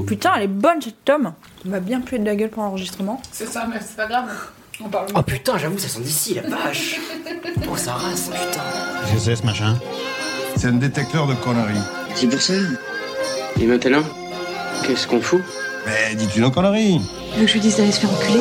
Putain, elle est bonne cette tome. On va bien puer de la gueule pour l'enregistrement. C'est ça, mais c'est pas grave. On parle. Oh putain, j'avoue, ça sent d'ici, la vache. Oh, ça rase, putain. Qu'est-ce que c'est ce machin? C'est un détecteur de conneries. C'est pour ça. Et maintenant, qu'est-ce qu'on fout? Mais dis-tu nos conneries? Tu veux que je lui dise d'aller se faire enculer?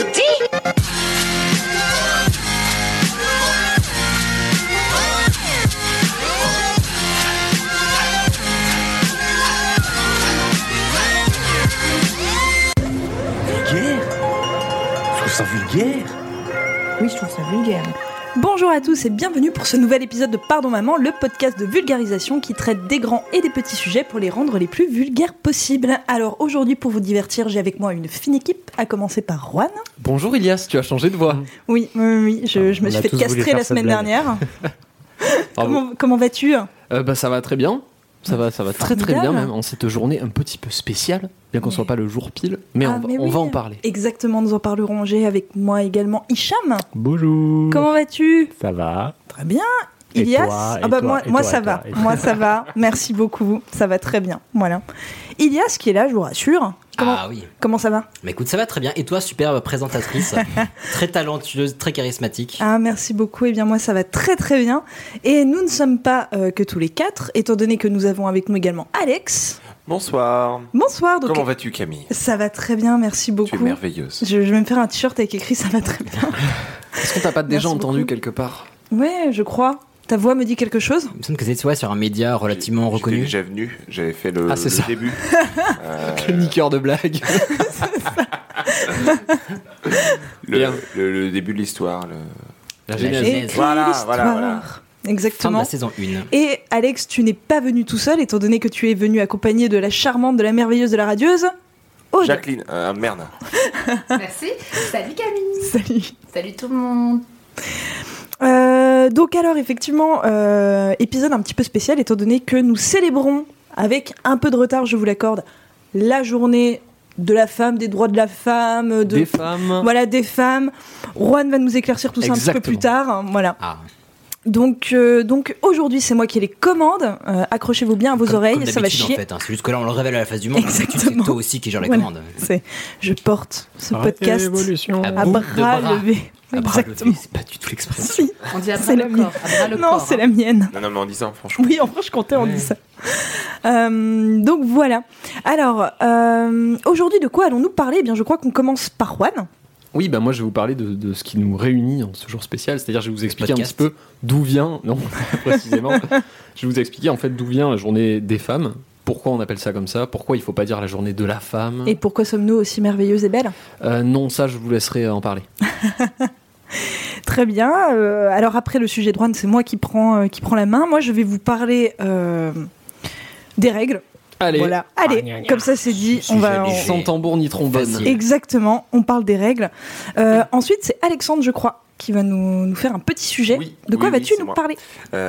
Vulgaire? Je trouve ça vulgaire. Oui, je trouve ça vulgaire. Bonjour à tous et bienvenue pour ce nouvel épisode de Pardon Maman, le podcast de vulgarisation qui traite des grands et des petits sujets pour les rendre les plus vulgaires possibles. Alors aujourd'hui, pour vous divertir, j'ai avec moi une fine équipe, à commencer par Juan. Bonjour Ilias, tu as changé de voix. Oui, je me suis fait castrer la semaine dernière. Comment vas-tu ? Ça va très bien. Ça va très très bien même en cette journée un petit peu spéciale, bien qu'on soit pas le jour pile, mais on va en parler. Exactement, nous en parlerons. J'ai avec moi également Hicham. Bonjour. Comment vas-tu ? Ça va. Très bien. Et Ilias ? toi, Moi ça va. Moi ça va. Merci beaucoup. Ça va très bien. Voilà. Ilias qui est là, je vous rassure. Comment ça va ? Bah écoute, ça va très bien. Et toi, superbe présentatrice, très talentueuse, très charismatique. Ah, merci beaucoup. Eh bien, moi, ça va très très bien. Et nous ne sommes pas que tous les quatre, étant donné que nous avons avec nous également Alex. Bonsoir. Bonsoir. Donc, comment vas-tu, Camille ? Ça va très bien, merci beaucoup. Tu es merveilleuse. Je vais me faire un t-shirt avec écrit « Ça va très bien ». Est-ce qu'on t'a pas déjà Merci entendu beaucoup. quelque part ? Ouais, je crois. Ta voix me dit quelque chose ? Il me semble que c'est sur un média relativement reconnu. J'étais déjà venu, j'avais fait le ça. début. Le niqueur de blagues. le début de l'histoire. La genèse. genèse. Voilà. Exactement. Fin de la saison 1. Et Alex, tu n'es pas venu tout seul, étant donné que tu es venu accompagné de la charmante, de la merveilleuse, de la radieuse. Aude. Jacqueline, merde. Merci. Salut Camille. Salut. Salut tout le monde. Donc alors effectivement, épisode un petit peu spécial étant donné que nous célébrons avec un peu de retard, je vous l'accorde, la journée de la femme, des droits de la femme, Des femmes. Voilà, des femmes. Juan va nous éclaircir tout ça un petit peu plus tard, hein, voilà. Ah. Donc aujourd'hui c'est moi qui ai les commandes. Accrochez-vous bien à vos oreilles, comme ça va chier. En fait, hein. C'est juste que là on le révèle à la face du monde. Exactement. C'est toi aussi qui gère les Voilà. commandes. Je porte ce podcast Évolution. Ah à bout de bras bras. levés. À bras Exactement. levés, c'est pas du tout l'expression. Si, On dit à c'est bras la le mienne. corps. À bras le Non, corps. c'est la mienne. Non, mais en disant, franchement. Oui, en vrai, je comptais en disant ça. Donc voilà. Alors, aujourd'hui, de quoi allons-nous parler ? Eh bien, je crois qu'on commence par Juan. Oui, moi je vais vous parler de ce qui nous réunit en ce jour spécial, c'est-à-dire je vais vous expliquer un petit Podcast. peu d'où vient, non précisément, je vais vous expliquer en fait d'où vient la journée des femmes, pourquoi on appelle ça comme ça, pourquoi il faut pas dire la journée de la femme. Et pourquoi sommes-nous aussi merveilleuses et belles ? Non, ça je vous laisserai en parler. Très bien. Alors après le sujet de Juan, c'est moi qui prends la main. Moi, je vais vous parler des règles. Allez, Voilà. Allez, comme ça c'est dit. On va. léger. sans tambour ni trombone. Facile. Exactement. On parle des règles. Ensuite, c'est Alexandre, je crois, qui va nous faire un petit sujet. Oui, De quoi oui, vas-tu c'est nous moi. parler ?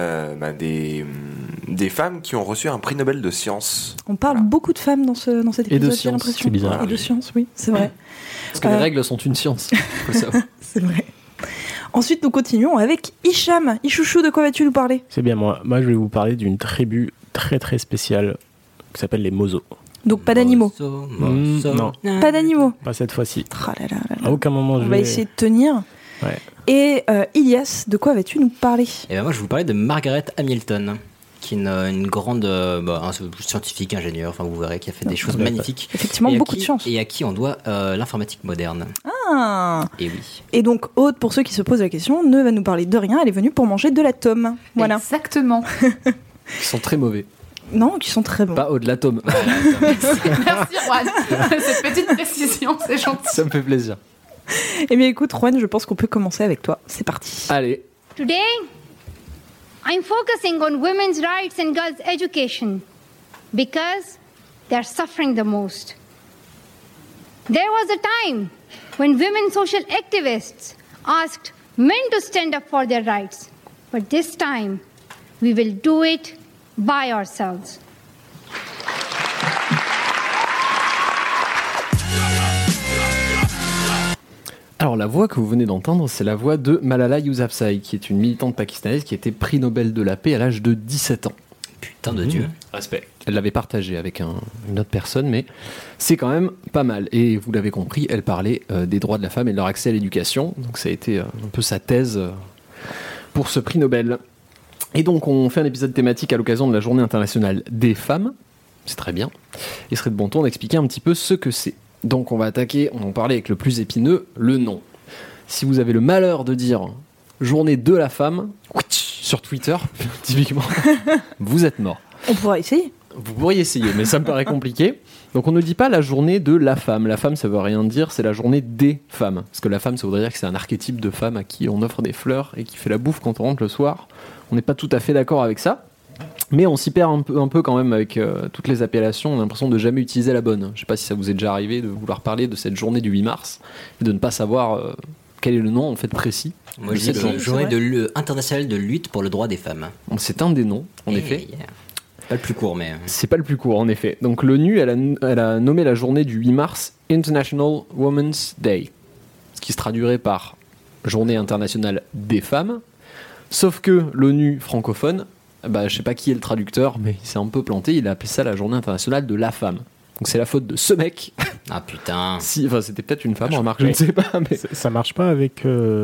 Des femmes qui ont reçu un prix Nobel de sciences. On parle beaucoup de femmes dans cet Et de épisode, j'ai science, l'impression. c'est bizarre. Et de science, oui, c'est vrai. Parce que les règles sont une science. Faut le savoir. C'est vrai. Ensuite, nous continuons avec Hicham. Ichouchou, de quoi vas-tu nous parler ? C'est bien moi. Moi, je vais vous parler d'une tribu très très spéciale qui s'appelle les Mozo. Donc, pas d'animaux. Non, Pas d'animaux. pas cette fois-ci. Ah là là là là. À aucun moment On je va vais... essayer de tenir. Ouais. Et Ilias, de quoi vas-tu nous parler ? Et ben moi je vais vous parler de Margaret Hamilton, qui est une grande un scientifique, ingénieur, enfin vous verrez, qui a fait des choses ouais, magnifiques. Effectivement, Et à beaucoup qui- de chance. Et à qui on doit l'informatique moderne. Ah. Et oui. Et donc, Aude, pour ceux qui se posent la question, ne va nous parler de rien. Elle est venue pour manger de l'atome. Voilà. Exactement. Ils sont très mauvais. Non, qui sont très bons. Pas au-delà l'atome. Merci Juan. Cette petite précision, c'est gentil. Ça me fait plaisir. Eh bien, écoute, Juan, je pense qu'on peut commencer avec toi. C'est parti. Allez. Today, I'm focusing on women's rights and girls' education because they're suffering the most. There was a time when women social activists asked men to stand up for their rights, but this time we will do it by ourselves. Alors la voix que vous venez d'entendre, c'est la voix de Malala Yousafzai, qui est une militante pakistanaise qui a été prix Nobel de la paix à l'âge de 17 ans. Putain de Dieu. Respect. Elle l'avait partagé avec une autre personne, mais c'est quand même pas mal. Et vous l'avez compris, elle parlait des droits de la femme et de leur accès à l'éducation. Donc ça a été un peu sa thèse pour ce prix Nobel. Et donc on fait un épisode thématique à l'occasion de la Journée internationale des femmes. C'est très bien. Il serait de bon ton d'expliquer un petit peu ce que c'est. Donc on va attaquer, on en parlait avec le plus épineux, le nom. Si vous avez le malheur de dire Journée de la femme sur Twitter, typiquement, vous êtes mort. On pourra essayer. Vous pourriez essayer, mais ça me paraît compliqué. Donc on ne dit pas la journée de la femme. La femme, ça veut rien dire, c'est la journée des femmes. Parce que la femme, ça voudrait dire que c'est un archétype de femme à qui on offre des fleurs et qui fait la bouffe quand on rentre le soir. On n'est pas tout à fait d'accord avec ça. Mais on s'y perd un peu quand même avec toutes les appellations. On a l'impression de jamais utiliser la bonne. Je ne sais pas si ça vous est déjà arrivé de vouloir parler de cette journée du 8 mars et de ne pas savoir quel est le nom en fait précis. Moi, je dis la journée internationale de lutte pour le droit des femmes. C'est un des noms, en effet. Yeah. Pas le plus court, mais... C'est pas le plus court, en effet. Donc l'ONU, elle a nommé la journée du 8 mars International Women's Day, ce qui se traduirait par Journée internationale des femmes. Sauf que l'ONU francophone, je sais pas qui est le traducteur, mais il s'est un peu planté, il a appelé ça la Journée internationale de la femme. Donc c'est la faute de ce mec. Ah putain. C'était peut-être une femme, remarque, je ne sais pas. Mais... Ça marche pas avec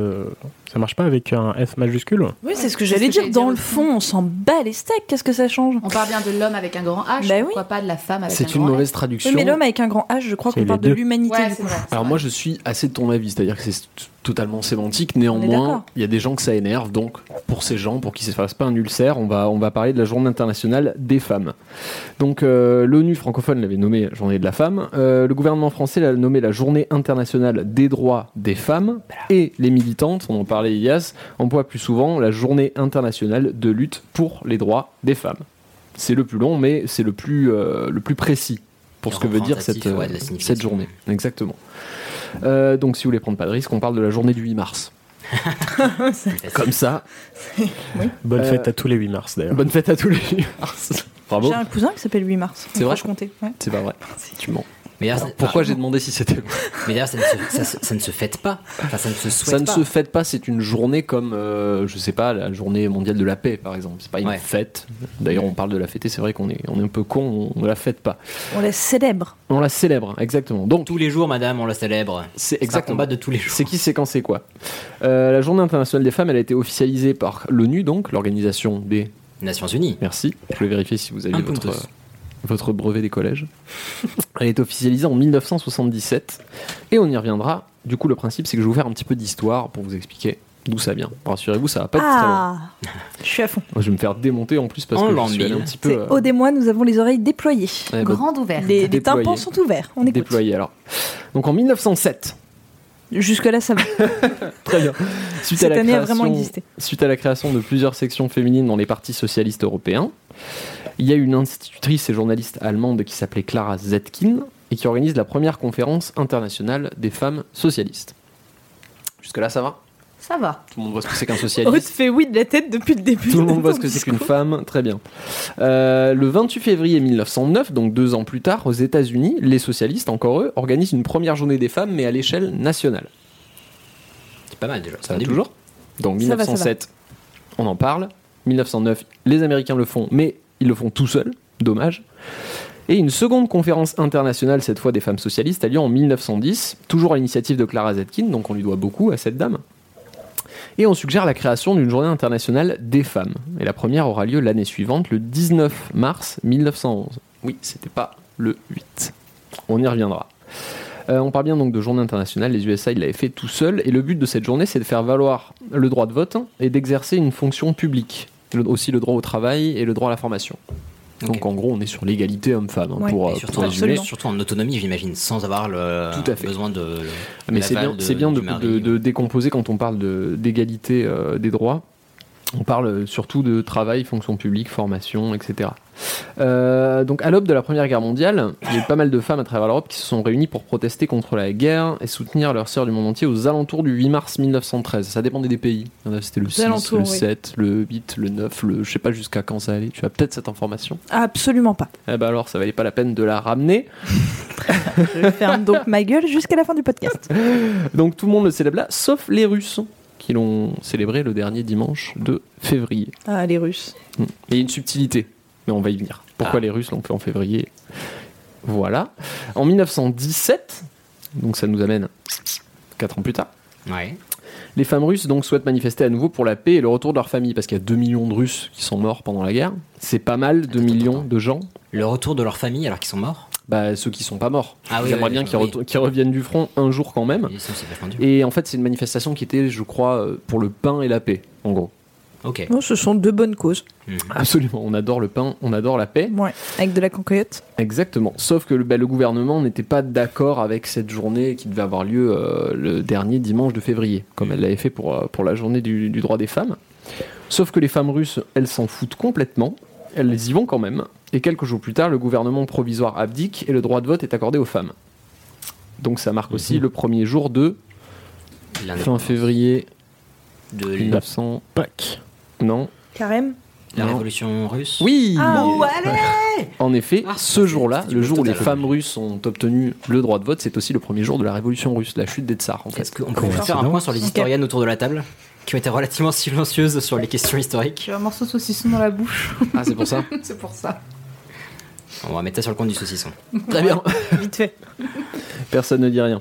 un F majuscule. Oui, c'est ce que j'allais dire. Dans le fond, on s'en bat les steaks. Qu'est-ce que ça change? On parle bien de l'homme avec un grand H, pourquoi pas de la femme avec un grand H? C'est une mauvaise traduction. Oui, mais l'homme avec un grand H, je crois qu'on parle de l'humanité. Ouais, du coup. vrai, alors moi je suis assez de ton avis, c'est-à-dire que c'est totalement sémantique, néanmoins il y a des gens que ça énerve, donc pour ces gens, pour qu'ils ne se fassent pas un ulcère, on va parler de la journée internationale des femmes. Donc l'ONU francophone l'avait nommée journée de la femme, le gouvernement français l'a nommée la journée internationale des droits des femmes, et les militantes, on en parlait Ilias, emploient plus souvent la journée internationale de lutte pour les droits des femmes. C'est le plus long, mais c'est le plus précis pour ce que veut dire cette journée. Exactement. Donc si vous voulez prendre pas de risque, on parle de la journée du 8 mars. Comme ça. Oui. Bonne fête à tous les 8 mars d'ailleurs. Bonne fête à tous les 8 mars. Bravo. J'ai un cousin qui s'appelle 8 mars. C'est vrai. Ouais. C'est pas vrai. Tu mens. Mais alors, pourquoi j'ai demandé si c'était vrai? Mais d'ailleurs, ça ne se fête pas. Enfin, ça ne se souhaite pas. Ça ne se fête pas, c'est une journée comme, je sais pas, la journée mondiale de la paix, par exemple. C'est pas une fête. D'ailleurs, on parle de la fêter, c'est vrai qu'on est un peu con, on ne la fête pas. On la célèbre. On la célèbre, exactement. Donc, tous les jours, madame, on la célèbre. C'est exactement. un combat de tous les jours. C'est qui, c'est quand, c'est quoi. La journée internationale des femmes, elle a été officialisée par l'ONU, donc, l'organisation des Nations Unies. Merci. Je vais vérifier si vous aviez votre brevet des collèges. Elle est officialisée en 1977 et on y reviendra. Du coup, le principe, c'est que je vais vous faire un petit peu d'histoire pour vous expliquer d'où ça vient. Rassurez-vous, ça va pas être très long. Je suis à fond. Je vais me faire démonter en plus parce que je suis allé un petit peu... Aude et moi, nous avons les oreilles déployées. Grandes ouvertes. Les tympans sont ouverts. On écoute. Déployés, alors. Donc en 1907... Jusque-là, ça va. Très bien. Cette année a vraiment existé. Suite à la création de plusieurs sections féminines dans les partis socialistes européens, il y a une institutrice et journaliste allemande qui s'appelait Clara Zetkin et qui organise la première conférence internationale des femmes socialistes. Jusque-là, ça va? Ça va. Tout le monde voit ce que c'est qu'un socialiste. Aude fait oui de la tête depuis le début. Tout le monde voit ce que c'est qu'une femme. Très bien. Le 28 février 1909, donc 2 ans plus tard, aux États-Unis, les socialistes, encore eux, organisent une première journée des femmes, mais à l'échelle nationale. C'est pas mal déjà. Ça va toujours. Donc 1907, on en parle. 1909, les Américains le font, mais ils le font tout seuls. Dommage. Et une seconde conférence internationale, cette fois des femmes socialistes, a lieu en 1910, toujours à l'initiative de Clara Zetkin, donc on lui doit beaucoup à cette dame. Et on suggère la création d'une journée internationale des femmes. Et la première aura lieu l'année suivante, le 19 mars 1911. Oui, c'était pas le 8. On y reviendra. On parle bien donc de journée internationale, les USA ils l'avaient fait tout seuls, et le but de cette journée c'est de faire valoir le droit de vote et d'exercer une fonction publique, aussi le droit au travail et le droit à la formation. Donc en gros on est sur l'égalité homme-femme, pour résumer. Surtout en autonomie j'imagine, sans avoir besoin de... Mais c'est bien de décomposer quand on parle d'égalité des droits. On parle surtout de travail, fonction publique, formation, etc. Donc à l'aube de la Première Guerre mondiale, il y a eu pas mal de femmes à travers l'Europe qui se sont réunies pour protester contre la guerre et soutenir leurs sœurs du monde entier aux alentours du 8 mars 1913. Ça dépendait des pays. C'était le 6, le 7, le 8, le 9, je sais pas jusqu'à quand ça allait. Tu as peut-être cette information? Absolument pas. Eh ben alors, ça valait pas la peine de la ramener. Je ferme donc ma gueule jusqu'à la fin du podcast. Donc tout le monde le célèbre là, sauf les Russes, qui l'ont célébré le dernier dimanche de février. Ah, les Russes. Et il y a une subtilité. Mais on va y venir. Pourquoi les Russes l'ont fait en février? Voilà. En 1917, donc ça nous amène 4 ans plus tard, Ouais. les femmes russes donc souhaitent manifester à nouveau pour la paix et le retour de leur famille, parce qu'il y a 2 millions de Russes qui sont morts pendant la guerre. C'est pas mal, 2 millions de gens. Le retour de leur famille alors qu'ils sont morts. Bah, ceux qui sont pas morts. Ah oui, Ils aimeraient oui, bien oui. qu'ils reviennent du front un jour quand même. Et ça, c'est vachement dur. Et en fait, c'est une manifestation qui était, je crois, pour le pain et la paix, en gros. Ok. Bon, ce sont 2 bonnes causes. Absolument, on adore le pain, on adore la paix. Ouais, avec de la concoyote. Exactement. Sauf que le gouvernement n'était pas d'accord avec cette journée qui devait avoir lieu le dernier dimanche de février, comme elle l'avait fait pour la journée du droit des femmes. Sauf que les femmes russes, elles s'en foutent complètement. Elles y vont quand même. Et quelques jours plus tard, le gouvernement provisoire abdique et le droit de vote est accordé aux femmes. Donc ça marque aussi le premier jour de fin février De 1900. Pâques. Non. Carême. la Non. révolution russe. Oui. Ah, allez. En effet, Ah, ce jour-là, c'est le jour où les total. femmes russes ont obtenu le droit de vote, c'est aussi le premier jour de la révolution russe, la chute des tsars en fait. Est-ce qu'on peut faire un point sur les historiennes autour de la table qui ont été relativement silencieuses sur les questions historiques? J'ai un morceau de saucisson dans la bouche. Ah, c'est pour ça. C'est pour ça. On va mettre ça sur le compte du saucisson. Très bien. Vite fait. Personne ne dit rien.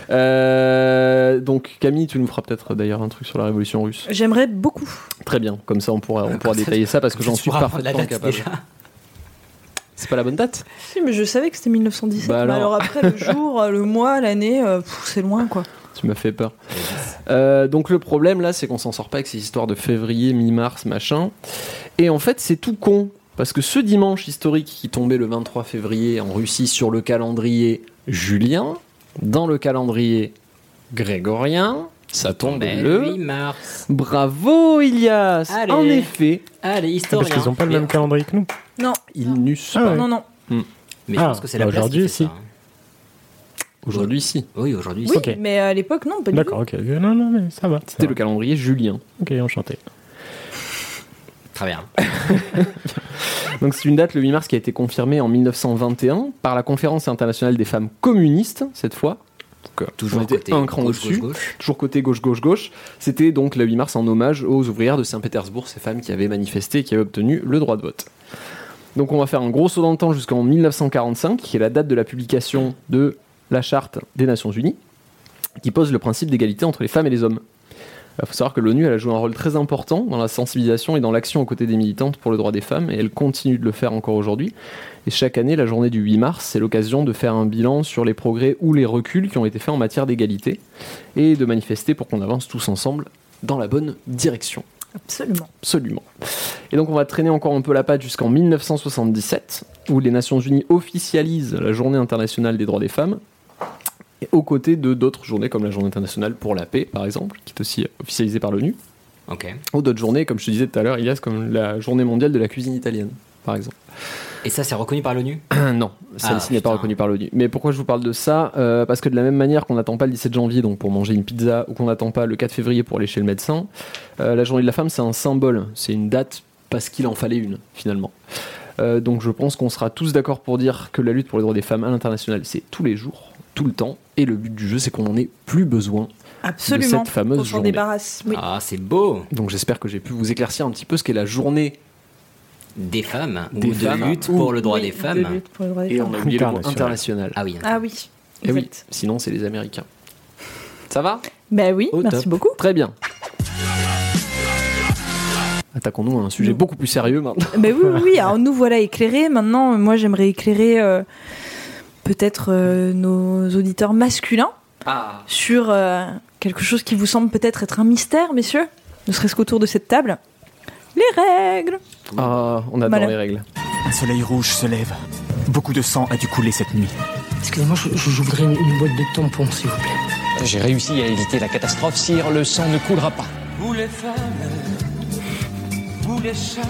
Donc Camille, tu nous feras peut-être d'ailleurs un truc sur la révolution russe. J'aimerais beaucoup. Très bien, comme ça on pourra Comme ça, détailler ça parce que j'en Tu suis pourras prendre la parfaitement date capable. déjà. C'est pas la bonne date? Si, mais je savais que c'était 1917. Bah Mais alors. alors après, le jour, le mois, l'année, c'est loin, quoi. Tu m'as fait peur. Donc le problème là, c'est qu'on s'en sort pas avec ces histoires de février, mi-mars, machin. Et en fait, c'est tout con. Parce que ce dimanche historique qui tombait le 23 février en Russie sur le calendrier julien, dans le calendrier grégorien, ça tombe le 8 mars. Bravo Ilias. Allez. En effet, Allez, Ah, historien. parce qu'ils n'ont pas le même calendrier que nous. Non, il n'eussent Ah pas. ouais. non, non. Mais je pense que c'est la bah place aujourd'hui, qui fait si. ça, hein. Aujourd'hui, si. Oui, aujourd'hui, Oui, Ok. mais à l'époque, non, pas du tout. D'accord, ok. Non, non, mais ça va. C'était le calendrier julien. Ok, enchanté. Très bien. Donc c'est une date, le 8 mars, qui a été confirmée en 1921 par la Conférence internationale des femmes communistes, cette fois. Donc, Toujours on était côté un cran gauche, au-dessus. gauche. Toujours côté gauche. C'était donc le 8 mars en hommage aux ouvrières de Saint-Pétersbourg, ces femmes qui avaient manifesté et qui avaient obtenu le droit de vote. Donc on va faire un gros saut dans le temps jusqu'en 1945, qui est la date de la publication de la Charte des Nations Unies, qui pose le principe d'égalité entre les femmes et les hommes. Il faut savoir que l'ONU elle a joué un rôle très important dans la sensibilisation et dans l'action aux côtés des militantes pour le droit des femmes, et elle continue de le faire encore aujourd'hui. Et chaque année, la journée du 8 mars, c'est l'occasion de faire un bilan sur les progrès ou les reculs qui ont été faits en matière d'égalité, et de manifester pour qu'on avance tous ensemble dans la bonne direction. Absolument. Absolument. Et donc on va traîner encore un peu la patte jusqu'en 1977, où les Nations Unies officialisent la Journée internationale des droits des femmes, et aux côtés de d'autres journées comme la Journée internationale pour la paix, par exemple, qui est aussi officialisée par l'ONU, Ok. ou d'autres journées, comme je te disais tout à l'heure, Ilias, comme la Journée mondiale de la cuisine italienne, par exemple. Et ça, c'est reconnu par l'ONU? Non, celle-ci n'est pas putain. reconnue par l'ONU. Mais pourquoi je vous parle de ça? Parce que de la même manière qu'on n'attend pas le 17 janvier donc pour manger une pizza, ou qu'on n'attend pas le 4 février pour aller chez le médecin, la Journée de la femme, c'est un symbole. C'est une date parce qu'il en fallait une, finalement. Donc je pense qu'on sera tous d'accord pour dire que la lutte pour les droits des femmes à l'international, c'est tous les jours, tout le temps. Et le but du jeu, c'est qu'on n'en ait plus besoin Absolument. de cette fameuse On s'en journée. débarrasse. Oui. Ah, c'est beau. Donc j'espère que j'ai pu vous éclaircir un petit peu ce qu'est la journée. Des femmes Des ou femmes. de lutte pour le droit Oui, des de femmes. lutte pour le droit des Et femmes. on a oublié le mot International. international. Ah oui. Ah oui. Et oui, Exact. sinon c'est les Américains. Ça va? Bah oui, Au merci top. beaucoup. Très bien. Attaquons-nous à un sujet beaucoup plus sérieux maintenant. Bah oui, oui, oui. Alors nous voilà éclairés. Maintenant, moi j'aimerais éclairer peut-être nos auditeurs masculins sur quelque chose qui vous semble peut-être être un mystère, messieurs. Ne serait-ce qu'autour de cette table. Les règles. Ah, on adore Voilà. les règles. Un soleil rouge se lève. Beaucoup de sang a dû couler cette nuit. Excusez-moi, je voudrais une boîte de tampons, s'il vous plaît. J'ai réussi à éviter la catastrophe, sire, le sang ne coulera pas. Vous les femmes, vous les charmes.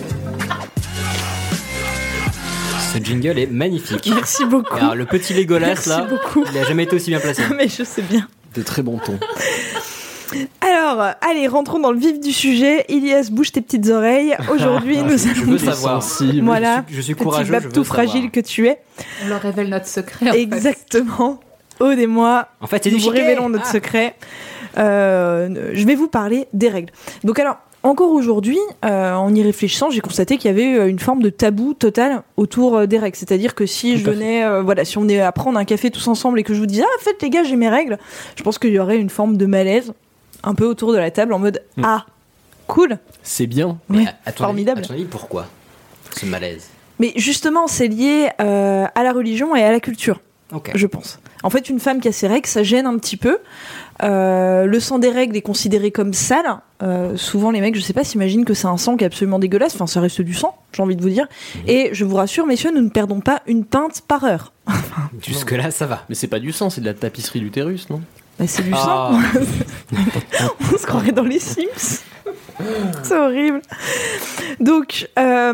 Ce jingle est magnifique. Merci beaucoup. Alors, le petit Légolas, Merci là, beaucoup. il a jamais été aussi bien placé. Mais je sais bien. De très bon ton. Alors, allez, rentrons dans le vif du sujet. Ilias, bouge tes petites oreilles. Aujourd'hui, nous Je allons... veux savoir. Sensible. Voilà, Je suis petit courageux, je baptou veux savoir. fragile que tu es. On leur révèle notre secret. En fait. Exactement. Aude et moi, En fait, c'est nous du vous chiquet. révélons notre secret. Je vais vous parler des règles. Donc alors, encore aujourd'hui, en y réfléchissant, j'ai constaté qu'il y avait une forme de tabou total autour des règles. C'est-à-dire que si si on venait à prendre un café tous ensemble et que je vous disais en fait les gars j'ai mes règles, je pense qu'il y aurait une forme de malaise un peu autour de la table en mode cool. C'est bien. Ouais, formidable. À ton avis, pourquoi ce malaise? Mais justement, c'est lié à la religion et à la culture, je pense. En fait, une femme qui a ses règles, ça gêne un petit peu. Le sang des règles est considéré comme sale. Souvent, les mecs, je sais pas, s'imaginent que c'est un sang qui est absolument dégueulasse. Enfin, ça reste du sang, j'ai envie de vous dire. Et je vous rassure, messieurs, nous ne perdons pas une pinte par heure. Jusque-là, ça va. Mais c'est pas du sang, c'est de la tapisserie d'utérus, non? Bah, c'est du sang. On se croirait dans les Sims. C'est horrible. Donc,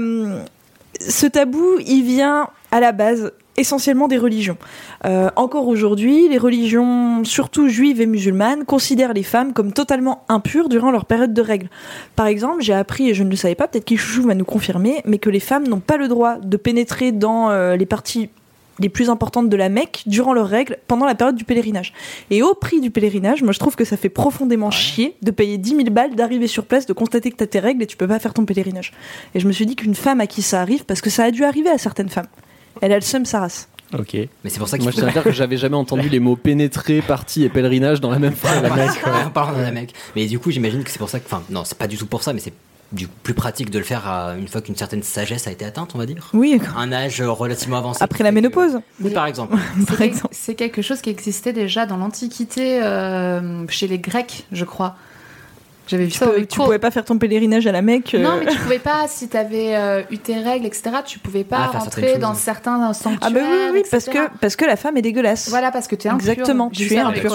ce tabou, il vient à la base essentiellement des religions. Encore aujourd'hui, les religions, surtout juives et musulmanes, considèrent les femmes comme totalement impures durant leur période de règles. Par exemple, j'ai appris, et je ne le savais pas, peut-être qu'Ichouchou va nous confirmer, mais que les femmes n'ont pas le droit de pénétrer dans les parties les plus importantes de la Mecque durant leurs règles pendant la période du pèlerinage. Et au prix du pèlerinage, moi je trouve que ça fait profondément chier de payer 10 000 balles, d'arriver sur place, de constater que t'as tes règles et tu peux pas faire ton pèlerinage. Et je me suis dit qu'une femme à qui ça arrive, parce que ça a dû arriver à certaines femmes, elle a le seum sa race. Ok. Mais c'est pour ça Moi je tiens à dire que j'avais jamais entendu les mots pénétrer, partie et pèlerinage dans la même phrase. En parlant de la Mecque. Mais du coup, j'imagine que c'est pour ça que. Enfin, non, c'est pas du tout pour ça, mais c'est du coup plus pratique de le faire une fois qu'une certaine sagesse a été atteinte, on va dire. Oui. Un âge relativement avancé. Après la ménopause. Oui, par exemple. C'est quelque chose qui existait déjà dans l'Antiquité chez les Grecs, je crois. J'avais vu ça. Tu pouvais pas faire ton pèlerinage à la Mecque. Non, mais tu pouvais pas, si t'avais eu tes règles, etc., tu pouvais pas rentrer dans certains sanctuaires. Ah, bah oui, parce que la femme est dégueulasse. Voilà, parce que t'es impure. Exactement, tu es impure.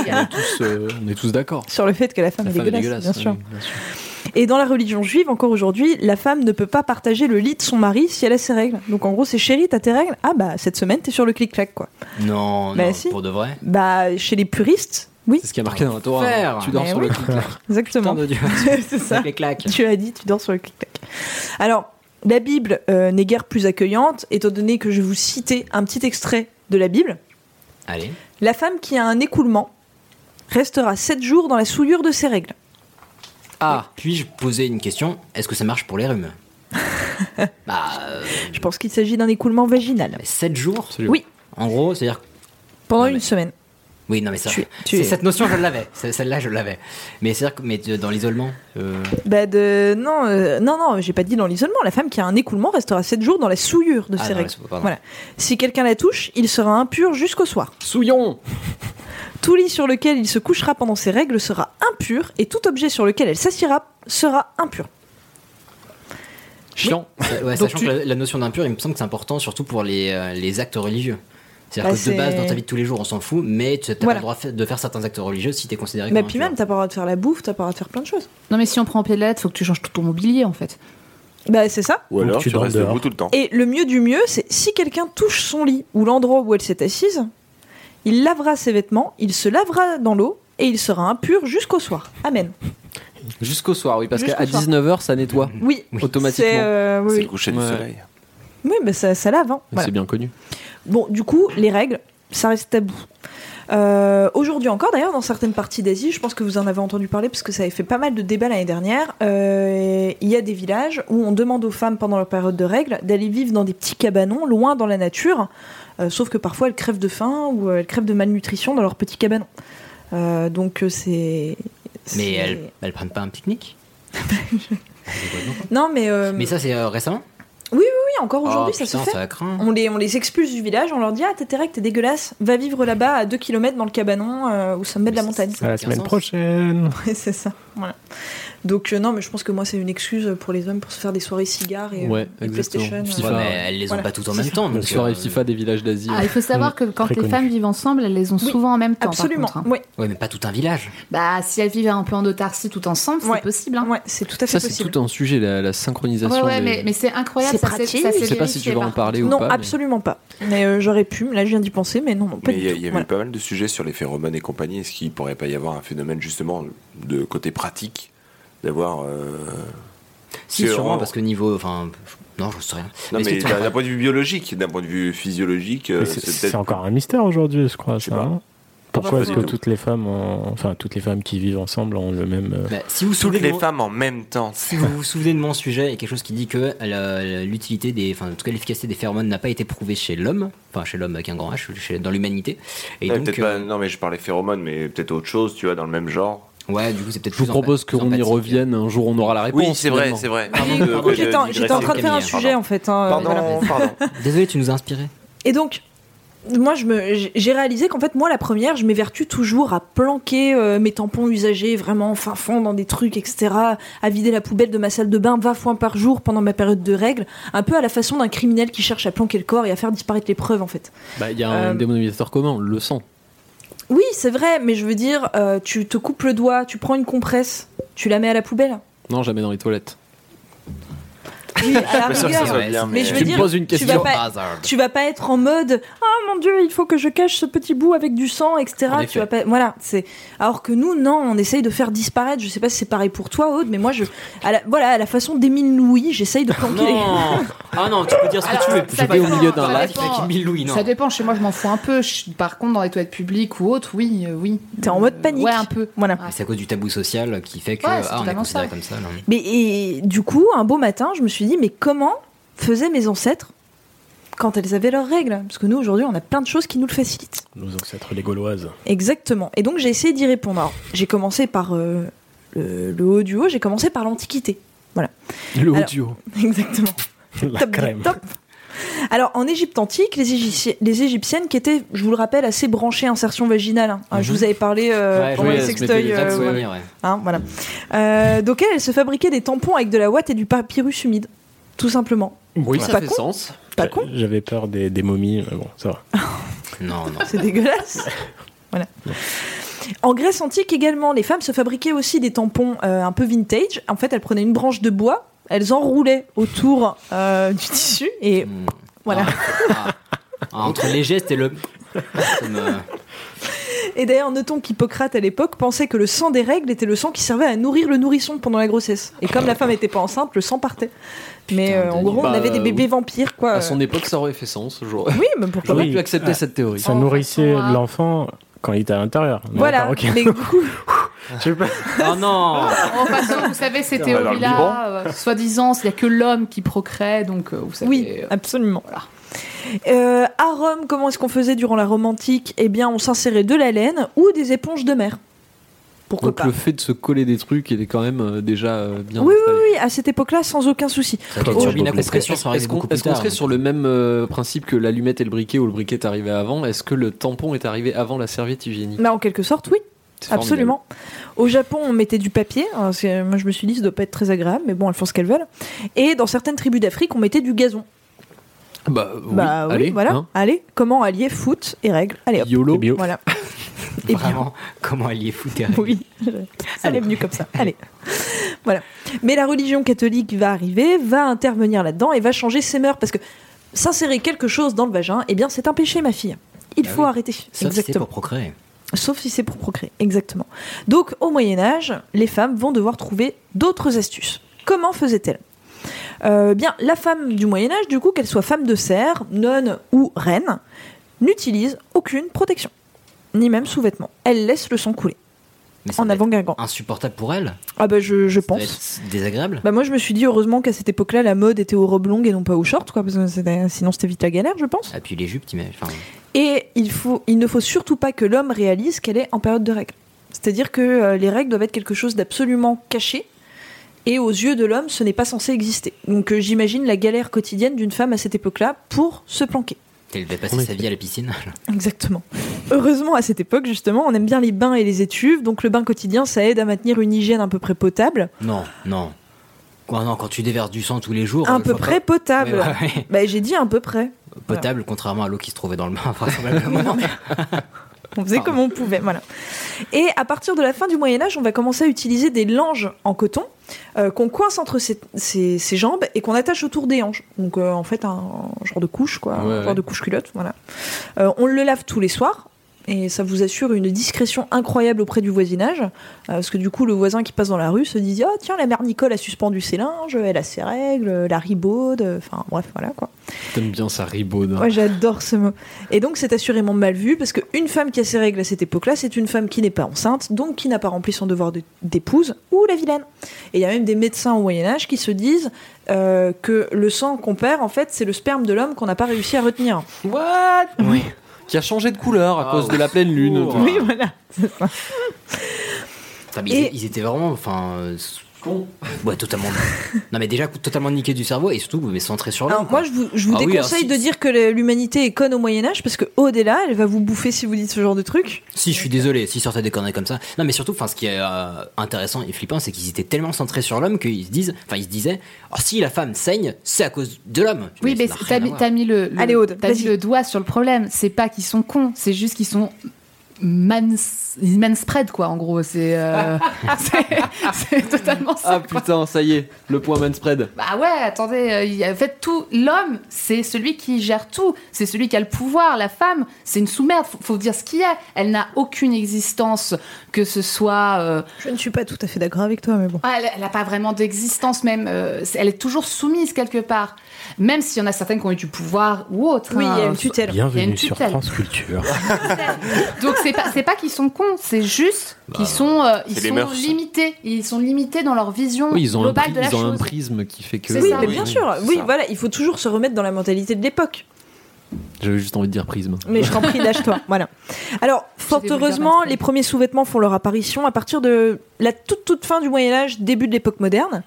On est tous d'accord. Sur le fait que la femme est dégueulasse, bien sûr. Et dans la religion juive, encore aujourd'hui, la femme ne peut pas partager le lit de son mari si elle a ses règles. Donc en gros, c'est chérie, t'as tes règles? Ah bah, cette semaine, t'es sur le clic-clac, quoi. Non, si. Pour de vrai. Bah, chez les puristes, oui. C'est ce qui a marqué dans la Torah. Tu dors sur le clic-clac. Exactement. Putain de Dieu. C'est ça. Clic-clac. Tu as dit, tu dors sur le clic-clac. Alors, la Bible n'est guère plus accueillante, étant donné que je vais vous citer un petit extrait de la Bible. Allez. La femme qui a un écoulement restera 7 jours dans la souillure de ses règles. Puis-je poser une question? Est-ce que ça marche pour les rhumes? Je pense qu'il s'agit d'un écoulement vaginal. 7 jours? Oui. En gros, c'est-à-dire... Pendant une semaine. Oui, non, mais ça... Cette notion, je l'avais. Celle-là, je l'avais. Mais c'est-à-dire que dans l'isolement Non, j'ai pas dit dans l'isolement. La femme qui a un écoulement restera 7 jours dans la souillure de ses règles. Voilà. Si quelqu'un la touche, il sera impur jusqu'au soir. Souillon. Tout lit sur lequel il se couchera pendant ses règles sera impur, et tout objet sur lequel elle s'assiera sera impur. Chiant. Ouais, sachant que la notion d'impur, il me semble que c'est important, surtout pour les actes religieux. C'est-à-dire que de base, dans ta vie de tous les jours, on s'en fout, mais tu n'as pas le droit de faire certains actes religieux si tu es considéré comme impur. Mais puis même, t'as pas le droit de faire la bouffe, t'as pas le droit de faire plein de choses. Non, mais si on prend pied de la lettre, faut que tu changes tout ton mobilier, en fait. Bah, c'est ça. Ou alors tu restes debout tout le temps. Et le mieux du mieux, c'est si quelqu'un touche son lit ou l'endroit où elle s'est assise, il lavera ses vêtements, il se lavera dans l'eau et il sera impur jusqu'au soir. Amen. Jusqu'au soir, oui, parce qu'à 19h, ça nettoie. Oui, automatiquement. C'est le coucher du soleil. Oui, mais ça lave. Hein. Voilà. C'est bien connu. Bon, du coup, les règles, ça reste tabou. Aujourd'hui encore, d'ailleurs, dans certaines parties d'Asie, je pense que vous en avez entendu parler parce que ça avait fait pas mal de débats l'année dernière, il y a des villages où on demande aux femmes pendant leur période de règles d'aller vivre dans des petits cabanons, loin dans la nature, sauf que parfois elles crèvent de faim ou elles crèvent de malnutrition dans leurs petits cabanons. Donc c'est... Mais elles prennent pas un pique-nique? Non, mais... Mais ça, c'est récemment? Oui, encore aujourd'hui, ça se fait. Ça craint. On les expulse du village, on leur dit t'es tes règles, t'es dégueulasse, va vivre là-bas à 2 km dans le cabanon au sommet de la montagne. À la semaine prochaine. Ouais, c'est ça. Voilà. Donc non, mais je pense que moi c'est une excuse pour les hommes pour se faire des soirées cigares et PlayStation. FIFA, mais elles les ont pas toutes en même temps. Les soirées FIFA des villages d'Asie. Il faut savoir que quand les femmes vivent ensemble, elles les ont souvent en même temps. Absolument. Par contre, Oui, mais pas tout un village. Bah, si elles vivent un peu en autarcie tout ensemble, c'est possible. Ouais, c'est tout à fait possible. Ça, c'est tout un sujet, la synchronisation. Ouais, mais c'est incroyable. C'est pratique. Je sais pas si tu vas en parler ou pas. Non, absolument pas. Mais j'aurais pu. Là, je viens d'y penser, mais non, pas du tout. Il y avait pas mal de sujets sur les phéromones et compagnie. Est-ce qu'il pourrait pas y avoir un phénomène justement de côté pratique d'avoir si, sûrement, parce que niveau... Enfin, non, je sais rien. Non, mais d'un point de vue biologique, d'un point de vue physiologique... C'est encore un mystère aujourd'hui, je crois. Pourquoi est-ce que toutes les femmes qui vivent ensemble ont le même... si vous toutes les femmes en même temps. Si vous vous souvenez de mon sujet, il y a quelque chose qui dit que l'utilité en tout cas l'efficacité des phéromones n'a pas été prouvée chez l'homme, chez l'homme avec un grand H, dans l'humanité. Et donc, peut-être pas, non mais je parlais phéromones, mais peut-être autre chose, tu vois, dans le même genre. Ouais, du coup c'est peut-être. Je vous propose qu'on y revienne un jour, on aura la réponse. Oui, c'est vrai. J'étais en train de faire un sujet en fait. Pardon. Désolé, tu nous as inspiré. Et donc, moi, j'ai réalisé qu'en fait, moi, la première, je m'évertue toujours à planquer mes tampons usagés vraiment fin fond dans des trucs, etc., à vider la poubelle de ma salle de bain 20 fois par jour pendant ma période de règles, un peu à la façon d'un criminel qui cherche à planquer le corps et à faire disparaître les preuves, en fait. Il y a un dénominateur commun, le sang. Oui, c'est vrai, mais je veux dire, tu te coupes le doigt, tu prends une compresse, tu la mets à la poubelle. Non, jamais dans les toilettes. Oui, à la rigueur, mais je veux dire, tu vas pas être en mode mon Dieu, il faut que je cache ce petit bout avec du sang, etc. Tu vas pas, alors que nous, non, on essaye de faire disparaître. Je sais pas si c'est pareil pour toi, Aude, mais moi, à la façon d'Émile Louis, j'essaye de planquer. Non, tu peux dire ce que tu veux. Je vais au milieu d'un live avec Émile Louis. Ça dépend. Chez moi, je m'en fous un peu. Par contre, dans les toilettes publiques ou autres, oui. T'es en mode panique. Ouais, un peu. Voilà. C'est à cause du tabou social qui fait que on est considéré comme ça. Mais et du coup, un beau matin, je me suis dit, mais comment faisaient mes ancêtres quand elles avaient leurs règles? Parce que nous, aujourd'hui, on a plein de choses qui nous le facilitent. Nos ancêtres, les Gauloises. Exactement. Et donc, j'ai essayé d'y répondre. Alors, j'ai commencé par le haut du haut, j'ai commencé par l'Antiquité. Voilà. Le haut du haut. Exactement. La crème. Top. Alors, en Égypte antique, les Égyptiennes qui étaient, je vous le rappelle, assez branchées insertion vaginale. Je vous avais parlé pendant les sextoys. Voilà. Donc, elles se fabriquaient des tampons avec de la ouate et du papyrus humide. Tout simplement. Oui, ça fait sens. Pas con. J'avais peur des momies, mais bon, ça va. Non. C'est dégueulasse. Voilà. En Grèce antique également, les femmes se fabriquaient aussi des tampons un peu vintage. En fait, elles prenaient une branche de bois, elles enroulaient autour du tissu et voilà. Entre les gestes et le... Et d'ailleurs, notons qu'Hippocrate à l'époque pensait que le sang des règles était le sang qui servait à nourrir le nourrisson pendant la grossesse. Et comme la femme n'était pas enceinte, le sang partait. Mais en gros, on avait des bébés vampires, quoi. À son époque, ça aurait fait sens. Oui, mais pourquoi j'aurais pu accepter cette théorie. Ça nourrissait l'enfant quand il était à l'intérieur. Voilà. Mais du coup... Oh non. En façon, vous savez, ces théories-là, soi-disant, il n'y a que l'homme qui procrée, donc vous savez... Oui, absolument. Voilà. À Rome, comment est-ce qu'on faisait durant la Rome antique? Eh bien, on s'insérait de la laine ou des éponges de mer. Pourquoi donc pas. Le fait de se coller des trucs, il est quand même déjà bien. Oui, à cette époque-là, sans aucun souci. Est-ce qu'on serait sur le même principe que l'allumette et le briquet, où le briquet est arrivé avant? Est-ce que le tampon est arrivé avant la serviette hygiénique? En quelque sorte, oui. Absolument. Au Japon, on mettait du papier. Moi, je me suis dit, ça doit pas être très agréable, mais bon, elles font ce qu'elles veulent. Et dans certaines tribus d'Afrique, on mettait du gazon. Oui, allez, voilà. Hein. Allez, comment allier foot et règles? Allez, hop. YOLO. Voilà. Et vraiment, comment allier foot et règles? Oui, ça m'est venu comme ça. Allez. Voilà. Mais la religion catholique va arriver, va intervenir là-dedans et va changer ses mœurs. Parce que s'insérer quelque chose dans le vagin, eh bien, c'est un péché, ma fille. Il faut arrêter. Sauf si c'est pour procréer. Sauf si c'est pour procréer, exactement. Donc, au Moyen-Âge, les femmes vont devoir trouver d'autres astuces. Comment faisaient-elles? La femme du Moyen-Âge, du coup, qu'elle soit femme de serre, nonne ou reine, n'utilise aucune protection, ni même sous-vêtements. Elle laisse le sang couler. En avant-guingant. Insupportable pour elle? Je pense. Ça va être désagréable? Moi, je me suis dit, heureusement qu'à cette époque-là, la mode était aux robes longues et non pas aux shorts, quoi, parce que sinon c'était vite la galère, je pense. Et puis les jupes, Et il ne faut surtout pas que l'homme réalise qu'elle est en période de règles. C'est-à-dire que les règles doivent être quelque chose d'absolument caché, et aux yeux de l'homme, ce n'est pas censé exister. Donc j'imagine la galère quotidienne d'une femme à cette époque-là pour se planquer. Elle devait passer sa vie à la piscine. Exactement. Heureusement, à cette époque, justement, on aime bien les bains et les étuves, donc le bain quotidien, ça aide à maintenir une hygiène à peu près potable. Non. Quand tu déverses du sang tous les jours... À peu près potable. Ouais. J'ai dit à peu près. Potable, contrairement à l'eau qui se trouvait dans le bain, vraisemblablement. On faisait comme on pouvait, voilà. Et à partir de la fin du Moyen-Âge, on va commencer à utiliser des langes en coton qu'on coince entre ses jambes et qu'on attache autour des hanches. Donc en fait, un genre de couche, quoi, un genre de couche culotte, voilà. On le lave tous les soirs, et ça vous assure une discrétion incroyable auprès du voisinage, parce que du coup le voisin qui passe dans la rue se dit « Oh tiens, la mère Nicole a suspendu ses linges, elle a ses règles, la ribaude », enfin bref, voilà quoi. T'aimes bien ça, ribaude. Ouais, j'adore ce mot. Et donc c'est assurément mal vu, parce qu'une femme qui a ses règles à cette époque-là, c'est une femme qui n'est pas enceinte, donc qui n'a pas rempli son devoir d'épouse, ou la vilaine. Et il y a même des médecins au Moyen-Âge qui se disent que le sang qu'on perd, en fait, c'est le sperme de l'homme qu'on n'a pas réussi à retenir. What? Oui. Qui a changé de couleur à cause de la pleine lune. Oui, voilà, c'est ça. Enfin, mais ils étaient vraiment, enfin, ouais, totalement. Non, mais déjà totalement niqués du cerveau et surtout mais centrés sur l'homme. Alors moi, je vous déconseille de dire que l'humanité est conne au Moyen-Âge, parce que au-delà, elle va vous bouffer si vous dites ce genre de truc. Si, je suis désolé, s'ils sortaient des conneries comme ça. Non, mais surtout, enfin, ce qui est intéressant et flippant, c'est qu'ils étaient tellement centrés sur l'homme qu'ils se disaient, oh, si la femme saigne, c'est à cause de l'homme. Oui, mais t'as mis Allez, Aude, t'as mis le doigt sur le problème. C'est pas qu'ils sont cons, c'est juste qu'ils sont manspread, quoi, en gros. C'est totalement ça. Ah putain, ça y est, le point manspread. Bah ouais, attendez, en fait, tout, l'homme, c'est celui qui gère tout, c'est celui qui a le pouvoir. La femme, c'est une sous-merde, faut dire ce qu'il y a. Elle n'a aucune existence, que ce soit... Je ne suis pas tout à fait d'accord avec toi, mais bon. Elle n'a pas vraiment d'existence, même. Elle est toujours soumise quelque part. Même s'il y en a certaines qui ont eu du pouvoir ou autre. Oui, il y a une tutelle. Bienvenue sur France Culture. Donc c'est pas qu'ils sont cons, c'est juste qu'ils sont limités. Ils sont limités dans leur vision globale de la chose. Ils ont un prisme qui fait que... Oui, mais bien sûr. Oui, voilà, il faut toujours se remettre dans la mentalité de l'époque. J'avais juste envie de dire prisme. Mais je t'en prie, lâche-toi. Voilà. Alors, fort heureusement, les premiers sous-vêtements font leur apparition à partir de la toute fin du Moyen-Âge, début de l'époque moderne.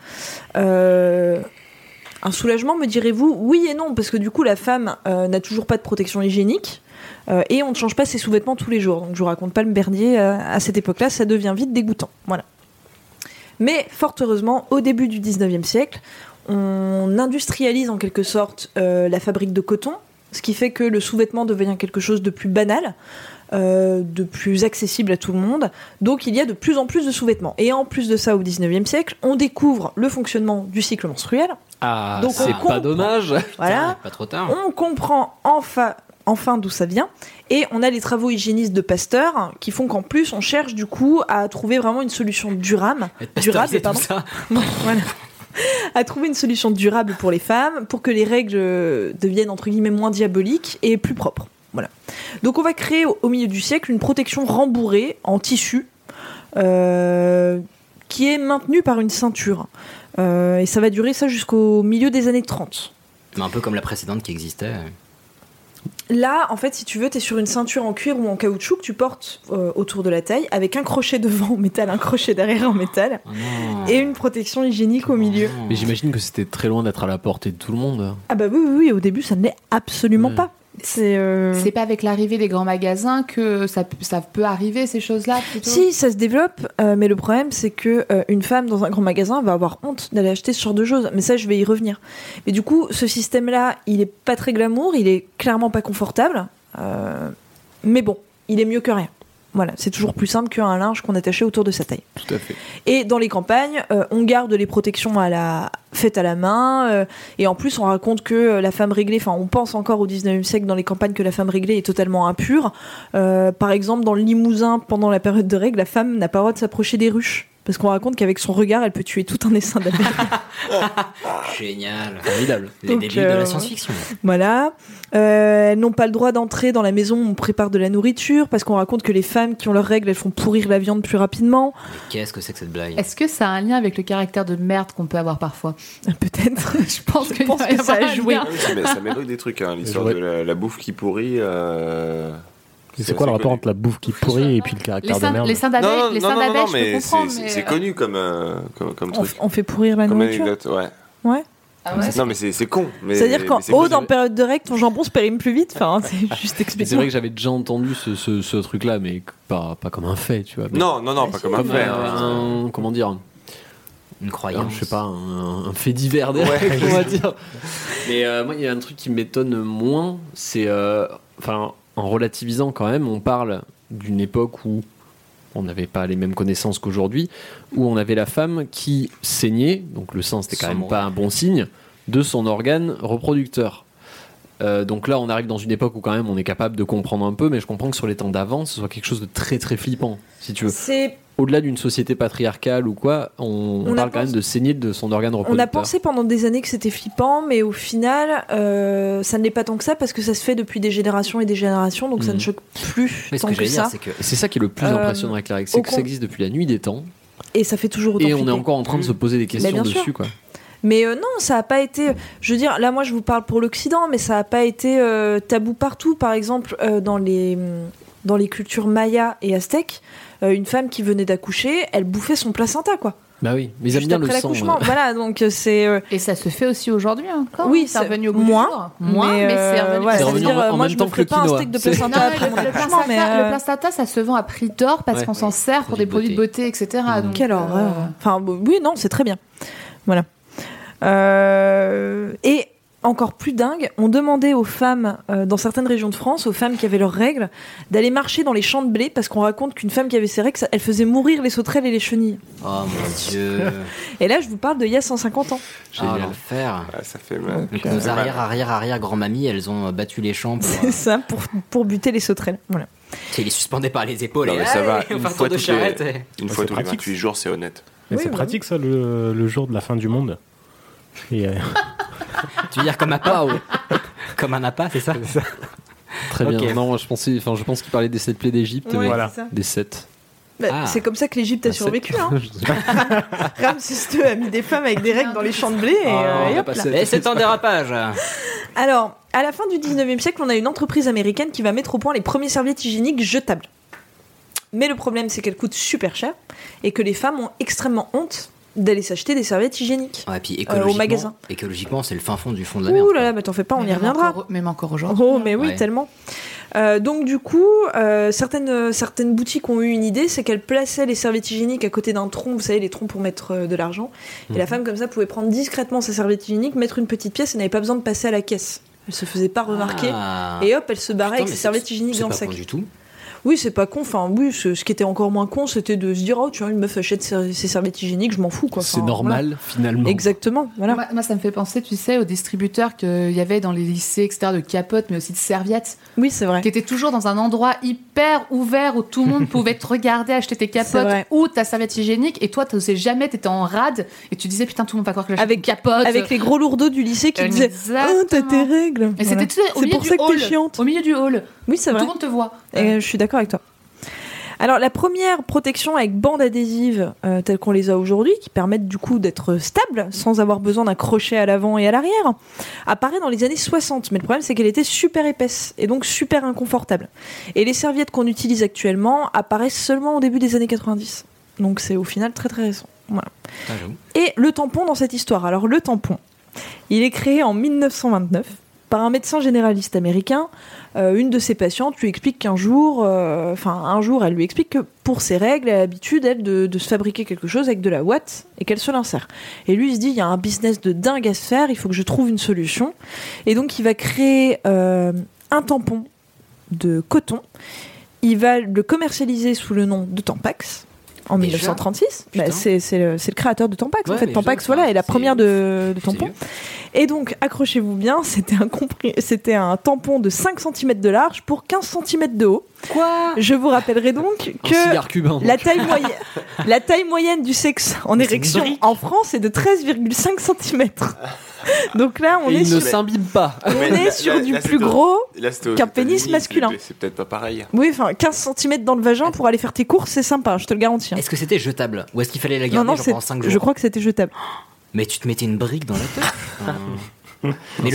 Un soulagement, me direz-vous? Oui et non, parce que du coup, la femme n'a toujours pas de protection hygiénique et on ne change pas ses sous-vêtements tous les jours. Donc, je vous raconte pas le merdier à cette époque-là, ça devient vite dégoûtant. Voilà. Mais, fort heureusement, au début du 19e siècle, on industrialise en quelque sorte la fabrique de coton, ce qui fait que le sous-vêtement devient quelque chose de plus banal, de plus accessible à tout le monde. Donc il y a de plus en plus de sous-vêtements. Et en plus de ça, au 19e siècle, on découvre le fonctionnement du cycle menstruel. Ah, donc c'est pas dommage. Voilà. Pas trop tard. On comprend enfin d'où ça vient. Et on a les travaux hygiénistes de Pasteur qui font qu'en plus, on cherche du coup à trouver vraiment une solution durable. Pardon. Ça. Voilà. À trouver une solution durable pour les femmes, pour que les règles deviennent entre guillemets moins diaboliques et plus propres. Voilà. Donc on va créer au milieu du siècle une protection rembourrée en tissu qui est maintenue par une ceinture. Et ça va durer ça jusqu'au milieu des années 30. Mais un peu comme la précédente qui existait. Là, en fait, si tu veux, t'es sur une ceinture en cuir ou en caoutchouc que tu portes autour de la taille, avec un crochet devant en métal, un crochet derrière en métal, et une protection hygiénique au milieu. Mais j'imagine que c'était très loin d'être à la portée de tout le monde. Ah bah oui, au début, ça ne l'est absolument pas. C'est pas avec l'arrivée des grands magasins que ça peut arriver, ces choses-là, plutôt? Si, ça se développe, mais le problème, c'est que une femme dans un grand magasin va avoir honte d'aller acheter ce genre de choses. Mais ça, je vais y revenir. Mais du coup, ce système-là, il est pas très glamour, il est clairement pas confortable, mais bon, il est mieux que rien. Voilà, c'est toujours plus simple qu'un linge qu'on attachait autour de sa taille. Tout à fait. Et dans les campagnes, on garde les protections faites à la main, et en plus on raconte que la femme réglée, enfin on pense encore au 19e siècle dans les campagnes que la femme réglée est totalement impure. Par exemple, dans le Limousin, pendant la période de règles, la femme n'a pas le droit de s'approcher des ruches. Parce qu'on raconte qu'avec son regard, elle peut tuer tout un essaim d'abeilles. Génial. Formidable. Les débuts de la science-fiction. Voilà. Elles n'ont pas le droit d'entrer dans la maison où on prépare de la nourriture, parce qu'on raconte que les femmes qui ont leurs règles, elles font pourrir la viande plus rapidement. Mais qu'est-ce que c'est que cette blague? Est-ce que ça a un lien avec le caractère de merde qu'on peut avoir parfois? Peut-être. Je pense que ça a joué. Ça m'évoque des trucs, hein, l'histoire de la bouffe qui pourrit. C'est quoi le rapport entre la bouffe qui pourrit et puis le caractère de merde? Les seins d'abeilles, je peux comprendre. C'est connu comme truc. On fait pourrir la nourriture. Anecdote, ouais. Ouais. Ah ouais, non mais c'est con. C'est-à-dire qu'en haut, en période de règles, ton jambon se périme plus vite. Enfin, c'est juste expliqué. C'est vrai que j'avais déjà entendu ce truc-là, mais pas comme un fait, tu vois. Non, pas comme un fait. Comment dire? Une croyance. Je sais pas, un fait divers des règles, on va dire. Mais moi, il y a un truc qui m'étonne moins, c'est... en relativisant quand même, on parle d'une époque où on n'avait pas les mêmes connaissances qu'aujourd'hui, où on avait la femme qui saignait, donc le sang c'était quand même pas un bon signe, de son organe reproducteur. Donc là, on arrive dans une époque où quand même on est capable de comprendre un peu, mais je comprends que sur les temps d'avant, ce soit quelque chose de très très flippant, si tu veux. Au-delà d'une société patriarcale ou quoi, on parle quand même de saigner de son organe reproducteur. On a pensé pendant des années que c'était flippant, mais au final, ça ne l'est pas tant que ça parce que ça se fait depuis des générations et des générations, donc ça ne choque plus tant que ça. C'est ça qui est le plus impressionnant avec la règle, c'est que ça existe depuis la nuit des temps. Et ça fait toujours autant Et flipper. on est encore en train de se poser des questions dessus, quoi. Mais non, ça n'a pas été... Je veux dire, là, moi, je vous parle pour l'Occident, mais ça n'a pas été tabou partout. Par exemple, dans les cultures mayas et aztèques, une femme qui venait d'accoucher, elle bouffait son placenta, quoi. Bah oui, mais ils aiment bien le sang. Voilà, donc c'est... Et ça se fait aussi aujourd'hui encore. Oui, c'est revenu au goût moins, du jour. Moins, mais c'est revenu. Ouais, c'est revenu en moi, même temps que le quinoa. Pas un steak de placenta après mon accouchement, mais... Le placenta, ça se vend à prix d'or parce qu'on s'en sert pour des produits de beauté, etc. Donc, quelle horreur. Enfin, oui, non, c'est très bien. Voilà. Et encore plus dingue, on demandait aux femmes, dans certaines régions de France, aux femmes qui avaient leurs règles, d'aller marcher dans les champs de blé parce qu'on raconte qu'une femme qui avait ses règles, elle faisait mourir les sauterelles et les chenilles. Oh mon Dieu. Et là, je vous parle d'il y a 150 ans. Génial. L'enfer. Ouais, ça fait mal. Donc, nos arrière grand-mamies, elles ont battu les champs pour... C'est ça, pour buter les sauterelles. Voilà. Il est suspendu par les épaules. Non, mais ça va. Une fois tous les 28 jours, c'est honnête. Mais c'est pratique ça, le jour de la fin du monde. Et tu veux dire comme appât comme un appât, c'est ça? Très bien. Non, je pense qu'il parlait des 7 plaies d'Égypte, mais voilà. Des 7. Bah, c'est comme ça que l'Égypte a survécu. Hein. Ramsès II a mis des femmes avec des règles dans les champs de blé et hop là. Et c'est un dérapage. Alors, à la fin du 19e siècle, on a une entreprise américaine qui va mettre au point les premiers serviettes hygiéniques jetables. Mais le problème, c'est qu'elles coûtent super cher et que les femmes ont extrêmement honte d'aller s'acheter des serviettes hygiéniques puis au magasin. Écologiquement, c'est le fin fond du fond de la mer. Ouh là là, mais t'en fais pas, on y reviendra. Même encore aujourd'hui. Oh, mais oui, tellement. Donc du coup, certaines boutiques ont eu une idée, c'est qu'elles plaçaient les serviettes hygiéniques à côté d'un tronc, vous savez, les troncs pour mettre de l'argent. Et la femme, comme ça, pouvait prendre discrètement sa serviette hygiénique, mettre une petite pièce et n'avait pas besoin de passer à la caisse. Elle se faisait pas remarquer. Et hop, elle se barrait avec ses serviettes hygiéniques dans le sac. C'est pas con du tout. Oui, c'est pas con. Enfin, oui, ce qui était encore moins con, c'était de se dire, oh, tu vois, une meuf achète ses serviettes hygiéniques, je m'en fous, quoi. C'est normal, finalement. Exactement, voilà. Moi, ça me fait penser, tu sais, aux distributeurs qu'il y avait dans les lycées, etc., de capotes, mais aussi de serviettes. Oui, c'est vrai. Qui étaient toujours dans un endroit hyper ouvert où tout le monde pouvait te regarder, acheter tes capotes ou ta serviette hygiénique, et toi, tu n'osais jamais, t'étais en rade, et tu disais, putain, tout le monde va croire que j'achète une capote. Avec les gros lourdeaux du lycée qui disaient, oh, t'as tes règles. Et c'était au milieu du hall. Au milieu du hall. Oui, c'est vrai. Tout le monde te voit. Et je suis d'accord avec toi. Alors la première protection avec bande adhésive telles qu'on les a aujourd'hui, qui permettent du coup d'être stables sans avoir besoin d'un crochet à l'avant et à l'arrière, apparaît dans les années 60. Mais le problème c'est qu'elle était super épaisse et donc super inconfortable. Et les serviettes qu'on utilise actuellement apparaissent seulement au début des années 90. Donc c'est au final très très récent. Voilà. Et le tampon dans cette histoire. Alors le tampon, il est créé en 1929 par un médecin généraliste américain. Une de ses patientes lui explique qu'un jour, elle lui explique que pour ses règles, elle a l'habitude, elle, de se fabriquer quelque chose avec de la ouate et qu'elle se l'insère. Et lui, il se dit, il y a un business de dingue à se faire, il faut que je trouve une solution. Et donc, il va créer un tampon de coton. Il va le commercialiser sous le nom de Tampax. En 1936, c'est le créateur de Tampax. En fait, Tampax, est la première de tampons. Et donc, accrochez-vous bien, c'était un tampon de 5 cm de large pour 15 cm de haut. Quoi ? Je vous rappellerai donc que la taille moyenne du sexe en érection en France est de 13,5 cm. Donc là, on est ne s'imbibe pas. On est sur du plus gros qu'un pénis masculin. C'est peut-être pas pareil. Oui, enfin, 15 cm dans le vagin pour aller faire tes courses, c'est sympa, je te le garantis. Est-ce que c'était jetable? Ou est-ce qu'il fallait la garder pendant 5 jours? Je crois que c'était jetable. Mais tu te mettais une brique dans la tête. Mais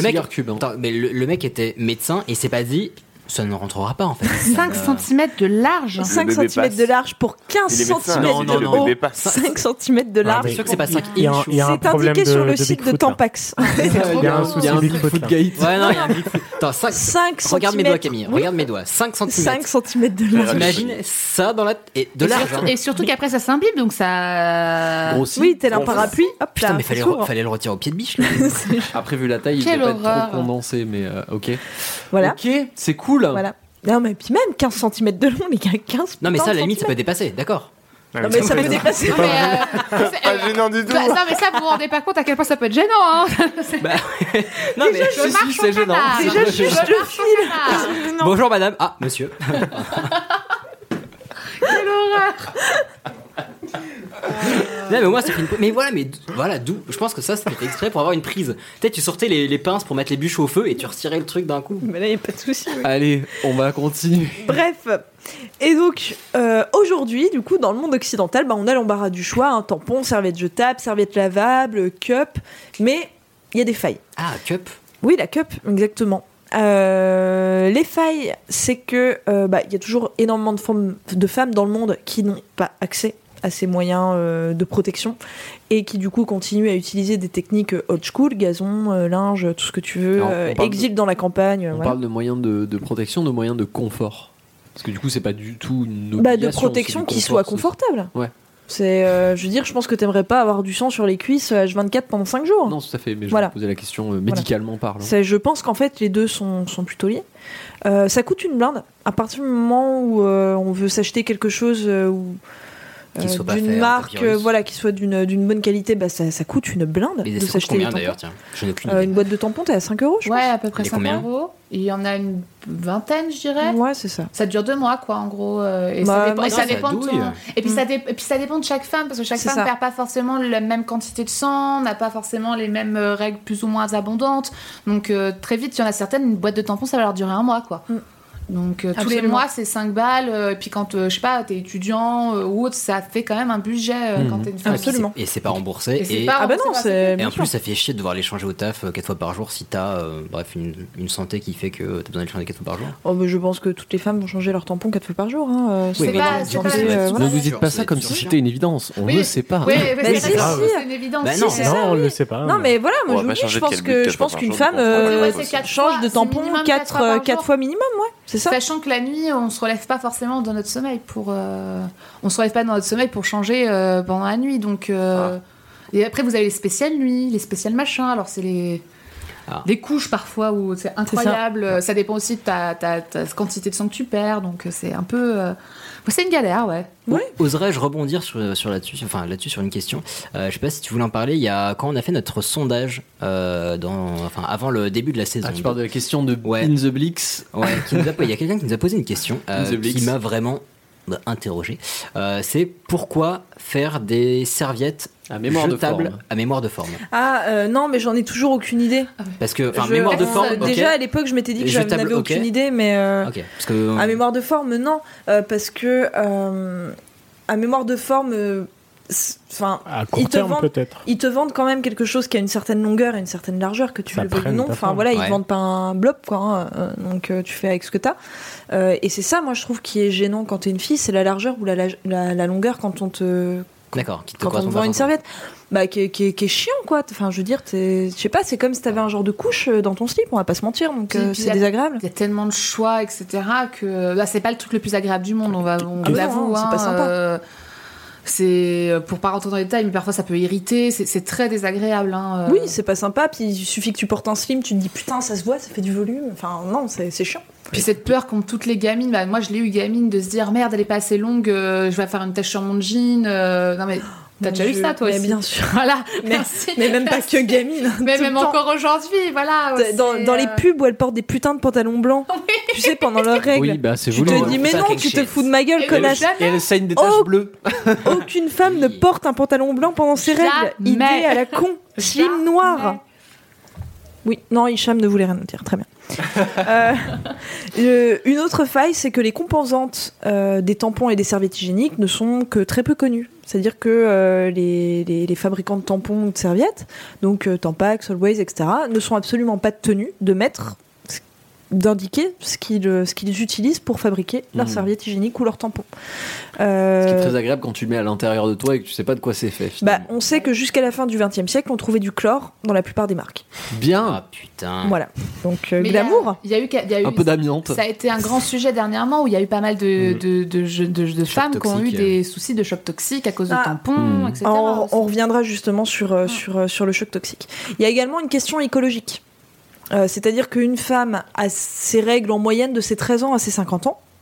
le mec était médecin et s'est pas dit ça ne rentrera pas en fait. 5 cm de large. 5 cm de large pour 15 cm de haut. 5 cm de large. C'est sûr que c'est pas 5 inches. C'est indiqué sur le site de Tampax. Il y a un souci Bigfoot. Ouais, non, il y a un Bigfoot. Attends, 5 cm. Regarde mes doigts, Camille. Regarde mes doigts. 5 cm. 5 cm de large. T'imagines ça dans la. Et de large. Et surtout qu'après ça s'imbibe, donc ça. Oui, tel un parapluie. Hop, putain, mais fallait le retirer au pied de biche. Après, vu la taille, il devait pas être trop condensé, mais ok. Voilà. Ok, c'est cool. Voilà. Non, mais puis même 15 cm de long, les gars, 15 Non, mais ça, à la limite, ça peut dépasser, d'accord. Non, mais ça peut dépasser. C'est pas gênant du tout. Non, mais ça, vous vous rendez pas compte à quel point ça peut être gênant. Hein. Non, mais si, c'est gênant. Déjà, je le file. Bonjour madame. Ah, monsieur. Quelle horreur. Non, mais moi, ça fait une... Mais voilà, d'où. Je pense que ça fait exprès pour avoir une prise. Peut-être tu sortais les pinces pour mettre les bûches au feu et tu retirais le truc d'un coup. Mais là, il n'y a pas de souci. Oui. Allez, on va continuer. Bref. Et donc, aujourd'hui, du coup, dans le monde occidental, on a l'embarras du choix, un tampon, serviette jetable, serviette lavable, cup, mais il y a des failles. Ah, cup. Oui, la cup, exactement. Les failles, c'est que y a toujours énormément de femmes dans le monde qui n'ont pas accès à ces moyens de protection et qui du coup continuent à utiliser des techniques old school, gazon, linge, tout ce que tu veux, exil dans la campagne. On parle de moyens de protection, de moyens de confort. Parce que du coup, c'est pas du tout une obligation. De protection qui soit confortable. Ouais. C'est, je veux dire, je pense que t'aimerais pas avoir du sang sur les cuisses H24 pendant 5 jours. Non, tout à fait, mais je vais poser la question médicalement parlant. Je pense qu'en fait, les deux sont plutôt liés. Ça coûte une blinde. À partir du moment où on veut s'acheter quelque chose d'une marque qui soit d'une bonne qualité, ça coûte une blinde de s'acheter combien d'ailleurs, tiens, je n'ai aucune idée. Une boîte de tampons, t'es à 5 €, je pense. Ouais, à peu près 5 €. Il y en a une vingtaine, je dirais. Ouais, c'est ça. Ça dure 2 mois, quoi, en gros. Et ça dépend de ton... Et puis ça dépend de chaque femme, parce que chaque femme ne perd pas forcément la même quantité de sang, n'a pas forcément les mêmes règles plus ou moins abondantes. Donc très vite, il y en a certaines, une boîte de tampons, ça va leur durer 1 mois, quoi. Donc tous les mois c'est 5 balles et puis quand je sais pas t'es étudiant ou autre, ça fait quand même un budget quand t'es une femme. Absolument. Et c'est pas remboursé et en plus ça fait chier de devoir les changer au taf 4 fois par jour si t'as une santé qui fait que t'as besoin de les changer 4 fois par jour. Mais je pense que toutes les femmes vont changer leur tampon 4 fois par jour Ne vous dites pas ça comme si c'était une évidence, on ne le sait pas. Oui, c'est une évidence. Non, on le sait pas. Non mais voilà, moi je pense qu'une femme change de tampon 4 fois minimum, ouais. C'est ça. Sachant que la nuit, on se relève pas forcément dans notre sommeil on se relève pas dans notre sommeil pour changer pendant la nuit. Donc et après vous avez les spéciales nuits, les spéciales machins. Alors c'est les couches parfois où c'est incroyable. Ça dépend aussi de ta quantité de sang que tu perds. Donc c'est un peu c'est une galère, ouais. Oserais-je rebondir sur là-dessus sur une question. Je sais pas si tu voulais en parler. Il y a quand on a fait notre sondage avant le début de la saison. Tu parles de la question de In the Blix. Ouais. Il y a quelqu'un qui nous a posé une question qui m'a vraiment interrogé. C'est pourquoi faire des serviettes à mémoire de forme. Non, mais j'en ai toujours aucune idée. Parce que mémoire de forme. Déjà à l'époque, je m'étais dit que je n'avais aucune idée, mais parce que, à mémoire de forme, non, parce que à mémoire de forme. Ils te vendent quand même quelque chose qui a une certaine longueur et une certaine largeur, que tu le veuilles ou non. Ils vendent pas un blob, quoi. Donc tu fais avec ce que t'as. Et c'est ça, moi, je trouve, qui est gênant quand t'es une fille, c'est la largeur ou la longueur quand on te. D'accord. Quand on te vend une serviette, qui est chiant, quoi. Enfin, je veux dire, je sais pas, c'est comme si t'avais un genre de couche dans ton slip, on va pas se mentir, donc c'est désagréable. Il y a tellement de choix, etc., que c'est pas le truc le plus agréable du monde, on l'avoue. C'est pas sympa. C'est pour pas rentrer dans les détails, mais parfois ça peut irriter, c'est très désagréable. Oui, c'est pas sympa, puis il suffit que tu portes un slim, tu te dis putain, ça se voit, ça fait du volume. Enfin, non, c'est chiant. Puis cette peur qu'ont toutes les gamines, moi je l'ai eu gamine, de se dire merde, elle est pas assez longue, je vais faire une tache sur mon jean. Non mais. T'as déjà vu ça, toi aussi? Mais bien sûr. Voilà, merci. Mais même pas que gamine. Mais même encore aujourd'hui, voilà. Dans les pubs où elles portent des putains de pantalons blancs, tu sais, pendant leurs règles. Oui, c'est tu te dis, mais non, tu te fous de ma gueule, connasse. Et elle saigne des taches bleues. Aucune femme ne porte un pantalon blanc pendant ses règles. Idée à la con. Slim noir. Oui, non, Hicham ne voulait rien dire. Très bien. Une autre faille, c'est que les composantes des tampons et des serviettes hygiéniques ne sont que très peu connues. C'est-à-dire que les fabricants de tampons ou de serviettes, donc Tampax, Always, etc., ne sont absolument pas tenus d'indiquer ce qu'ils utilisent pour fabriquer leurs serviettes hygiéniques ou leurs tampons. Ce qui est très agréable quand tu le mets à l'intérieur de toi et que tu sais pas de quoi c'est fait. On sait que jusqu'à la fin du XXe siècle, on trouvait du chlore dans la plupart des marques. Bien. Ah putain. Voilà. Donc glamour. Il y a eu un peu d'amiante. Ça a été un grand sujet dernièrement où il y a eu pas mal de femmes qui ont eu des soucis de choc toxique à cause de tampons, etc. On reviendra justement sur le choc toxique. Il y a également une question écologique. C'est-à-dire qu'une femme a ses règles en moyenne de ses 13 ans à ses 50 ans.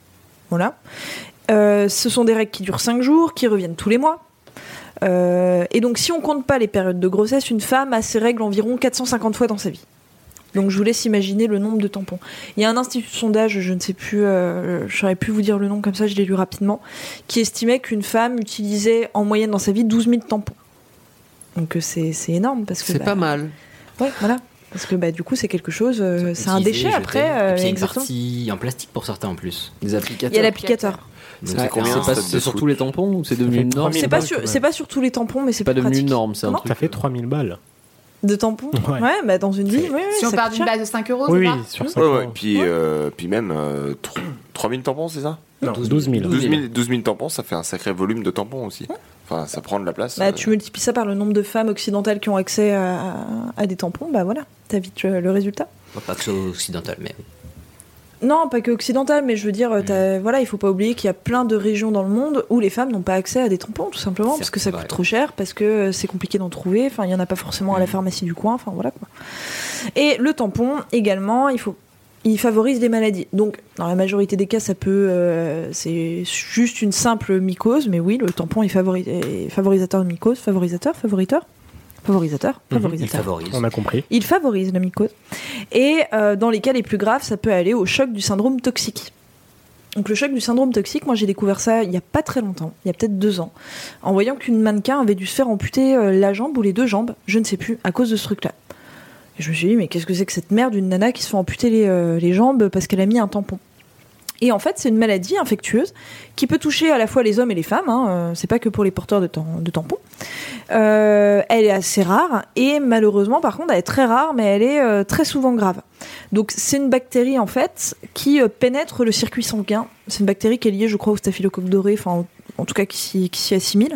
Voilà. Ce sont des règles qui durent 5 jours, qui reviennent tous les mois. Et donc, si on compte pas les périodes de grossesse, une femme a ses règles environ 450 fois dans sa vie. Donc, je vous laisse imaginer le nombre de tampons. Il y a un institut de sondage, je ne sais plus, je saurais plus vous dire le nom comme ça, je l'ai lu rapidement, qui estimait qu'une femme utilisait en moyenne dans sa vie 12 000 tampons. Donc, c'est énorme. Parce que, c'est pas mal. Ouais, voilà. Parce que du coup, c'est quelque chose, c'est un déchet après. Il y a une partie en plastique pour certains en plus. Des applicateurs. Il y a l'applicateur. Donc c'est combien c'est sur tous les tampons ou c'est devenu une norme? C'est pas sur tous les tampons, mais c'est pas plus devenu pratique. une norme, c'est un truc. Ça fait 3000 balles. De tampons? Ouais, dans une vie. Si on part d'une base de 5 euros, oui, c'est sur 5 ouais, euros. Puis même 3000 tampons, c'est ça? Non, 12 000. 12 000 tampons, ça fait un sacré volume de tampons aussi. Enfin, ça prend de la place. Tu multiplies ça par le nombre de femmes occidentales qui ont accès à des tampons, voilà, t'as vite le résultat. Pas que ce soit occidental, mais... Non, pas que occidental, mais je veux dire, il faut pas oublier qu'il y a plein de régions dans le monde où les femmes n'ont pas accès à des tampons, tout simplement, parce que ça coûte trop cher, parce que c'est compliqué d'en trouver, enfin, il y en a pas forcément à la pharmacie du coin, enfin, voilà, quoi. Et le tampon, également, il favorise des maladies. Donc, dans la majorité des cas, ça peut... c'est juste une simple mycose, mais oui, le tampon est favorisateur de mycose, favorisateur. Il favorise. On a compris. Il favorise la mycose. Et dans les cas les plus graves, ça peut aller au choc du syndrome toxique. Donc le choc du syndrome toxique, moi j'ai découvert ça il y a pas très longtemps, il y a peut-être 2 ans, en voyant qu'une mannequin avait dû se faire amputer la jambe ou les 2 jambes, je ne sais plus, à cause de ce truc-là. Et je me suis dit, mais qu'est-ce que c'est que cette merde d'une nana qui se fait amputer les jambes parce qu'elle a mis un tampon? Et en fait, c'est une maladie infectieuse qui peut toucher à la fois les hommes et les femmes. C'est pas que pour les porteurs de tampons. Elle est assez rare et malheureusement, par contre, elle est très rare, mais elle est très souvent grave. Donc, c'est une bactérie en fait qui pénètre le circuit sanguin. C'est une bactérie qui est liée, je crois, au staphylocoque doré, enfin, en tout cas, qui s'y assimile.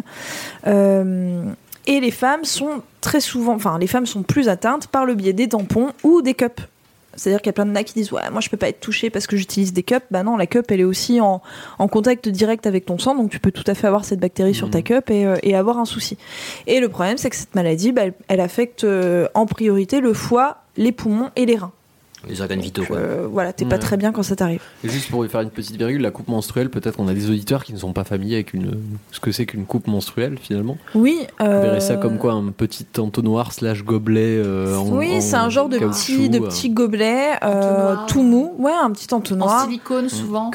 Et les femmes sont les femmes sont plus atteintes par le biais des tampons ou des cups. C'est-à-dire qu'il y a plein de nanas qui disent moi je peux pas être touchée parce que j'utilise des cups. Bah non, la cup elle est aussi en contact direct avec ton sang, donc tu peux tout à fait avoir cette bactérie sur ta cup et avoir un souci. Et le problème c'est que cette maladie elle affecte en priorité le foie, les poumons et les reins. Les organes vitaux, quoi. Voilà, t'es pas très bien quand ça t'arrive. Et juste pour faire une petite virgule, la coupe menstruelle, peut-être qu'on a des auditeurs qui ne sont pas familiers avec ce que c'est qu'une coupe menstruelle finalement. Oui. On verrait ça comme quoi, un petit entonnoir / gobelet Oui, c'est un genre de petit gobelet tout mou. Ouais, un petit entonnoir. En silicone souvent.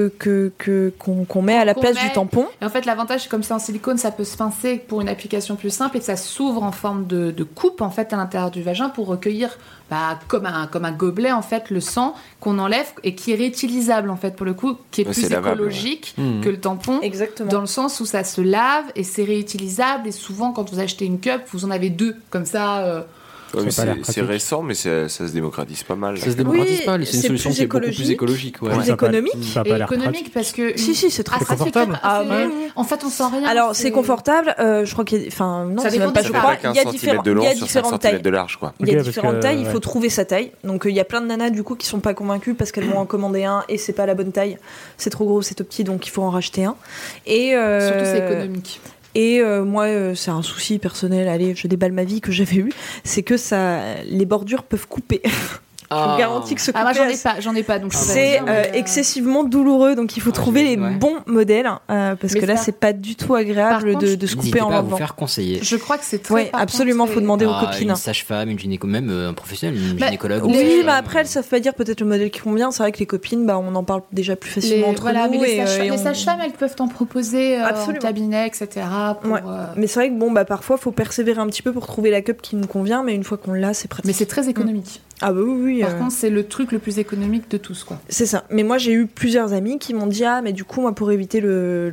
Qu'on met à la place du tampon. Et en fait, l'avantage, c'est comme c'est en silicone, ça peut se pincer pour une application plus simple et ça s'ouvre en forme de coupe en fait à l'intérieur du vagin pour recueillir comme un gobelet en fait le sang qu'on enlève et qui est réutilisable en fait pour le coup, qui est plus écologique que le tampon. Exactement. Dans le sens où ça se lave et c'est réutilisable et souvent quand vous achetez une cup vous en avez 2 comme ça. Ouais, c'est récent, mais ça se démocratise pas mal. Ça se démocratise pas, c'est une solution qui est beaucoup plus écologique. Ouais. Plus économique. Ça a pas l'air économique parce que... Si, c'est très confortable. En fait, on sent rien. Alors, c'est confortable. Je crois qu'il y a... Enfin, non, c'est même pas je crois. Il y a différentes tailles. De large, quoi. Il y a différentes tailles, il faut trouver sa taille. Donc, il y a plein de nanas, du coup, qui sont pas convaincues parce qu'elles vont en commander un et c'est pas la bonne taille. C'est trop gros, c'est trop petit, donc il faut en racheter un. Et surtout, c'est économique. Et moi, c'est un souci personnel, allez, je déballe ma vie que j'avais eu, c'est que les bordures peuvent couper. Je vous garantis que ce couper... j'en ai pas, donc c'est excessivement douloureux, donc il faut trouver les bons modèles, parce que là, c'est pas du tout agréable de se couper en l'enlevant. Vous faire conseiller. Je crois que c'est très... Oui, absolument, faut demander aux copines. Une sage-femme, une gynécologue, même un professionnel, une gynécologue. Oui, mais après, elles savent pas dire peut-être le modèle qui convient. C'est vrai que les copines, on en parle déjà plus facilement entre nous. Mais les sages-femmes, elles peuvent t'en proposer en cabinet, etc. Mais c'est vrai que parfois, faut persévérer un petit peu pour trouver la cup qui nous convient, mais une fois qu'on l'a, c'est pratique. Mais c'est très économique. Ah bah oui. Par contre, c'est le truc le plus économique de tous, quoi. C'est ça. Mais moi, j'ai eu plusieurs amis qui m'ont dit mais du coup, moi, pour éviter le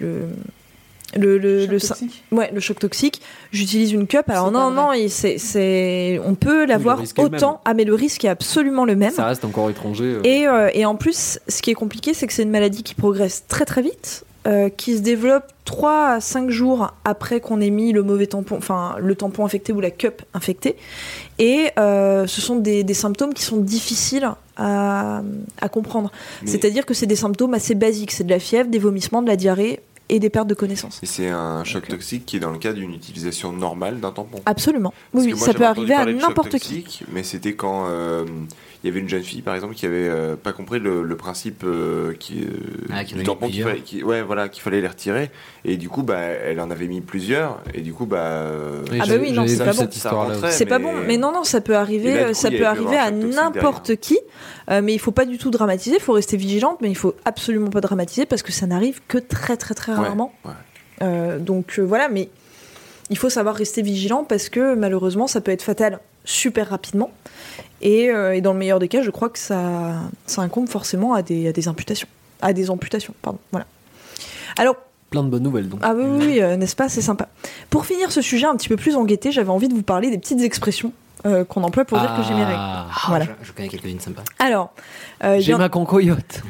choc toxique, j'utilise une cup. Alors non, on peut l'avoir autant. Mais le risque est absolument le même. Ça reste encore étranger. Et en plus, ce qui est compliqué, c'est que c'est une maladie qui progresse très très vite. Qui se développe 3 à 5 jours après qu'on ait mis le mauvais tampon, enfin le tampon infecté ou la cup infectée. Et ce sont des symptômes qui sont difficiles à comprendre. C'est-à-dire que c'est des symptômes assez basiques. C'est de la fièvre, des vomissements, de la diarrhée et des pertes de connaissance. Et c'est un choc toxique qui est dans le cas d'une utilisation normale d'un tampon. Absolument. Oui, ça peut arriver à n'importe qui. Mais c'était quand il y avait une jeune fille par exemple qui avait pas compris le principe du tampon qu'il fallait les retirer, et du coup elle en avait mis plusieurs, et du coup non, c'est pas bon. C'est pas bon, mais non, ça peut arriver, à n'importe qui, mais il faut pas du tout dramatiser, il faut rester vigilante, mais il faut absolument pas dramatiser parce que ça n'arrive que très très très rarement. Donc voilà, mais il faut savoir rester vigilant parce que malheureusement ça peut être fatal super rapidement, et dans le meilleur des cas je crois que ça incombe forcément à des amputations, voilà. Alors plein de bonnes nouvelles donc. Ah oui, n'est-ce pas, c'est sympa. Pour finir ce sujet un petit peu plus en gaieté, j'avais envie de vous parler des petites expressions qu'on emploie pour dire que j'ai mes règles. Voilà. Je connais quelques-unes sympas. Alors, j'ai ma concoyote.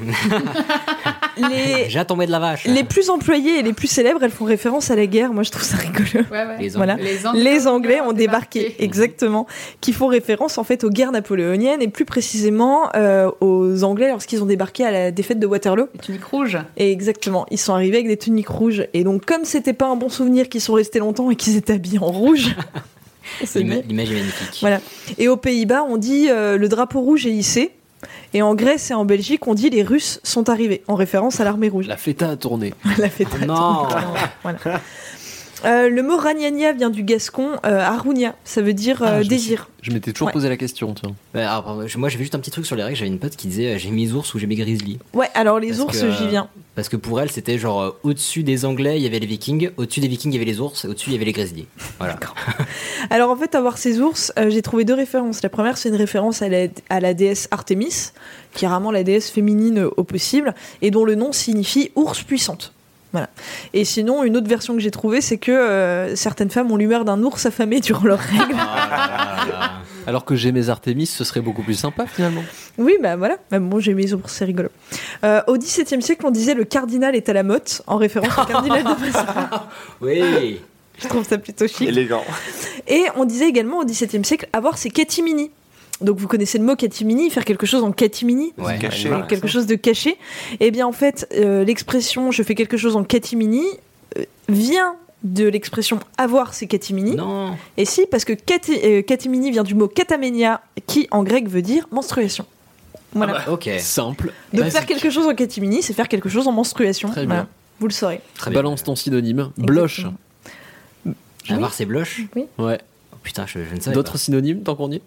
J'ai tombé de la vache. Les plus employées et les plus célèbres, elles font référence à la guerre. Moi, je trouve ça rigolo. Les Anglais ont débarqué, exactement, qui font référence en fait aux guerres napoléoniennes et plus précisément aux Anglais lorsqu'ils ont débarqué à la défaite de Waterloo. Les tuniques rouges. Et exactement, ils sont arrivés avec des tuniques rouges. Et donc, comme c'était pas un bon souvenir qu'ils sont restés longtemps et qu'ils étaient habillés en rouge. L'image est magnifique. Voilà. Et aux Pays-Bas, on dit le drapeau rouge est hissé. Et en Grèce et en Belgique, on dit les Russes sont arrivés, en référence à l'armée rouge. La feta a tourné. La feta a tourné. Voilà. Le mot ragnagna vient du gascon arunia, ça veut dire désir. Je m'étais toujours posé la question, tiens. Moi j'avais juste un petit truc sur les règles, j'avais une pote qui disait j'ai mes ours ou j'ai mes grizzlies. Ouais, alors les ours, j'y viens. Parce que pour elle, c'était genre au-dessus des Anglais, il y avait les Vikings, au-dessus des Vikings, il y avait les ours, au-dessus, il y avait les grizzlies. Voilà. Alors en fait, à voir ces ours, j'ai trouvé 2 références. La première, c'est une référence à la déesse Artémis, qui est rarement la déesse féminine au possible, et dont le nom signifie ours puissante. Voilà. Et sinon, une autre version que j'ai trouvée, c'est que certaines femmes ont l'humeur d'un ours affamé durant leurs règles. Alors que j'ai mes Artémis, ce serait beaucoup plus sympa finalement. Oui, bah voilà. Même bon, j'ai mes ours, c'est rigolo. Au XVIIe siècle, on disait le cardinal est à la motte, en référence au cardinal de Mazarin. Oui. Je trouve ça plutôt chic. Élégant. Et on disait également au XVIIe siècle avoir ses catimini. Donc vous connaissez le mot catimini, faire quelque chose en catimini, caché, quelque chose de caché. Et bien en fait, l'expression je fais quelque chose en catimini vient de l'expression avoir ses catimini. Non. Et si, parce que catimini vient du mot katamenia, qui en grec veut dire menstruation. Voilà. Ok. Simple. Donc faire quelque chose en catimini, c'est faire quelque chose en menstruation. Très voilà. bien. Vous le saurez. Très bien. Balance ton synonyme. Bloche. Avoir ses bloches. Oui. Ouais. Oh, putain, je ne savais D'autres pas. synonymes tant qu'on y est.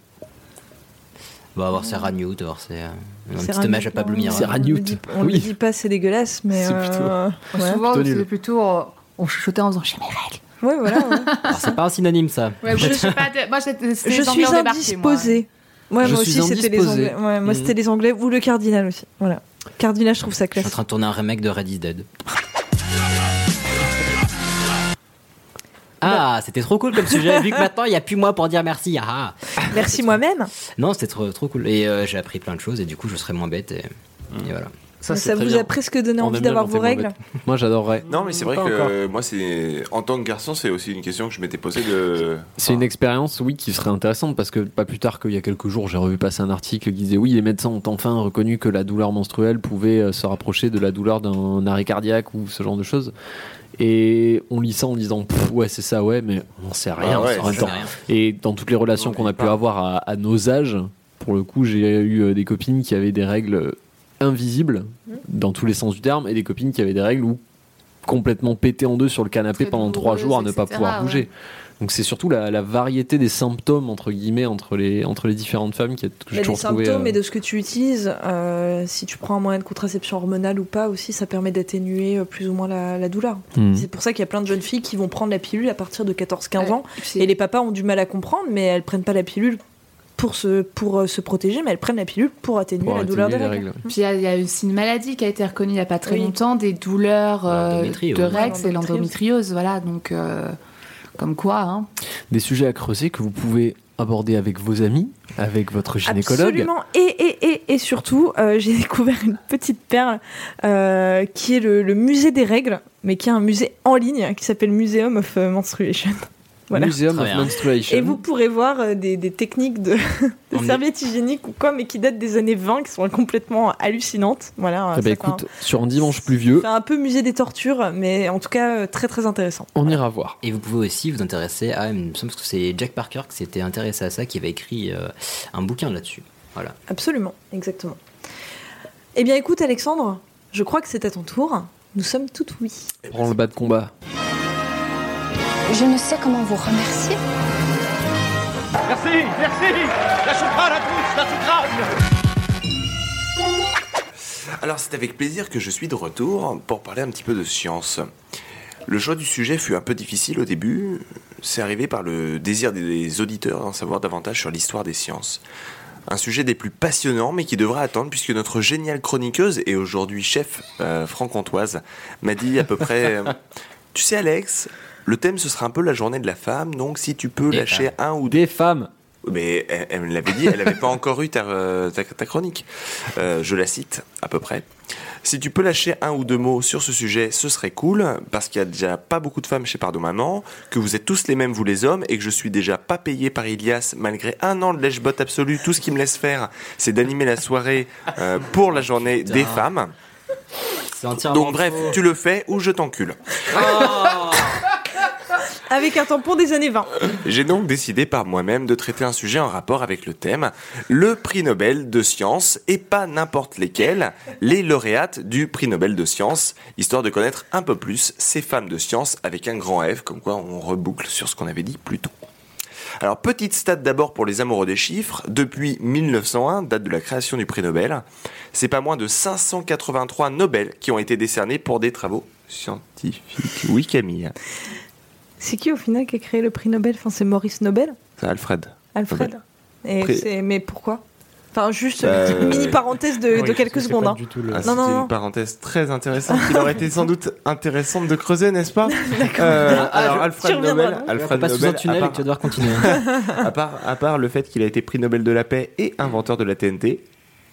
Avoir ses ragnout, avoir ses un petit hommage à Pablo Mira. C'est ragnout. On ne dit pas, c'est dégueulasse, mais c'est plutôt. Souvent, plutôt c'est plutôt on chuchotait en faisant j'ai mes règles. Ouais, voilà. Ouais. Alors, c'est pas un synonyme ça. Ouais, je sais pas. Moi, c'était je suis indisposée. Ouais, moi aussi, c'était les Anglais. Ouais, moi, c'était les Anglais ou le cardinal aussi. Voilà. Cardinal, je trouve ça classe. Je suis en train de tourner un remake de Red is Dead. Ah, c'était trop cool comme sujet. Vu que maintenant il n'y a plus moi pour dire merci. Ah. Merci moi-même. Non, c'était trop cool. Et j'ai appris plein de choses et du coup je serai moins bête. Et voilà. Ça vous a presque donné envie d'avoir vos règles. Moi j'adorerais. Non, mais c'est vrai que moi, en tant que garçon, c'est aussi une question que je m'étais posée de. C'est une expérience, oui, qui serait intéressante parce que pas plus tard qu'il y a quelques jours, j'ai revu passer un article qui disait oui, les médecins ont enfin reconnu que la douleur menstruelle pouvait se rapprocher de la douleur d'un arrêt cardiaque ou ce genre de choses. Et on lit ça en disant ouais, c'est ça, ouais, mais on sait rien. Et dans toutes les relations qu'on a pu avoir à nos âges, pour le coup, j'ai eu des copines qui avaient des règles invisibles dans tous les sens du terme et des copines qui avaient des règles où complètement pétées en deux sur le canapé pendant 3 jours à ne pas pouvoir bouger. Donc c'est surtout la variété des symptômes entre guillemets entre les différentes femmes que j'ai toujours trouvé. Des symptômes et de ce que tu utilises, si tu prends un moyen de contraception hormonale ou pas aussi, ça permet d'atténuer plus ou moins la douleur. C'est pour ça qu'il y a plein de jeunes filles qui vont prendre la pilule à partir de 14-15 ans et les papas ont du mal à comprendre, mais elles prennent pas la pilule pour se protéger, mais elles prennent la pilule pour atténuer la douleur des règles. Puis il y a aussi une maladie qui a été reconnue il n'y a pas très longtemps, des douleurs de règles, c'est l'endométriose. Voilà, donc comme quoi. Hein. Des sujets à creuser que vous pouvez aborder avec vos amis, avec votre gynécologue. Absolument. Et surtout, j'ai découvert une petite perle qui est le musée des règles, mais qui est un musée en ligne qui s'appelle Museum of Menstruation. Voilà. Museum of Menstruation. Et vous pourrez voir des techniques de serviettes hygiéniques ou quoi, mais qui datent des années 20, qui sont complètement hallucinantes. Voilà. Écoute, sur un dimanche pluvieux. C'est un peu musée des tortures, mais en tout cas très très intéressant. On ira voir. Et vous pouvez aussi vous intéresser à, il me semble que c'est Jack Parker qui s'était intéressé à ça, qui avait écrit un bouquin là-dessus. Voilà. Absolument, exactement. Eh bien écoute Alexandre, je crois que c'est à ton tour. Nous sommes tout oui. Prends le bas de combat. Je ne sais comment vous remercier. Merci. La choucrane à tous, la choucrane. Alors c'est avec plaisir que je suis de retour pour parler un petit peu de science. Le choix du sujet fut un peu difficile au début. C'est arrivé par le désir des auditeurs d'en savoir davantage sur l'histoire des sciences. Un sujet des plus passionnants, mais qui devra attendre, puisque notre géniale chroniqueuse et aujourd'hui chef franc-comtoise m'a dit à peu près tu sais Alex, le thème ce sera un peu la journée de la femme, donc si tu peux lâcher un ou des femmes. Mais elle me l'avait dit, elle n'avait pas encore eu ta chronique. Je la cite à peu près. Si tu peux lâcher un ou deux mots sur ce sujet, ce serait cool, parce qu'il y a déjà pas beaucoup de femmes chez Pardon Maman, que vous êtes tous les mêmes vous les hommes, et que je suis déjà pas payé par Ilias malgré 1 an de lèche-botte absolue. Tout ce qu'il me laisse faire, c'est d'animer la soirée pour la journée des femmes. Donc bref, faux. Tu le fais ou je t'encule. Avec un tampon des années 20. J'ai donc décidé par moi-même de traiter un sujet en rapport avec le thème, le prix Nobel de sciences, et pas n'importe lesquels, les lauréates du prix Nobel de sciences, histoire de connaître un peu plus ces femmes de science avec un grand F, comme quoi on reboucle sur ce qu'on avait dit plus tôt. Alors, petite stat d'abord pour les amoureux des chiffres. Depuis 1901, date de la création du prix Nobel, c'est pas moins de 583 Nobel qui ont été décernés pour des travaux scientifiques. Oui, Camille. C'est qui au final qui a créé le prix Nobel ? Enfin, c'est Maurice Nobel ? C'est Alfred. Alfred. Mais pourquoi ? Enfin, juste une petite mini parenthèse de quelques secondes. Hein. C'était une parenthèse très intéressante qui aurait été sans doute intéressante de creuser, n'est-ce pas ? D'accord. Alors, Alfred Nobel, sous un tunnel et que tu vas devoir continuer. à part le fait qu'il a été prix Nobel de la paix et inventeur de la TNT.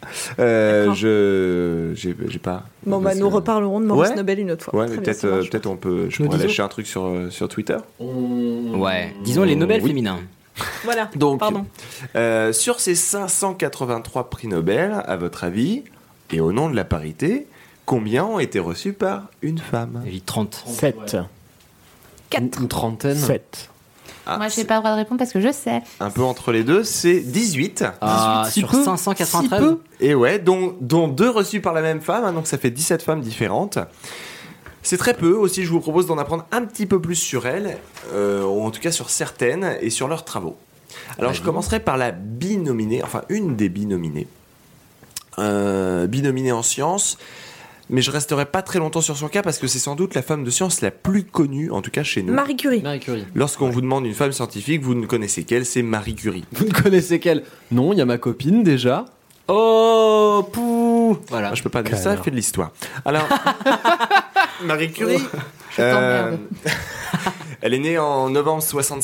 J'ai pas. Bon bah nous reparlerons de Maurice Nobel une autre fois. Ouais, mais peut-être on peut. Je pourrais lâcher un truc sur Twitter. Ouais, disons les Nobel féminins. Voilà. Donc, pardon. Sur ces 583 prix Nobel, à votre avis, et au nom de la parité, combien ont été reçus par une femme ? 30. 7. 4. Une trentaine. 7. Moi, j'ai pas le droit de répondre parce que je sais. Un peu entre les deux, c'est 18. 18 sur 593. Et ouais, dont 2 reçus par la même femme, hein, donc ça fait 17 femmes différentes. C'est très peu. Aussi, je vous propose d'en apprendre un petit peu plus sur elles, ou en tout cas sur certaines, et sur leurs travaux. Alors, je commencerai par la binominée, enfin une des binominées. Binominée en sciences. Mais je resterai pas très longtemps sur son cas parce que c'est sans doute la femme de science la plus connue, en tout cas chez nous. Marie Curie. Lorsqu'on vous demande une femme scientifique, vous ne connaissez qu'elle, c'est Marie Curie. Vous ne connaissez qu'elle ? Non, il y a ma copine déjà. Oh, pouh. Voilà. Moi, je peux pas dire ça, elle fait de l'histoire. Alors, Marie Curie, elle est née en novembre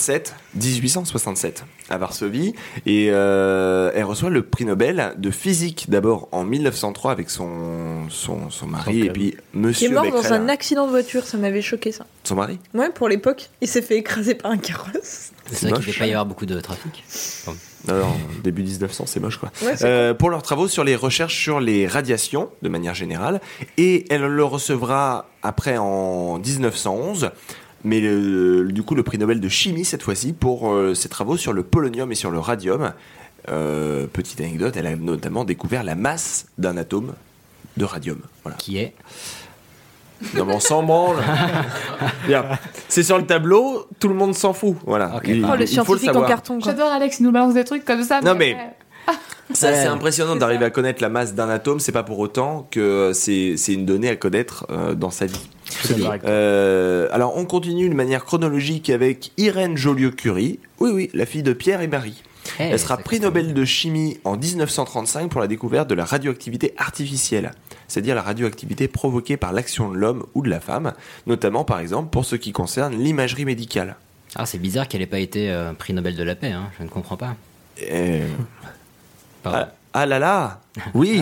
1867, à Varsovie, et elle reçoit le prix Nobel de physique d'abord en 1903 avec son mari et puis Monsieur Becquerel. Qui est mort dans un accident de voiture, ça m'avait choqué ça. Son mari ? Ouais, pour l'époque, il s'est fait écraser par un carrosse. C'est vrai qu'il ne devait pas y avoir beaucoup de trafic. Non, début 1900, c'est moche quoi. Ouais, pour leurs travaux sur les recherches sur les radiations, de manière générale, et elle le recevra après en 1911, mais du coup le prix Nobel de chimie cette fois-ci pour ses travaux sur le polonium et sur le radium. Petite anecdote, elle a notamment découvert la masse d'un atome de radium. Voilà. Qui est ? Non mais on s'en branle. Bien. C'est sur le tableau, tout le monde s'en fout. Voilà. Okay. Le scientifique en carton. Quoi. J'adore Alex, il nous balance des trucs comme ça. Non mais ça c'est impressionnant d'arriver à connaître la masse d'un atome. C'est pas pour autant que c'est une donnée à connaître dans sa vie. Alors on continue de manière chronologique avec Irène Joliot-Curie. Oui, la fille de Pierre et Marie. Elle sera prix Nobel de chimie en 1935 pour la découverte de la radioactivité artificielle, c'est-à-dire la radioactivité provoquée par l'action de l'homme ou de la femme, notamment par exemple pour ce qui concerne l'imagerie médicale. Ah, c'est bizarre qu'elle n'ait pas été prix Nobel de la paix, hein. Je ne comprends pas. Ah là là, oui.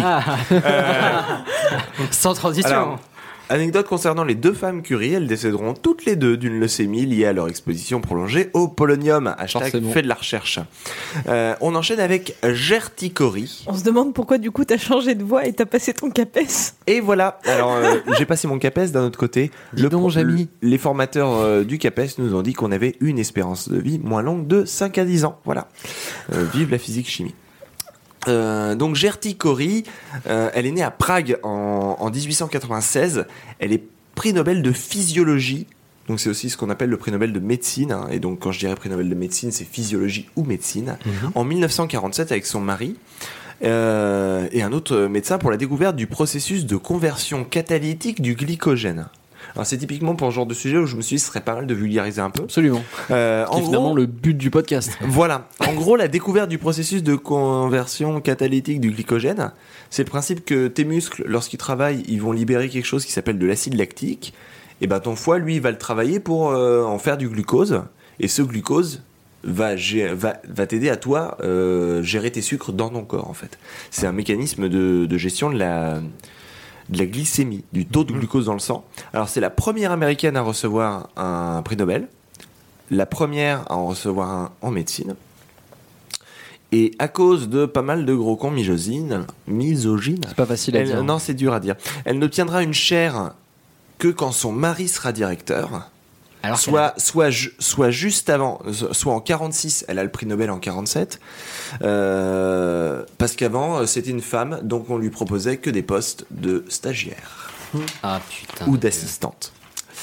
Sans transition. Alors, anecdote concernant les 2 femmes Curie, elles décéderont toutes les 2 d'une leucémie liée à leur exposition prolongée au polonium. Hashtag fait de la recherche. On enchaîne avec Gerty Cori. On se demande pourquoi du coup t'as changé de voix et t'as passé ton CAPES. Et voilà. Alors j'ai passé mon CAPES d'un autre côté. Les formateurs du CAPES nous ont dit qu'on avait une espérance de vie moins longue de 5 à 10 ans. Voilà. Vive la physique-chimie. Donc Gerty Cori, elle est née à Prague en 1896. Elle est prix Nobel de physiologie. Donc c'est aussi ce qu'on appelle le prix Nobel de médecine. Hein. Et donc quand je dirais prix Nobel de médecine, c'est physiologie ou médecine. En 1947 avec son mari et un autre médecin pour la découverte du processus de conversion catalytique du glycogène. Alors c'est typiquement pour ce genre de sujet où je me suis dit ce serait pas mal de vulgariser un peu. Absolument. C'est finalement le but du podcast. Voilà. En gros, la découverte du processus de conversion catalytique du glycogène, c'est le principe que tes muscles, lorsqu'ils travaillent, ils vont libérer quelque chose qui s'appelle de l'acide lactique. Et ben ton foie, lui, il va le travailler pour en faire du glucose. Et ce glucose va t'aider à toi gérer tes sucres dans ton corps, en fait. C'est un mécanisme de gestion de la glycémie, du taux de glucose dans le sang. Alors c'est la première américaine à recevoir un prix Nobel, la première à en recevoir un en médecine, et à cause de pas mal de gros cons misogynes, c'est pas facile à dire. Non, c'est dur à dire. Elle n'obtiendra une chaire que quand son mari sera directeur. Alors soit juste avant, soit en 46, elle a le prix Nobel en 47, parce qu'avant c'était une femme, donc on lui proposait que des postes de stagiaire ou d'assistante.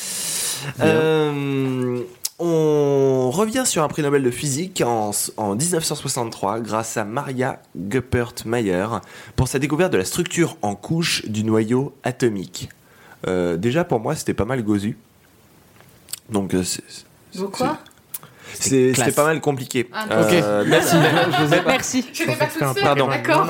On revient sur un prix Nobel de physique en 1963 grâce à Maria Goeppert-Mayer pour sa découverte de la structure en couche du noyau atomique. Déjà pour moi c'était pas mal gosu. Donc c'était pas mal compliqué. Ok, merci. Merci. Je n'ai pas tout de suite. Pardon. D'accord.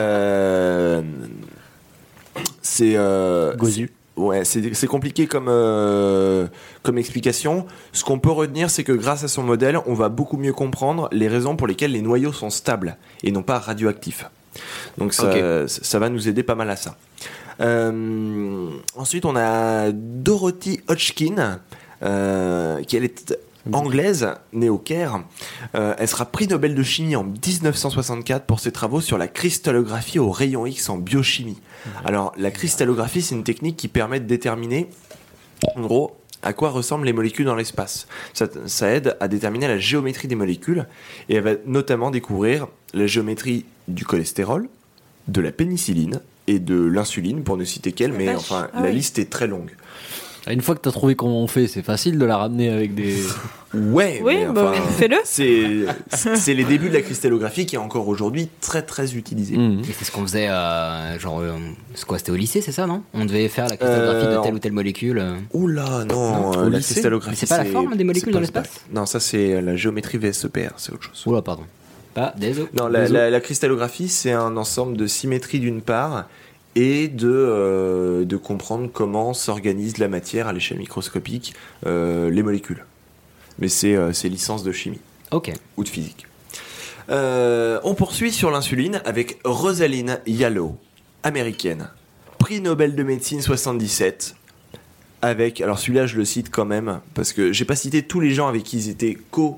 C'est gosu. Ouais, c'est compliqué comme explication. Ce qu'on peut retenir, c'est que grâce à son modèle, on va beaucoup mieux comprendre les raisons pour lesquelles les noyaux sont stables et non pas radioactifs. Donc ça va nous aider pas mal à ça. Ensuite, on a Dorothy Hodgkin, qui elle est anglaise, née au Caire. Elle sera prix Nobel de chimie en 1964 pour ses travaux sur la cristallographie aux rayons X en biochimie. Alors, la cristallographie, c'est une technique qui permet de déterminer, en gros, à quoi ressemblent les molécules dans l'espace. Ça aide à déterminer la géométrie des molécules, et elle va notamment découvrir la géométrie du cholestérol, de la pénicilline et de l'insuline, pour ne citer qu'elle, mais enfin, la liste est très longue. Une fois que tu as trouvé comment on fait, c'est facile de la ramener avec des... Ouais, oui, mais enfin, fais-le. C'est les débuts de la cristallographie qui est encore aujourd'hui très très utilisée. Et c'est ce qu'on faisait, c'était au lycée, c'est ça, non? On devait faire la cristallographie de telle ou telle molécule. Oula, non, la cristallographie. Mais c'est pas la forme des molécules dans l'espace? Non, ça c'est la géométrie VSEPR, c'est autre chose. Oula, pardon. Désolé. Non, la cristallographie, c'est un ensemble de symétrie d'une part, et de comprendre comment s'organise la matière à l'échelle microscopique, les molécules. Mais c'est licence de chimie ou de physique. On poursuit sur l'insuline avec Rosalind Yalow, américaine, prix Nobel de médecine 77. Alors celui-là je le cite quand même parce que j'ai pas cité tous les gens avec qui ils étaient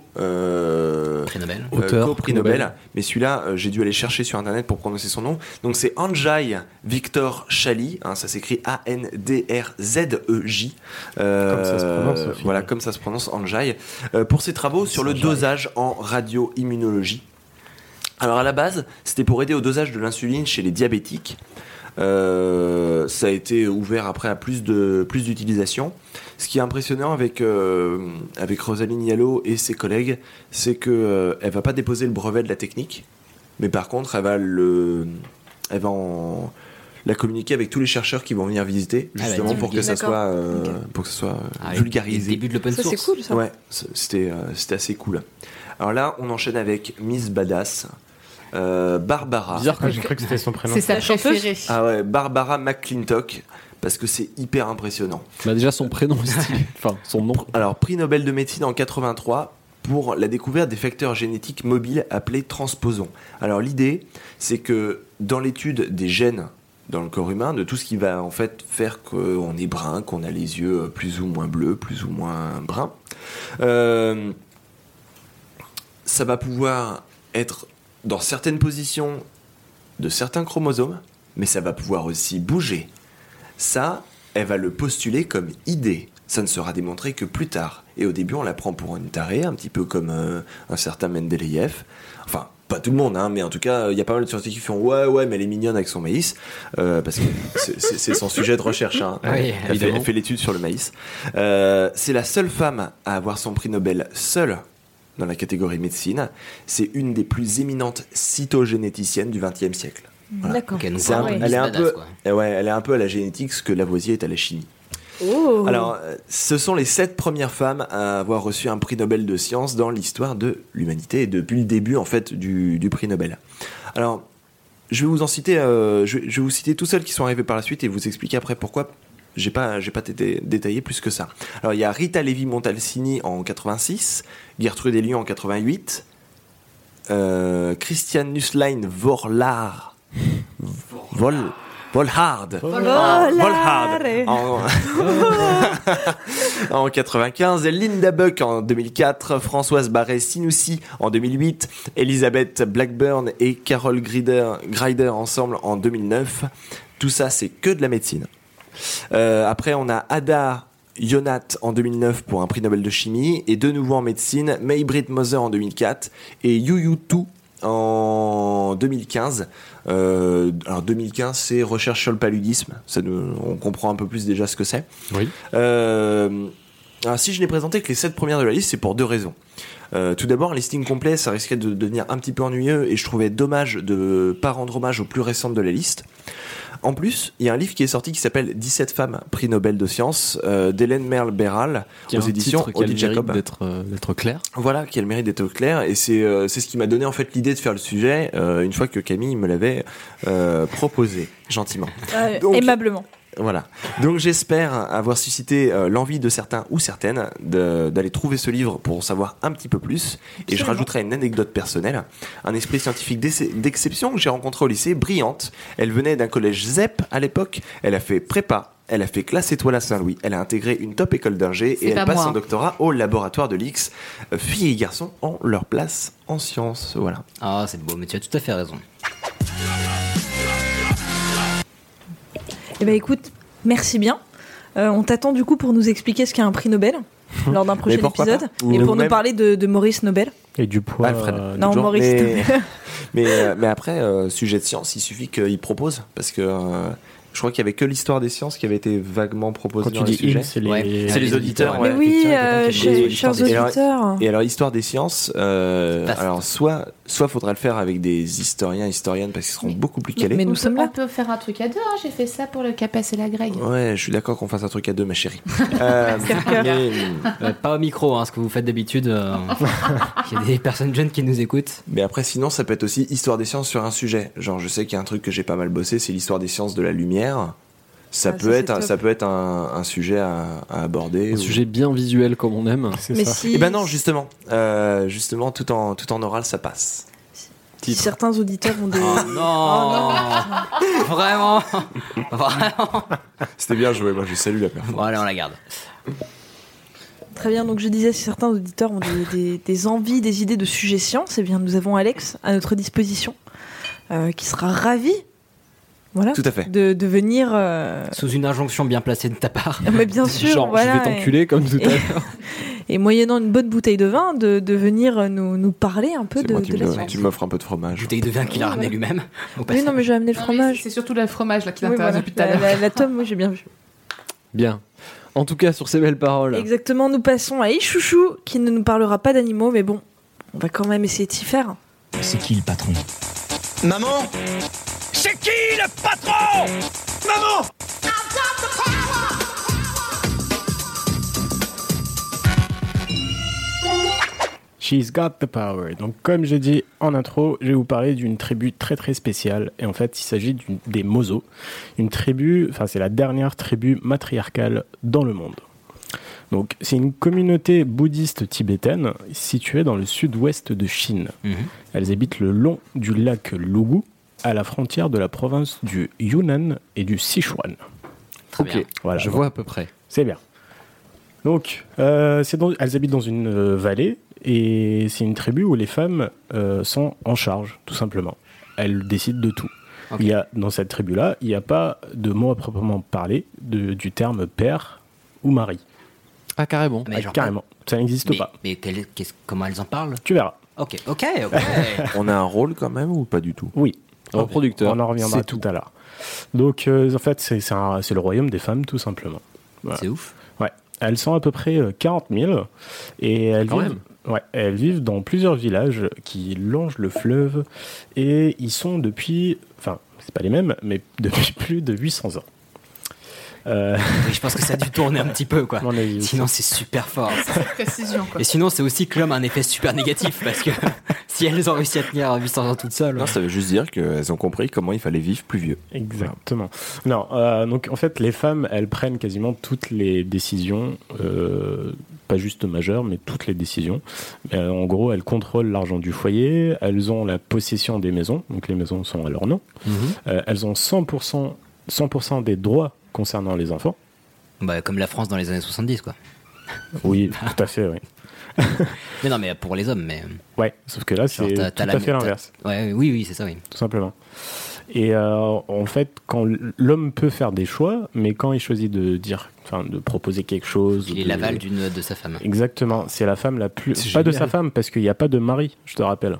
prix Nobel, mais celui-là j'ai dû aller chercher sur internet pour prononcer son nom. Donc c'est Andrzej Victor Chali, ça s'écrit A-N-D-R-Z-E-J. Comme ça se prononce. Voilà, comme ça se prononce, Andrzej, pour ses travaux sur le dosage en radioimmunologie. Alors à la base, c'était pour aider au dosage de l'insuline chez les diabétiques. Ça a été ouvert après à plus d'utilisation. Ce qui est impressionnant avec Rosalind Yalow et ses collègues, c'est que elle va pas déposer le brevet de la technique, mais par contre elle va la communiquer avec tous les chercheurs qui vont venir visiter, justement pour que ça soit vulgarisé. Début de l'open source. C'est cool ça. Ouais, c'était assez cool. Alors là, on enchaîne avec Miss Badass. Barbara. Bizarre quand j'ai cru que c'était son prénom. C'est sa préférée. Ah ouais, Barbara McClintock, parce que c'est hyper impressionnant. Déjà son prénom, enfin son nom. Alors, prix Nobel de médecine en 83 pour la découverte des facteurs génétiques mobiles appelés transposons. Alors l'idée, c'est que dans l'étude des gènes dans le corps humain, de tout ce qui va en fait faire qu'on est brun, qu'on a les yeux plus ou moins bleus, plus ou moins bruns, ça va pouvoir être dans certaines positions de certains chromosomes, mais ça va pouvoir aussi bouger. Ça, elle va le postuler comme idée. Ça ne sera démontré que plus tard. Et au début, on la prend pour une tarée, un petit peu comme un certain Mendeleïev. Enfin, pas tout le monde, hein, mais en tout cas, il y a pas mal de scientifiques qui font ouais, mais elle est mignonne avec son maïs, parce que c'est son sujet de recherche. Hein. Oui, elle fait l'étude sur le maïs. C'est la seule femme à avoir son prix Nobel seule dans la catégorie médecine. C'est une des plus éminentes cytogénéticiennes du XXe siècle. Voilà. D'accord. Okay, elle est un peu à la génétique ce que Lavoisier est à la chimie. Oh. Alors, ce sont les 7 premières femmes à avoir reçu un prix Nobel de sciences dans l'histoire de l'humanité et depuis le début en fait du prix Nobel. Alors, je vais vous en citer, je vais vous citer tous celles qui sont arrivées par la suite et vous expliquer après pourquoi. J'ai pas détaillé plus que ça. Alors, il y a Rita Levi-Montalcini en 86, Gertrude Elion en 88, Christian Nusslein Volhard en 95, Linda Buck en 2004, Françoise Barré-Sinoussi en 2008, Elizabeth Blackburn et Carol Greider ensemble en 2009. Tout ça, c'est que de la médecine. Après, on a Ada Yonath en 2009 pour un prix Nobel de chimie, et de nouveau en médecine, May-Britt Moser en 2004 et Yu Tu en 2015. Alors 2015, c'est recherche sur le paludisme. On comprend un peu plus déjà ce que c'est. Oui. Alors si je n'ai présenté que les 7 premières de la liste, c'est pour 2 raisons. Tout d'abord, un listing complet, ça risquait de devenir un petit peu ennuyeux et je trouvais dommage de ne pas rendre hommage aux plus récentes de la liste. En plus, il y a un livre qui est sorti qui s'appelle 17 femmes prix Nobel de sciences d'Hélène Merle-Béral aux éditions Odile Jacob. D'être clair. Voilà, qui a le mérite d'être clair, et c'est ce qui m'a donné en fait l'idée de faire le sujet une fois que Camille me l'avait proposé gentiment. Donc, aimablement. Voilà. Donc j'espère avoir suscité l'envie de certains ou certaines d'aller trouver ce livre pour en savoir un petit peu plus. Et je rajouterai une anecdote personnelle. Un esprit scientifique d'exception que j'ai rencontré au lycée, brillante. Elle venait d'un collège ZEP à l'époque. Elle a fait prépa. Elle a fait classe étoile à Saint-Louis. Elle a intégré une top école d'ingé et elle passe son doctorat au laboratoire de l'X. Filles et garçons ont leur place en sciences. Voilà. Ah, c'est beau, mais tu as tout à fait raison. Eh ben écoute, merci bien. On t'attend du coup pour nous expliquer ce qu'est un prix Nobel lors d'un prochain épisode et pour nous parler de Maurice Nobel. Et du poids. Non, Maurice Nobel. Mais après, sujet de science, il suffit qu'il propose parce que. Je crois qu'il n'y avait que l'histoire des sciences qui avait été vaguement proposée dans le sujet. C'est les auditeurs. Mais oui, chers auditeurs. Et alors, histoire des sciences, alors soit faudra le faire avec des historiennes parce qu'ils seront beaucoup plus calés. Mais nous sommes là. On peut faire un truc à 2, hein. J'ai fait ça pour le Capes et la Greg. Ouais, je suis d'accord qu'on fasse un truc à 2, ma chérie. Pas au micro, ce que vous faites d'habitude. Il y a des personnes jeunes qui nous écoutent. Mais après, sinon, ça peut être aussi histoire des sciences sur un sujet. Genre, je sais qu'il y a un truc que j'ai pas mal bossé, c'est l'histoire des sciences de la lumière. Ça peut être un sujet à aborder. Un sujet bien visuel comme on aime. Mais si... Eh ben non, justement, tout en oral, ça passe. Si certains auditeurs ont des... Oh non, Vraiment. C'était bien joué, moi je salue la personne. Bon, allez, on la garde. Très bien, donc je disais, si certains auditeurs ont des envies, des idées de sujets sciences, eh bien nous avons Alex à notre disposition, qui sera ravi. Voilà, tout à fait. De venir... Sous une injonction bien placée de ta part. Mais bien sûr, genre, voilà. Je vais t'enculer comme tout à l'heure. Et moyennant une bonne bouteille de vin, de venir nous parler un peu de la science. Tu m'offres un peu de fromage. Bouteille de vin qu'il a ramené lui-même. Oui, non, mais j'ai amené le fromage. C'est surtout le fromage là, qui l'intéresse depuis tout à l'heure. La tome, oui, j'ai bien vu. Bien. En tout cas, sur ces belles paroles. Exactement, nous passons à Ichouchou, qui ne nous parlera pas d'animaux, mais bon, on va quand même essayer de s'y faire. C'est qui le patron? Maman? C'est qui le patron? Maman! She's got the power. Donc, comme j'ai dit en intro, je vais vous parler d'une tribu très très spéciale. Et en fait, il s'agit des Mozo. Une tribu, c'est la dernière tribu matriarcale dans le monde. Donc, c'est une communauté bouddhiste tibétaine située dans le sud-ouest de Chine. Elles habitent le long du lac Lugu, à la frontière de la province du Yunnan et du Sichuan. Très bien. Voilà, je vois à peu près. C'est bien. Donc, elles habitent dans une vallée et c'est une tribu où les femmes sont en charge, tout simplement. Elles décident de tout. Okay. Dans cette tribu-là, il n'y a pas de mot à proprement parler du terme père ou mari. Ah, carrément. Mais carrément. Ça n'existe pas. Mais comment elles en parlent? Tu verras. Ok. On a un rôle quand même ou pas du tout? Oui. Reproducteur. On en reviendra tout à l'heure. Donc, en fait, c'est le royaume des femmes, tout simplement. Voilà. C'est ouf. Ouais. Elles sont à peu près 40 000 et elles vivent dans plusieurs villages qui longent le fleuve et ils sont depuis, enfin, c'est pas les mêmes, mais depuis plus de 800 ans. Oui, je pense que ça a dû tourner un petit peu, quoi. Sinon, c'est super fort. Précision, quoi. Et sinon, c'est aussi que l'homme a un effet super négatif parce que si elles ont réussi à tenir 800 ans toutes seules. Non, ça veut juste dire qu'elles ont compris comment il fallait vivre plus vieux. Exactement. Non, donc en fait, les femmes, elles prennent quasiment toutes les décisions, pas juste majeures, mais toutes les décisions. En gros, elles contrôlent l'argent du foyer, elles ont la possession des maisons, donc les maisons sont à leur nom. Elles ont 100% des droits concernant les enfants. Bah, comme la France dans les années 70, quoi. Oui, tout à fait, oui. Mais non, mais pour les hommes, mais... Ouais, sauf que là, c'est tout à fait l'inverse. Ouais, oui, c'est ça, oui. Tout simplement. Et en fait, quand l'homme peut faire des choix, mais quand il choisit de proposer quelque chose... Il est l'aval de sa femme. Exactement, c'est la femme la plus... Pas de sa femme, parce qu'il n'y a pas de mari, je te rappelle.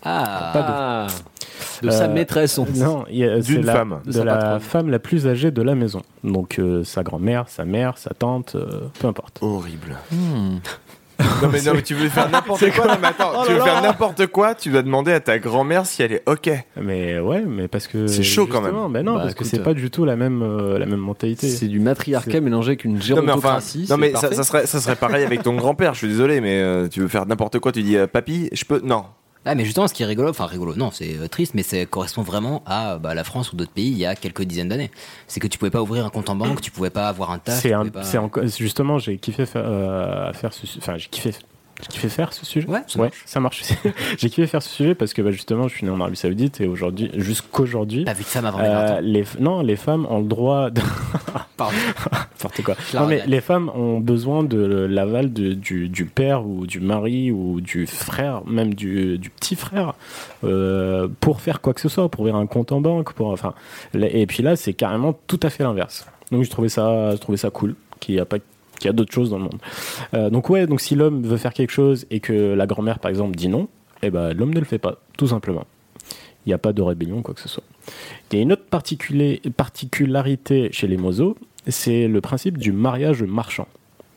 De sa maîtresse. Non, c'est la femme la plus âgée de la maison. Donc sa grand-mère, sa mère, sa tante, peu importe. Horrible. Non mais tu veux faire n'importe quoi. Non mais attends, tu veux faire n'importe quoi, tu vas demander à ta grand-mère si elle est ok. Mais ouais, mais parce que c'est chaud quand même. Ben non, parce que c'est pas du tout la même mentalité. C'est du matriarcat mélangé avec une gérontocratie. Non mais ça serait pareil avec ton grand-père. Je suis désolé, mais tu veux faire n'importe quoi. Tu dis papy, je peux. Non. Ah, mais justement, ce qui est rigolo, non, c'est triste, mais ça correspond vraiment à la France ou d'autres pays il y a quelques dizaines d'années. C'est que tu pouvais pas ouvrir un compte en banque, tu pouvais pas avoir un taf. Justement, j'ai kiffé faire ce sujet. Ouais, ça marche. J'ai kiffé faire ce sujet parce que justement, je suis né en Arabie Saoudite et jusqu'aujourd'hui. T'as vu de femmes avant les 20 ans? Les femmes ont le droit de. Pardon. N'importe quoi. Non, mais les femmes ont besoin de l'aval du père ou du mari ou du frère, même du petit frère, pour faire quoi que ce soit, pour ouvrir un compte en banque. Et puis là, c'est carrément tout à fait l'inverse. Donc je trouvais ça cool qu'il y a d'autres choses dans le monde. Donc si l'homme veut faire quelque chose et que la grand-mère, par exemple, dit non, l'homme ne le fait pas, tout simplement. Il n'y a pas de rébellion, quoi que ce soit. Il y a une autre particularité chez les Mossos, c'est le principe du mariage marchand.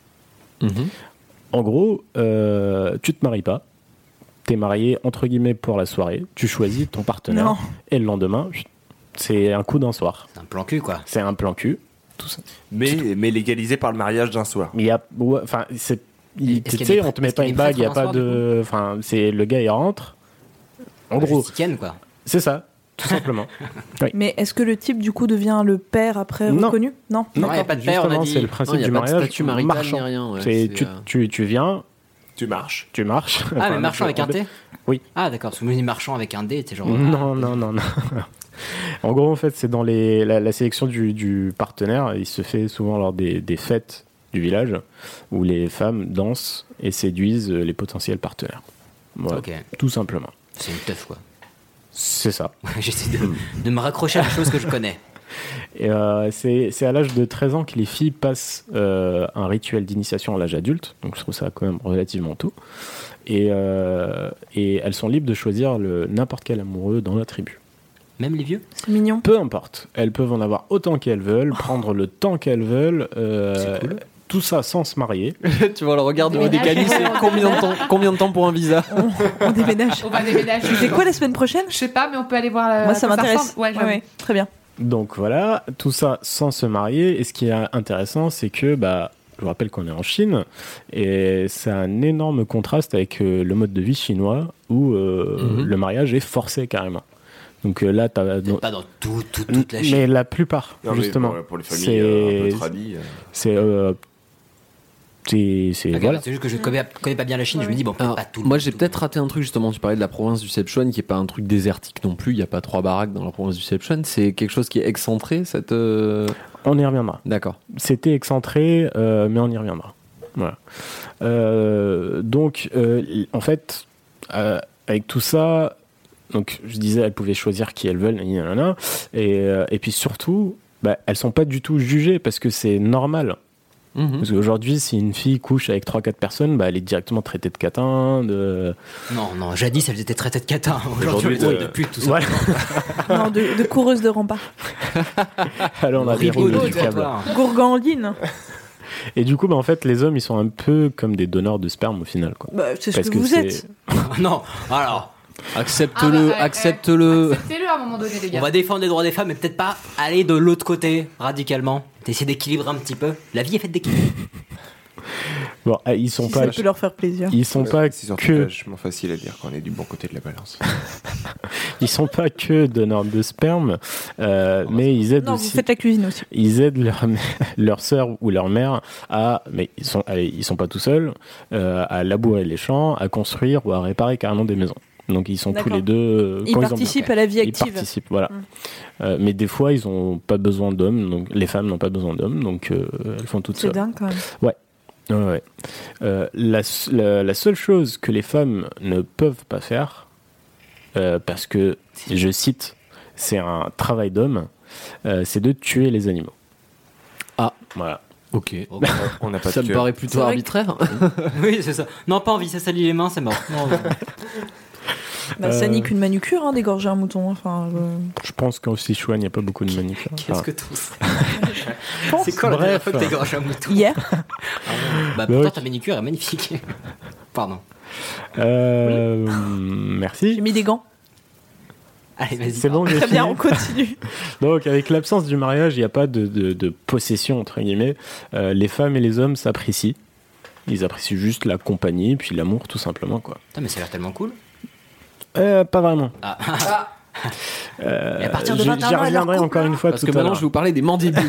En gros, tu te maries pas, t'es marié, entre guillemets, pour la soirée, tu choisis ton partenaire, et le lendemain, c'est un coup d'un soir. C'est un plan cul, quoi. C'est un plan cul. Tout ça. Mais légalisé par le mariage d'un soir. Tu sais, on te met pas une bague, il y a pas de. Enfin, c'est le gars, il rentre. En gros. Quoi. C'est ça, tout simplement. Oui. Mais est-ce que le type, du coup, devient le père après reconnu? Non, il n'y a pas de père, on a dit. C'est le principe du mariage marchand. Rien, tu viens. Tu marches. Ah, mais marchand avec un T? Oui. Ah, d'accord, parce que moi, je dis marchand avec un D, c'est genre. Non. En gros, en fait, c'est dans la sélection du partenaire. Il se fait souvent lors des fêtes du village où les femmes dansent et séduisent les potentiels partenaires. Voilà, tout simplement. C'est une teuf, quoi. C'est ça. J'essaie de me raccrocher à la chose que je connais. Et c'est à l'âge de 13 ans que les filles passent un rituel d'initiation à l'âge adulte. Donc je trouve ça quand même relativement tôt. Et elles sont libres de choisir n'importe quel amoureux dans la tribu. Même les vieux? C'est mignon. Peu importe. Elles peuvent en avoir autant qu'elles veulent, prendre le temps qu'elles veulent. C'est cool. Tout ça sans se marier. Tu vois le regard de Odekali, c'est combien de temps pour un visa? On déménage. On va déménager. C'est quoi la semaine prochaine? Je sais pas, mais on peut aller voir. Moi, ça m'intéresse. Ouais, très bien. Donc voilà, tout ça sans se marier. Et ce qui est intéressant, c'est que je vous rappelle qu'on est en Chine et c'est un énorme contraste avec le mode de vie chinois où le mariage est forcé carrément. Donc là, pas dans toute la Chine. Mais la plupart, justement. Pour les familles un peu tradies. Voilà. C'est juste que je connais pas bien la Chine, je me dis pas tout. Moi j'ai peut-être raté un truc justement, tu parlais de la province du Sichuan qui est pas un truc désertique non plus, il n'y a pas 3 baraques dans la province du Sichuan, c'est quelque chose qui est excentré On y reviendra. D'accord. C'était excentré, mais on y reviendra. Voilà. Donc en fait, avec tout ça, donc je disais elles pouvaient choisir qui elles veulent, et puis surtout, elles sont pas du tout jugées parce que c'est normal. Parce qu'aujourd'hui, si une fille couche avec 3-4 personnes, bah, elle est directement traitée de catin. Non, jadis, elle était traitée de catin. Aujourd'hui, elle est de pute, tout ça. Ouais. Non, de coureuse de rempart. Alors, on a des rouleaux du câble. Gourgandine. Et du coup, bah, en fait, les hommes, ils sont un peu comme des donneurs de sperme au final. Quoi. Bah, c'est ce que vous êtes. Non, alors... Accepte-le. Acceptez-le à un moment donné, les gars. On va défendre les droits des femmes, mais peut-être pas aller de l'autre côté, radicalement. T'essaies d'équilibrer un petit peu. La vie est faite d'équilibre. Bon, ils sont pas. Ça peut leur faire plaisir. Ils sont pas c'est que. vachement facile à dire quand on est du bon côté de la balance. Ils sont pas que donneurs de sperme, mais ils aident aussi. Non, vous faites la cuisine aussi. Ils aident leur sœur ou leur mère mais ils sont pas tout seuls, à labourer les champs, à construire ou à réparer carrément des maisons. Donc ils sont tous les deux. Ils participent à la vie active. Ils participent, voilà. Mais des fois, ils ont pas besoin d'hommes. Donc les femmes n'ont pas besoin d'hommes, donc elles font toutes seules. C'est dingue quand même. Ouais. La seule chose que les femmes ne peuvent pas faire, parce que, je cite, c'est un travail d'homme, c'est de tuer les animaux. Ah, voilà. Ok. On n'a pas ça me paraît plutôt arbitraire. Oui, c'est ça. Non, pas envie, ça salit les mains, c'est mort. Non. Ça nique une manucure, hein, d'égorger un mouton. Enfin, je pense qu'en Sichuan, il n'y a pas beaucoup de manucure. Qu'est-ce que t'en sais? C'est quoi la dernière fois que t'égorges un mouton? Hier. Pourtant, ta manucure est magnifique. Pardon. Merci. J'ai mis des gants. Allez, vas-y. C'est bon, très bien, on continue. Donc, avec l'absence du mariage, il n'y a pas de possession, entre guillemets. Les femmes et les hommes s'apprécient. Ils apprécient juste la compagnie, puis l'amour, tout simplement, quoi. Putain, mais ça a l'air tellement cool. Pas vraiment. Et à partir de 21 j'y ans, reviendrai encore une fois parce que maintenant je vais vous parler des mandibules.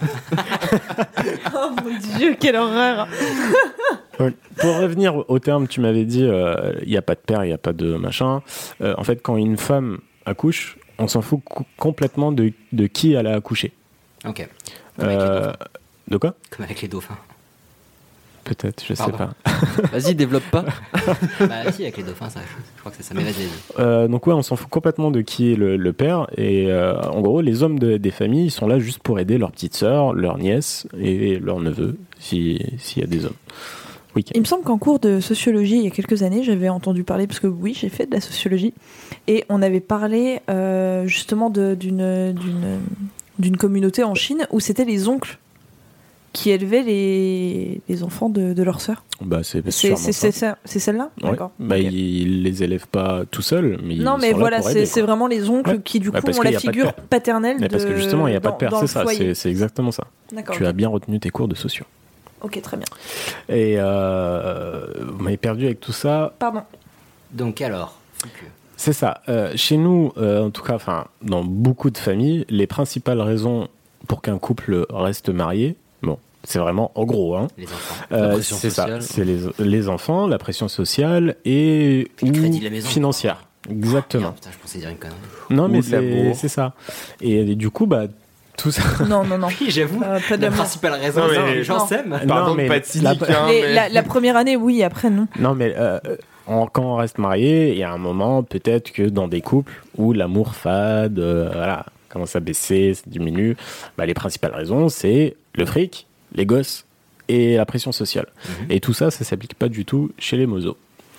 Oh mon Dieu, quelle horreur. Pour revenir au terme, tu m'avais dit il n'y a pas de père, il n'y a pas de machin. En fait, quand une femme accouche, on s'en fout complètement de qui elle a accouché. Ok. De quoi? Comme avec les dauphins. Peut-être, je sais pas. Vas-y, développe pas. Si, avec les dauphins, ça, je crois que ça m'est vas-y. Donc ouais, on s'en fout complètement de qui est le père. Et en gros, les hommes des familles, ils sont là juste pour aider leurs petites sœurs, leurs nièces et leurs neveux, s'il y a des hommes. Oui. Il me semble qu'en cours de sociologie, il y a quelques années, j'avais entendu parler, parce que oui, j'ai fait de la sociologie, et on avait parlé justement d'une communauté en Chine où c'était les oncles qui élevaient les enfants de leur sœur. C'est celle-là, ouais. D'accord. Ils les élèvent pas tout seuls, mais non, mais voilà, c'est vraiment les oncles qui du coup ont la figure paternelle. Mais parce que justement, il n'y a pas de père, c'est ça, foyer. c'est exactement ça. Tu as bien retenu tes cours de sociaux. Ok, très bien. Et vous m'avez perdu avec tout ça. Pardon. Donc alors, c'est ça. Chez nous, en tout cas, dans beaucoup de familles, les principales raisons pour qu'un couple reste marié, c'est vraiment en gros, hein. Les enfants. La pression sociale. Ça. C'est les enfants, la pression sociale et le crédit de la maison, financière. Exactement. Putain, je pensais dire une connerie. Non, mais c'est ça. Et du coup, tout ça. Non. Oui, j'avoue. La principale raison, les gens s'aiment. Pardon, pas de cynique. La première année, oui, après, non. Non, mais quand on reste marié, il y a un moment, peut-être que dans des couples où l'amour fade, commence à baisser, ça diminue, les principales raisons, c'est le fric, les gosses et la pression sociale. Et tout ça, ça s'applique pas du tout chez les mozos.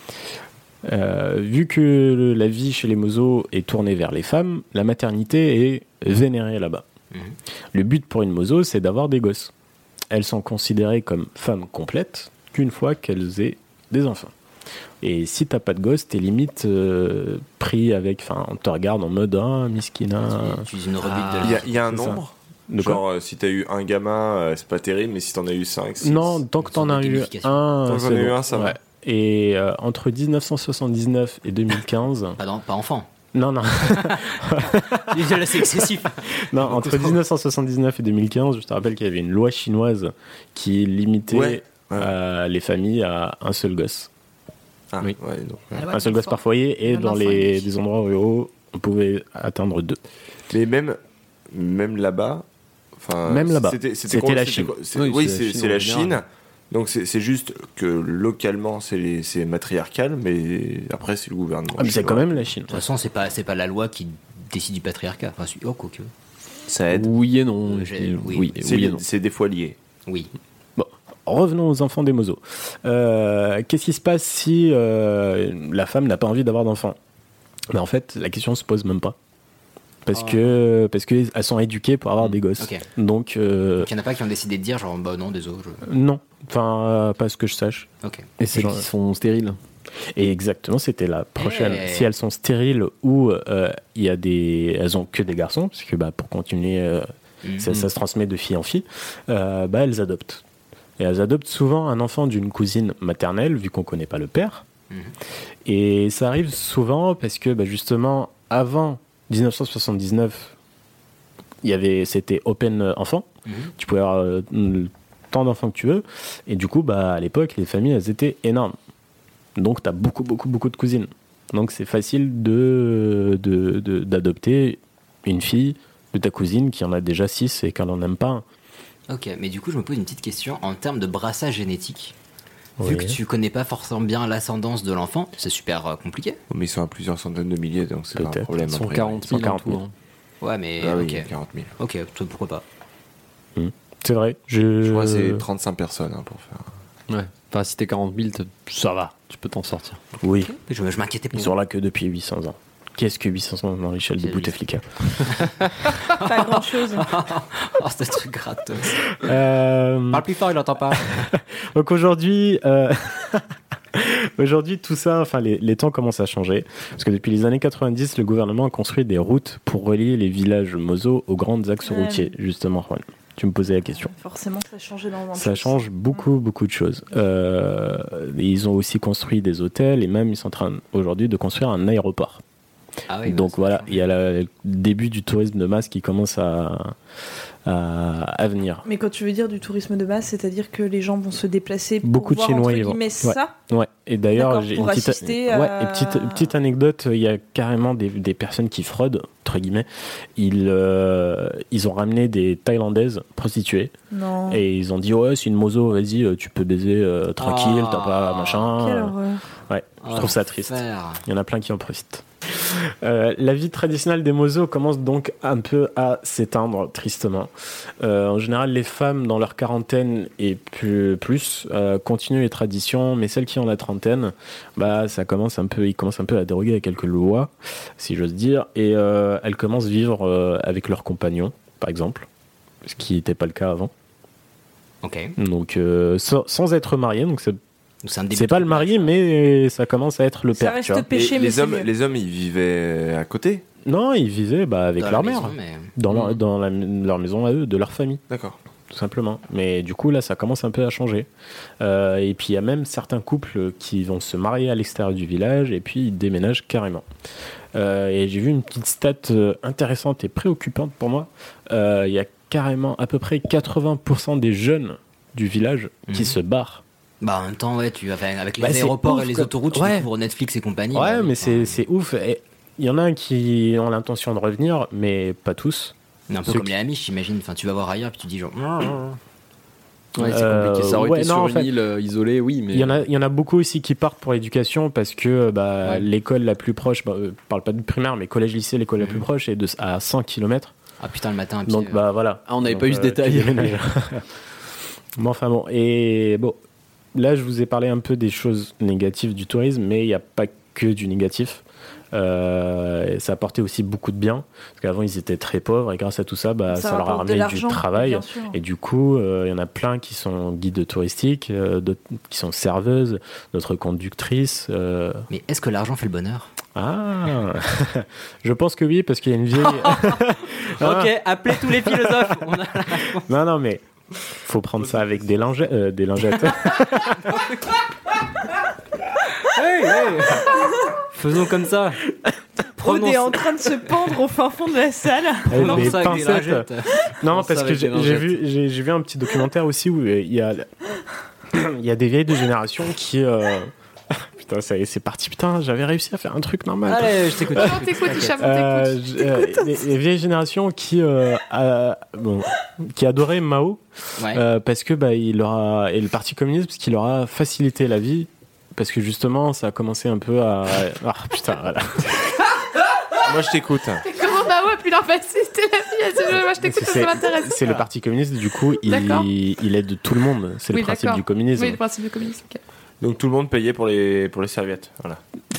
Vu que la vie chez les mozos est tournée vers les femmes, la maternité est vénérée là-bas. Le but pour une mozo, c'est d'avoir des gosses. Elles sont considérées comme femmes complètes qu'une fois qu'elles aient des enfants. Et si t'as pas de gosse, t'es limite pris avec... on te regarde en mode miskina. Tu dis une rebute Il y a un nombre. Genre, si t'as eu un gamin, c'est pas terrible, mais si t'en as eu 5, 6... Non, tant que t'en as eu un, tant que t'en as eu un, ça va. Et entre 1979 et 2015... Pas enfant. Non. Déjà, c'est excessif. Non, entre 1979 et 2015, je te rappelle qu'il y avait une loi chinoise qui limitait les familles à un seul gosse. Oui. Un seul gosse par foyer, et dans des endroits ruraux, on pouvait atteindre 2. Mais même là-bas... Même là-bas, c'était la Chine. Oui, c'est la Chine. Donc c'est juste que localement c'est matriarcal, mais après c'est le gouvernement. Mais c'est quand même la Chine. De toute façon, c'est pas la loi qui décide du patriarcat. Ça aide. Oui et non. Oui et non. C'est des fois lié. Oui. Bon, revenons aux enfants des mozos. Qu'est-ce qui se passe si la femme n'a pas envie d'avoir d'enfants ? Ben, en fait, la question se pose même pas. Parce qu'elles sont éduquées pour avoir des gosses. Okay. Donc, il n'y en a pas qui ont décidé de dire genre bah non, désolé. Non, enfin pas ce que je sache. Okay. Et c'est genre, qui sont stériles. Et exactement, c'était la prochaine. Si elles sont stériles ou elles ont que des garçons, parce que pour continuer, ça se transmet de fille en fille, elles adoptent. Et elles adoptent souvent un enfant d'une cousine maternelle, vu qu'on connaît pas le père. Et ça arrive souvent parce que justement, avant 1979, c'était open enfant. Tu pouvais avoir tant d'enfants que tu veux. Et du coup, à l'époque, les familles, elles étaient énormes. Donc, tu as beaucoup de cousines. Donc, c'est facile d'adopter une fille de ta cousine qui en a déjà 6 et qu'elle n'en aime pas un. Ok, mais du coup, je me pose une petite question. En termes de brassage génétique, oui. Vu que tu connais pas forcément bien l'ascendance de l'enfant, c'est super compliqué. Mais ils sont à plusieurs centaines de milliers, donc c'est pas un problème. Ils sont 40 000 en tout. Hein. Ouais, mais oui, 40 000. Ok, pourquoi pas. C'est vrai. Je crois que c'est 35 personnes pour faire... Ouais. Enfin, si t'es 40 000, ça va. Tu peux t'en sortir. Oui. Okay. Je m'inquiétais pas. Ils sont là que depuis 800 ans. Qu'est-ce que 800 ans dans l'échelle de Bouteflika ? Pas grand-chose. Oh, c'est un truc gratteux. Parle plus fort, il n'entend pas. Donc aujourd'hui, tout ça, enfin les temps commencent à changer. Parce que depuis les années 90, le gouvernement a construit des routes pour relier les villages mozos aux grands axes routiers. Justement, Juan, tu me posais la question. Forcément, ça a changé énormément. Ça change beaucoup de choses. Ils ont aussi construit des hôtels et même ils sont en train aujourd'hui de construire un aéroport. Ah oui, donc voilà, il y a le début du tourisme de masse qui commence à venir. Mais quand tu veux dire du tourisme de masse, c'est-à-dire que les gens vont se déplacer pour beaucoup voir, de Chinois entre guillemets, ça. Ouais. Et d'ailleurs, j'ai une petite anecdote. Il y a carrément des personnes qui fraudent entre guillemets. Ils ont ramené des Thaïlandaises prostituées. Non. Et ils ont dit c'est une mozo, vas-y, tu peux baiser tranquille, t'as pas machin. Quelle horreur. Ouais, je trouve ça triste. Il y en a plein qui en profitent. La vie traditionnelle des mozos commence donc un peu à s'éteindre tristement. En général, les femmes dans leur quarantaine et plus continuent les traditions, mais celles qui ont la trentaine, ils commencent un peu à déroger à quelques lois, si j'ose dire, et elles commencent à vivre avec leurs compagnons, par exemple, ce qui n'était pas le cas avant. Ok. Donc sans être mariées, donc c'est pas le mari, mais ça commence à être le père. Ça reste péché, mais les hommes, ils vivaient à côté ? Non, ils vivaient avec leur mère, dans leur maison à eux, de leur famille. D'accord. Tout simplement. Mais du coup, là, ça commence un peu à changer. Et puis, il y a même certains couples qui vont se marier à l'extérieur du village et puis ils déménagent carrément. Et j'ai vu une petite stat intéressante et préoccupante pour moi. Il y a carrément à peu près 80% des jeunes du village qui se barrent. En même temps, tu vas avec les aéroports et les autoroutes, tu découvres Netflix et compagnie. Ouais, mais c'est ouf. Il y en a qui ont l'intention de revenir, mais pas tous. Un peu comme les Amish, j'imagine. Enfin, tu vas voir ailleurs, puis tu dis genre. Ouais, c'est compliqué. Ça aurait été sur une île isolée, oui. Mais... Il y en a beaucoup aussi qui partent pour l'éducation parce que l'école la plus proche, je parle pas de primaire, mais collège-lycée, l'école la plus proche est à 100 km. Ah putain, le matin. Donc voilà. Ah, on n'avait pas eu ce détail. Mais enfin bon. Et bon. Là, je vous ai parlé un peu des choses négatives du tourisme, mais il n'y a pas que du négatif. Ça apportait aussi beaucoup de bien, parce qu'avant, ils étaient très pauvres, et grâce à tout ça, ça leur a ramené du travail. Et du coup, il y en a plein qui sont guides touristiques, d'autres qui sont serveuses, d'autres conductrices. Mais est-ce que l'argent fait le bonheur ? Ah, je pense que oui, parce qu'il y a une vieille... Ok, appelez tous les philosophes. Non, mais... faut prendre ça avec des lingettes. Hey. Faisons comme ça. Aude est en train de se pendre au fin fond de la salle. Avec des pincettes. Non, parce que j'ai vu un petit documentaire aussi où il y a des vieilles de génération qui... Putain, ça y est, c'est parti. Putain, j'avais réussi à faire un truc normal. Allez, je t'écoute. On t'écoute, Hicham, on t'écoute. Les vieilles générations qui adoraient Mao, parce que il leur a, et le Parti communiste, parce qu'il leur a facilité la vie, parce que justement, ça a commencé un peu à... Ah putain, voilà. Moi, je t'écoute. Comment Mao a puis leur faciliter la vie. Moi, je t'écoute, ça m'intéresse. C'est le parti communiste, du coup, il aide tout le monde. C'est le principe du communisme. Oui, le principe du communisme, ok. Donc tout le monde payait pour les serviettes. Voilà.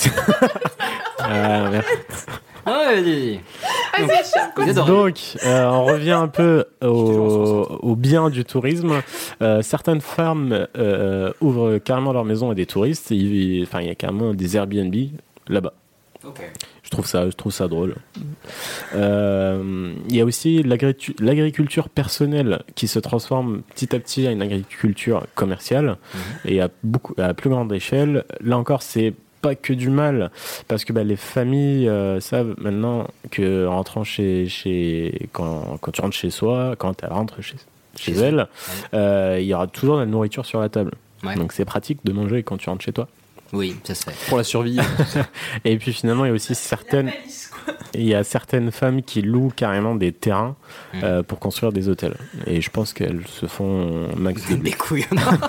Donc, on revient un peu au bien du tourisme. Certaines femmes ouvrent carrément leur maison à des touristes. Il y a carrément des Airbnb là-bas. Okay. Je trouve ça drôle. Il y a aussi l'agriculture personnelle qui se transforme petit à petit à une agriculture commerciale et à plus grande échelle. Là encore, c'est pas que du mal parce que les familles savent maintenant que rentrant quand tu rentres chez soi, quand elle rentre chez elle, il y aura toujours de la nourriture sur la table. Ouais. Donc c'est pratique de manger quand tu rentres chez toi. Oui, ça se fait. Pour la survie. Et puis finalement, il y a aussi certaines femmes qui louent carrément des terrains pour construire des hôtels. Et je pense qu'elles se font max de des couilles.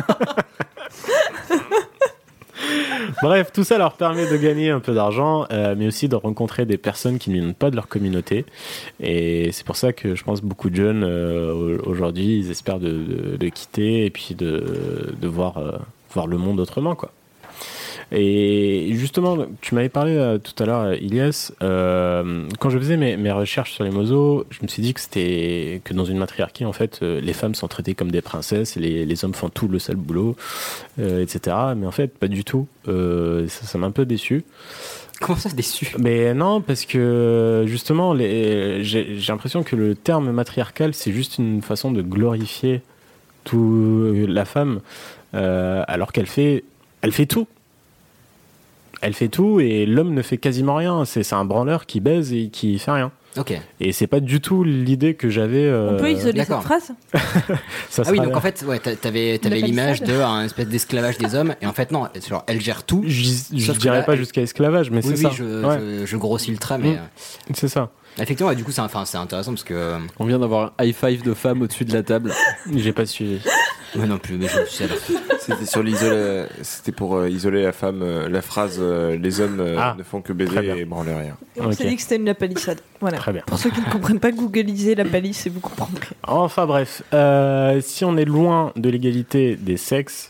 Bref, tout ça leur permet de gagner un peu d'argent, mais aussi de rencontrer des personnes qui ne viennent pas de leur communauté. Et c'est pour ça que je pense beaucoup de jeunes aujourd'hui, ils espèrent de quitter et puis de voir le monde autrement, quoi. Et justement, tu m'avais parlé tout à l'heure, Ilias, quand je faisais mes recherches sur les mozos, je me suis dit que dans une matriarchie, en fait, les femmes sont traitées comme des princesses, et les hommes font tout le sale boulot, etc. Mais en fait, pas du tout. Ça m'a un peu déçu. Comment ça, déçu ? Mais non, parce que justement, j'ai l'impression que le terme matriarcal, c'est juste une façon de glorifier la femme, alors qu'elle fait tout. Elle fait tout et l'homme ne fait quasiment rien. C'est un branleur qui baise et qui fait rien. Ok. Et c'est pas du tout l'idée que j'avais. On peut isoler cette phrase. Oui, donc en fait, ouais, t'avais l'image d'un espèce d'esclavage des hommes, et en fait non, elle gère tout. Je dirais pas jusqu'à esclavage, mais c'est ça. Je grossis le trait, mais c'est ça. Effectivement, et du coup, c'est intéressant parce que on vient d'avoir un high five de femmes au-dessus de la table. J'ai pas suivi. Moi non plus, mais je sais. C'était pour isoler la femme, la phrase les hommes ne font que baiser et branler rien. On s'est dit que c'était la palissade. Voilà. Très bien. Pour ceux qui ne comprennent pas, googliser la palisse et vous comprendrez. Enfin bref, si on est loin de l'égalité des sexes,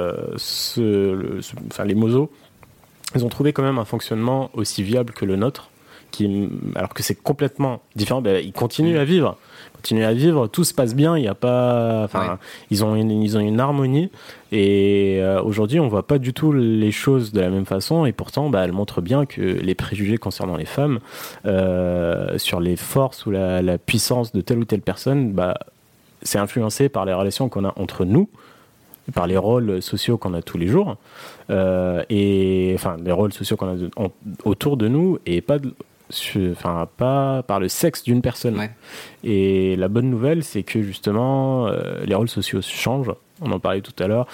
les mozos, ils ont trouvé quand même un fonctionnement aussi viable que le nôtre. Alors que c'est complètement différent, ils continuent à vivre, tout se passe bien, il y a pas, ils ont une harmonie et aujourd'hui on voit pas du tout les choses de la même façon et pourtant elles montrent bien que les préjugés concernant les femmes sur les forces ou la puissance de telle ou telle personne, c'est influencé par les relations qu'on a entre nous, par les rôles sociaux qu'on a tous les jours les rôles sociaux qu'on a autour de nous et pas par le sexe d'une personne. Ouais. Et la bonne nouvelle, c'est que justement, les rôles sociaux changent. On en parlait tout à l'heure.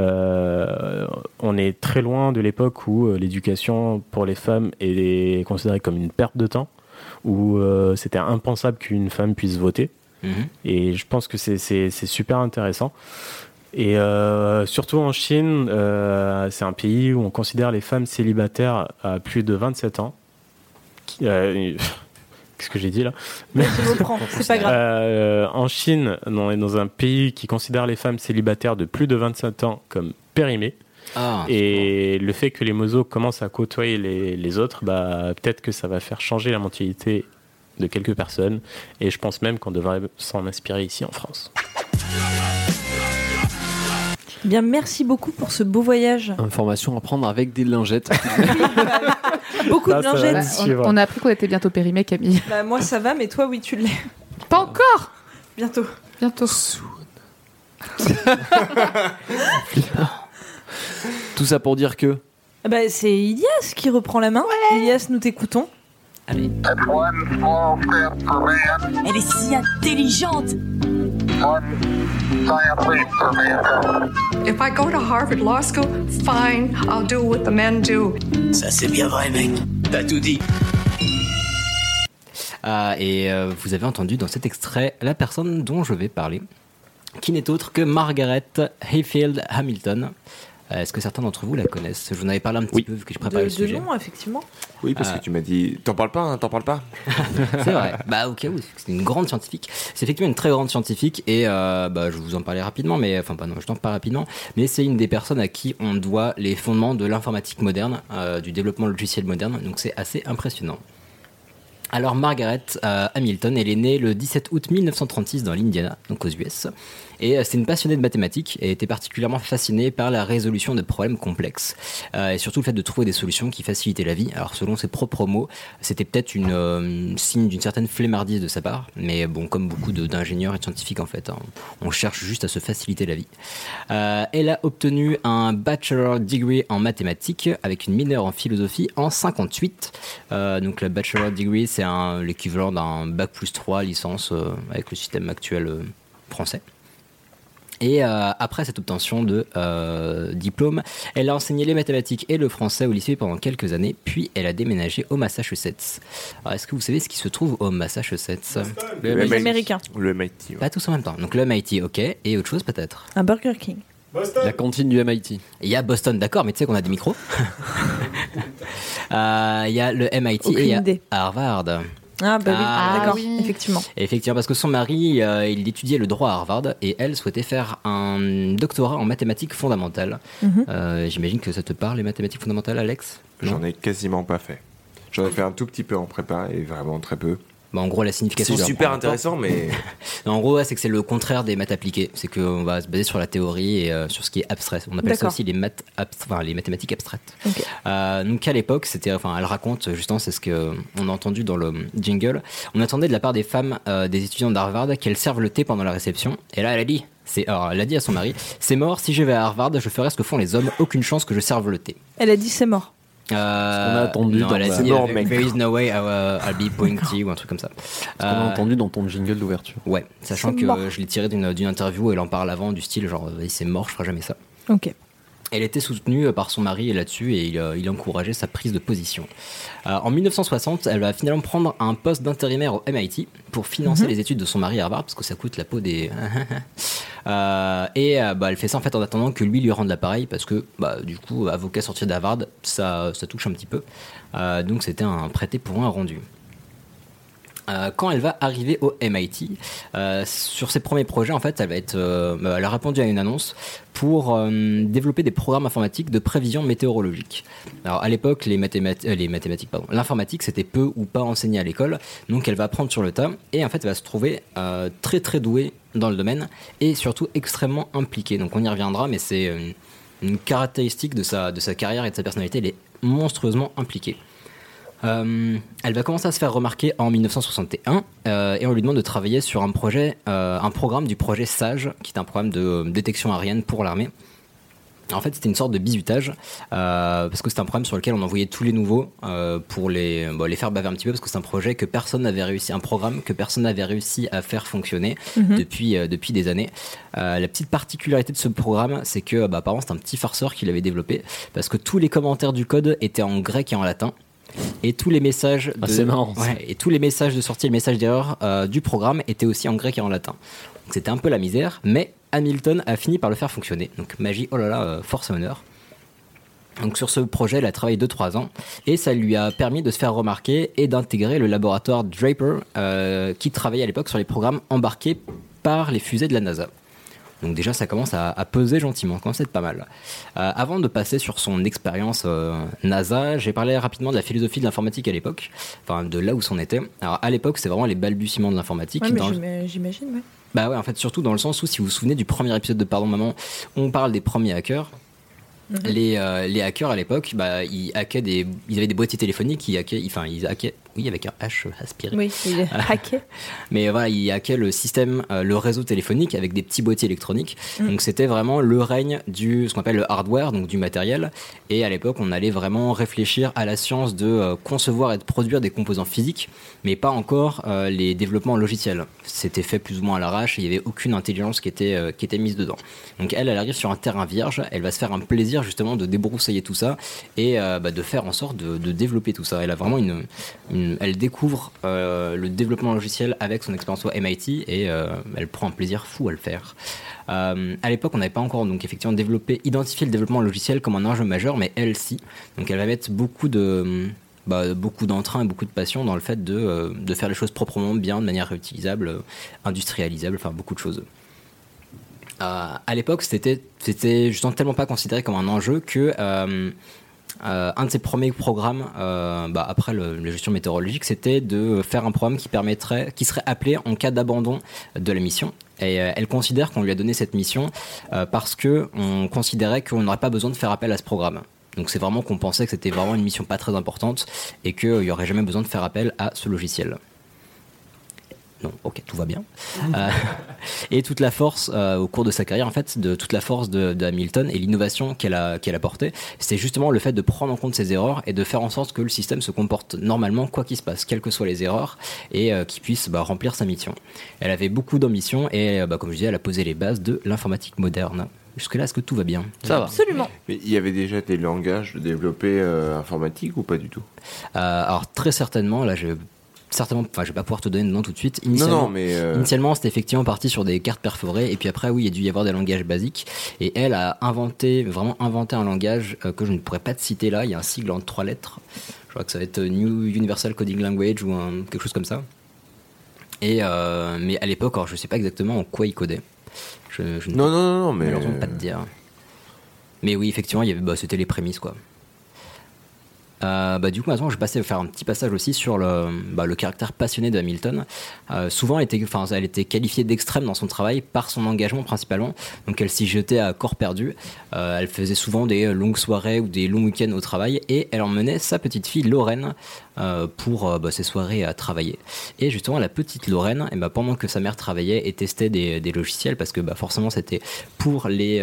On est très loin de l'époque où l'éducation pour les femmes est considérée comme une perte de temps, où c'était impensable qu'une femme puisse voter. Et je pense que c'est super intéressant. Et surtout en Chine, c'est un pays où on considère les femmes célibataires à plus de 27 ans. Qu'est-ce que j'ai dit là? C'est pas grave. En Chine, on est dans un pays qui considère les femmes célibataires de plus de 27 ans comme périmées. Et le fait que les mozos commencent à côtoyer les autres, peut-être que ça va faire changer la mentalité de quelques personnes. Et je pense même qu'on devrait s'en inspirer ici en France. Bien, merci beaucoup pour ce beau voyage. Information à prendre avec des lingettes. Beaucoup de lingettes. On a appris qu'on était bientôt périmés, Camille. Moi ça va, mais toi oui tu l'es. Pas encore. Bientôt. Tout ça pour dire que c'est Ilias qui reprend la main. Ouais. Ilias, nous t'écoutons. Allez. Elle est si intelligente. If I go to Harvard Law School, fine, I'll do what the men do. Ça c'est bien vrai, mec. T'as tout dit. Et vous avez entendu dans cet extrait la personne dont je vais parler, qui n'est autre que Margaret Hayfield Hamilton. Est-ce que certains d'entre vous la connaissent? Je vous en avais parlé un petit peu vu que je préparais le sujet. De nom, effectivement. Oui, parce que tu m'as dit, t'en parles pas. C'est vrai. Bah ok, oui, c'est une grande scientifique. C'est effectivement une très grande scientifique et je vais vous en parler rapidement, mais enfin pas non, je t'en parle rapidement. Mais c'est une des personnes à qui on doit les fondements de l'informatique moderne, du développement logiciel moderne. Donc c'est assez impressionnant. Alors Margaret Hamilton, elle est née le 17 août 1936 dans l'Indiana, donc aux US. Et c'est une passionnée de mathématiques et était particulièrement fascinée par la résolution de problèmes complexes et surtout le fait de trouver des solutions qui facilitaient la vie. Alors selon ses propres mots, c'était peut-être une signe d'une certaine flemmardise de sa part, mais bon, comme beaucoup d'ingénieurs et de scientifiques en fait, on cherche juste à se faciliter la vie. Elle a obtenu un bachelor degree en mathématiques avec une mineure en philosophie en 58. Donc le bachelor degree, c'est l'équivalent d'un bac plus 3 licence avec le système actuel français. Et après cette obtention de diplôme, elle a enseigné les mathématiques et le français au lycée pendant quelques années, puis elle a déménagé au Massachusetts. Alors, est-ce que vous savez ce qui se trouve au Massachusetts? Les Américains. Le MIT. Ouais. Pas tous en même temps. Donc le MIT, ok. Et autre chose peut-être? Un Burger King. Boston. La cantine du MIT. Il y a Boston, d'accord, mais tu sais qu'on a des micros. Il y a le MIT et il y a Harvard. Ah bah oui, d'accord, oui. Effectivement. Effectivement, parce que son mari, il étudiait le droit à Harvard et elle souhaitait faire un doctorat en mathématiques fondamentales. J'imagine que ça te parle, les mathématiques fondamentales, Alex? J'en ai quasiment pas fait. J'en ai fait un tout petit peu en prépa et vraiment très peu. Bah en gros, la signification... C'est super intéressant, mais... En gros, c'est que c'est le contraire des maths appliquées. C'est qu'on va se baser sur la théorie et sur ce qui est abstrait. On appelle ça aussi les mathématiques abstraites. Okay. Donc à l'époque, elle raconte, justement, c'est ce qu'on a entendu dans le jingle, on attendait de la part des femmes, des étudiants d'Harvard, qu'elles servent le thé pendant la réception. Et là, elle a dit... elle a dit à son mari, c'est mort, si je vais à Harvard, je ferai ce que font les hommes, aucune chance que je serve le thé. Elle a dit c'est mort. On a attendu non, elle a dit there is no way I'll be pointy ou un truc comme ça. On a entendu dans ton jingle d'ouverture. Ouais, sachant que je l'ai tiré d'une interview où elle en parle avant, du style genre c'est mort, je ferai jamais ça. Ok. Elle était soutenue par son mari là-dessus et il encourageait sa prise de position. En 1960, elle va finalement prendre un poste d'intérimaire au MIT pour financer les études de son mari à Harvard parce que ça coûte la peau des... elle fait ça en fait en attendant que lui rende l'appareil parce que du coup, avocat sorti d'Harvard, ça touche un petit peu. Donc c'était un prêté pour un rendu. Quand elle va arriver au MIT, sur ses premiers projets, en fait, elle a répondu à une annonce pour développer des programmes informatiques de prévision météorologique. Alors à l'époque, l'informatique c'était peu ou pas enseigné à l'école, donc elle va apprendre sur le tas et en fait elle va se trouver très très douée dans le domaine et surtout extrêmement impliquée. Donc on y reviendra, mais c'est une caractéristique de sa carrière et de sa personnalité, elle est monstrueusement impliquée. Elle va commencer à se faire remarquer en 1961 et on lui demande de travailler sur un programme du projet SAGE, qui est un programme de détection aérienne pour l'armée. En fait, c'était une sorte de bizutage parce que c'était un programme sur lequel on envoyait tous les nouveaux pour les faire baver un petit peu parce que c'est un programme que personne n'avait réussi à faire fonctionner depuis des années. La petite particularité de ce programme, c'est que apparemment c'est un petit farceur qui l'avait développé parce que tous les commentaires du code étaient en grec et en latin. Et tous les messages de sortie, le message d'erreur du programme étaient aussi en grec et en latin. Donc c'était un peu la misère, mais Hamilton a fini par le faire fonctionner. Donc magie, oh là là, force et honneur. Donc sur ce projet, elle a travaillé 2-3 ans et ça lui a permis de se faire remarquer et d'intégrer le laboratoire Draper qui travaillait à l'époque sur les programmes embarqués par les fusées de la NASA. Donc déjà, ça commence à peser gentiment, ça commence à être pas mal. Avant de passer sur son expérience NASA, j'ai parlé rapidement de la philosophie de l'informatique à l'époque, enfin de là où c'en était. Alors à l'époque, c'est vraiment les balbutiements de l'informatique. Ouais, j'imagine, ouais. Bah ouais, en fait, surtout dans le sens où, si vous vous souvenez du premier épisode de Pardon Maman, on parle des premiers hackers. Les hackers à l'époque, ils avaient des boîtiers téléphoniques, ils hackaient, oui, avec un H aspiré. Oui, ils hackaient. Mais voilà, ils hackaient le système, le réseau téléphonique avec des petits boîtiers électroniques. Donc c'était vraiment le règne ce qu'on appelle le hardware, donc du matériel. Et à l'époque, on allait vraiment réfléchir à la science de concevoir et de produire des composants physiques, mais pas encore les développements logiciels. C'était fait plus ou moins à l'arrache, et il n'y avait aucune intelligence qui était mise dedans. Donc elle arrive sur un terrain vierge, elle va se faire un plaisir justement de débroussailler tout ça et de faire en sorte de développer tout ça. Elle a vraiment une elle découvre le développement logiciel avec son expérience au MIT et elle prend un plaisir fou à le faire. À l'époque, on n'avait pas encore donc effectivement identifié le développement logiciel comme un enjeu majeur, mais elle si. Donc elle va mettre beaucoup d'entrain et beaucoup de passion dans le fait de faire les choses proprement bien, de manière réutilisable, industrialisable, enfin beaucoup de choses. À l'époque, c'était justement tellement pas considéré comme un enjeu que un de ses premiers programmes, après la gestion météorologique, c'était de faire un programme qui serait appelé en cas d'abandon de la mission. Et elle considère qu'on lui a donné cette mission parce qu'on considérait qu'on n'aurait pas besoin de faire appel à ce programme. Donc c'est vraiment qu'on pensait que c'était vraiment une mission pas très importante et qu'il n'y aurait jamais besoin de faire appel à ce logiciel. Non, ok, tout va bien. Et toute la force, au cours de sa carrière, en fait, toute la force de Hamilton et l'innovation qu'elle a apportée, c'est justement le fait de prendre en compte ses erreurs et de faire en sorte que le système se comporte normalement, quoi qu'il se passe, quelles que soient les erreurs, et qu'il puisse remplir sa mission. Elle avait beaucoup d'ambition et, comme je disais, elle a posé les bases de l'informatique moderne. Jusque-là, est-ce que tout va bien ? Ça va. Absolument. Mais il y avait déjà des langages développés informatiques ou pas du tout ? Alors, très certainement, là, je vais pas pouvoir te donner le nom tout de suite. Initialement, c'était effectivement parti sur des cartes perforées, et puis après, oui, il y a dû y avoir des langages basiques. Et elle a vraiment inventé un langage que je ne pourrais pas te citer là. Il y a un sigle en 3 lettres. Je crois que ça va être New Universal Coding Language ou quelque chose comme ça. Mais à l'époque, alors, je ne sais pas exactement en quoi il codait. Je ne peux malheureusement pas te dire. Mais oui, effectivement, c'était les prémices, quoi. Du coup, maintenant, je vais faire un petit passage aussi sur le caractère passionné de Hamilton. Souvent, elle était qualifiée d'extrême dans son travail par son engagement principalement. Donc, elle s'y jetait à corps perdu. Elle faisait souvent des longues soirées ou des longs week-ends au travail, et elle emmenait sa petite fille Lorraine pour ses soirées à travailler. Et justement, la petite Lorraine, pendant que sa mère travaillait et testait des logiciels, parce que forcément, c'était pour les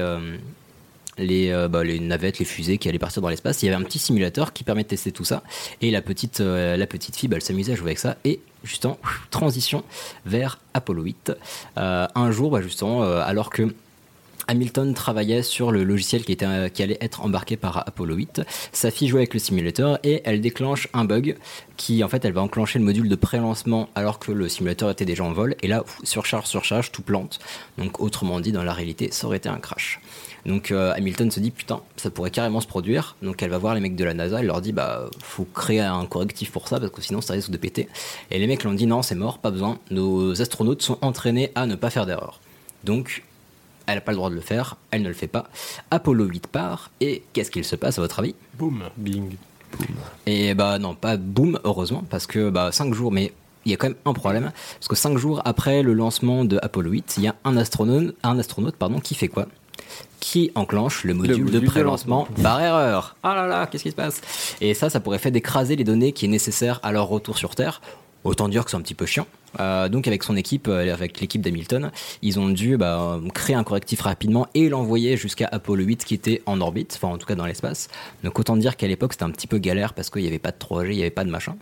navettes, les fusées qui allaient partir dans l'espace, il y avait un petit simulateur qui permet de tester tout ça, et la petite fille, elle s'amusait à jouer avec ça, et justement, transition vers Apollo 8. Un jour, justement, alors que Hamilton travaillait sur le logiciel qui allait être embarqué par Apollo 8. Sa fille jouait avec le simulateur et elle déclenche un bug qui, en fait, elle va enclencher le module de pré-lancement alors que le simulateur était déjà en vol. Et là, surcharge, tout plante. Donc, autrement dit, dans la réalité, ça aurait été un crash. Donc, Hamilton se dit, putain, ça pourrait carrément se produire. Donc, elle va voir les mecs de la NASA. Elle leur dit, faut créer un correctif pour ça parce que sinon, ça risque de péter. Et les mecs l'ont dit, non, c'est mort, pas besoin. Nos astronautes sont entraînés à ne pas faire d'erreur. Donc, elle n'a pas le droit de le faire, elle ne le fait pas. Apollo 8 part, et qu'est-ce qu'il se passe à votre avis ? Boum, bing, boum. Et non, pas boum, heureusement, parce que 5 jours, mais il y a quand même un problème, parce que 5 jours après le lancement de Apollo 8, il y a un astronaute qui fait quoi ? Qui enclenche le module de pré-lancement par erreur. Ah là là, qu'est-ce qui se passe ? Et ça pourrait faire d'écraser les données qui est nécessaire à leur retour sur Terre. Autant dire que c'est un petit peu chiant. Donc avec son équipe, avec l'équipe d'Hamilton, ils ont dû créer un correctif rapidement et l'envoyer jusqu'à Apollo 8 qui était en orbite, enfin en tout cas dans l'espace. Donc autant dire qu'à l'époque c'était un petit peu galère parce qu'il n'y avait pas de 3G, il n'y avait pas de machin.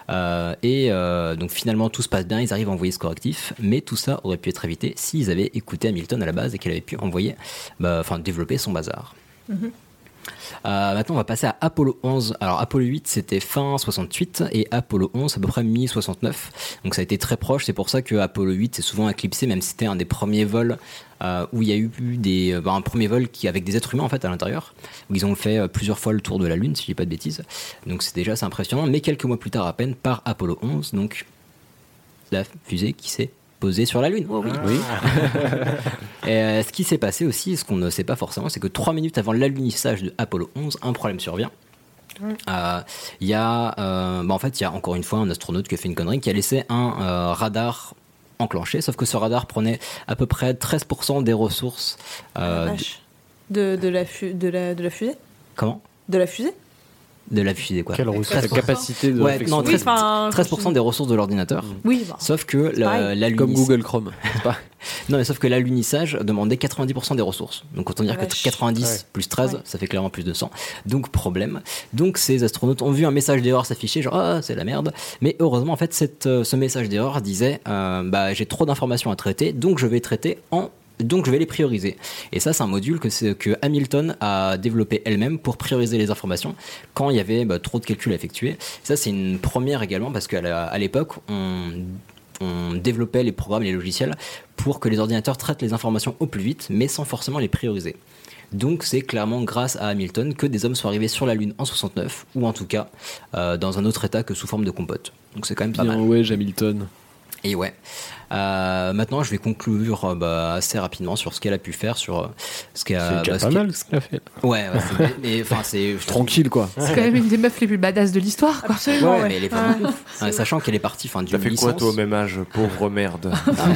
Donc finalement tout se passe bien, ils arrivent à envoyer ce correctif, mais tout ça aurait pu être évité s'ils avaient écouté Hamilton à la base et qu'elle avait pu développer son bazar. Mm-hmm. Maintenant on va passer à Apollo 11. Alors Apollo 8 c'était fin 68 et Apollo 11 à peu près mi-69, donc ça a été très proche. C'est pour ça que Apollo 8 c'est souvent éclipsé, même si c'était un des premiers vols où il y a eu un premier vol avec des êtres humains en fait à l'intérieur, où ils ont fait plusieurs fois le tour de la Lune si je dis pas de bêtises. Donc c'est déjà assez impressionnant, mais quelques mois plus tard à peine par Apollo 11, donc la fusée qui s'est posée sur la Lune. Oh oui. Et ce qui s'est passé aussi, ce qu'on ne sait pas forcément, c'est que 3 minutes avant l'alunissage de Apollo 11, un problème survient. Il y a encore une fois un astronaute qui a fait une connerie, qui a laissé un radar enclenché, sauf que ce radar prenait à peu près 13% des ressources de la fusée. Comment ? De la fusée ? De la fusée, quoi. Quelle ressource ? Capacité de réflexion. 13% des ressources de l'ordinateur. Oui, sauf que l'alunissage... Comme Google Chrome. Non, mais sauf que l'alunissage demandait 90% des ressources. Donc autant dire que 90 plus 13, ça fait clairement plus de 100. Donc problème. Donc ces astronautes ont vu un message d'erreur s'afficher, genre c'est la merde. Mais heureusement, en fait, ce message d'erreur disait j'ai trop d'informations à traiter, donc je vais traiter en donc je vais les prioriser. Et ça, c'est un module que Hamilton a développé elle-même pour prioriser les informations quand il y avait trop de calculs à effectuer. Ça, c'est une première également parce qu'à l'époque, on développait les programmes et les logiciels pour que les ordinateurs traitent les informations au plus vite, mais sans forcément les prioriser. Donc c'est clairement grâce à Hamilton que des hommes sont arrivés sur la Lune en 69, ou en tout cas dans un autre état que sous forme de compote. Donc c'est quand même pas mal. Ouais, Hamilton. Et ouais. Maintenant, je vais conclure assez rapidement sur ce qu'elle a pu faire, sur ce qu'elle a. C'est déjà pas mal ce qu'elle a fait. Ouais, c'est tranquille quoi. C'est quand même une des meufs les plus badass de l'histoire. Absolument. Ouais, mais elle est vraiment ouf. Sachant qu'elle est partie d'une licence. T'as fait quoi toi au même âge, pauvre merde.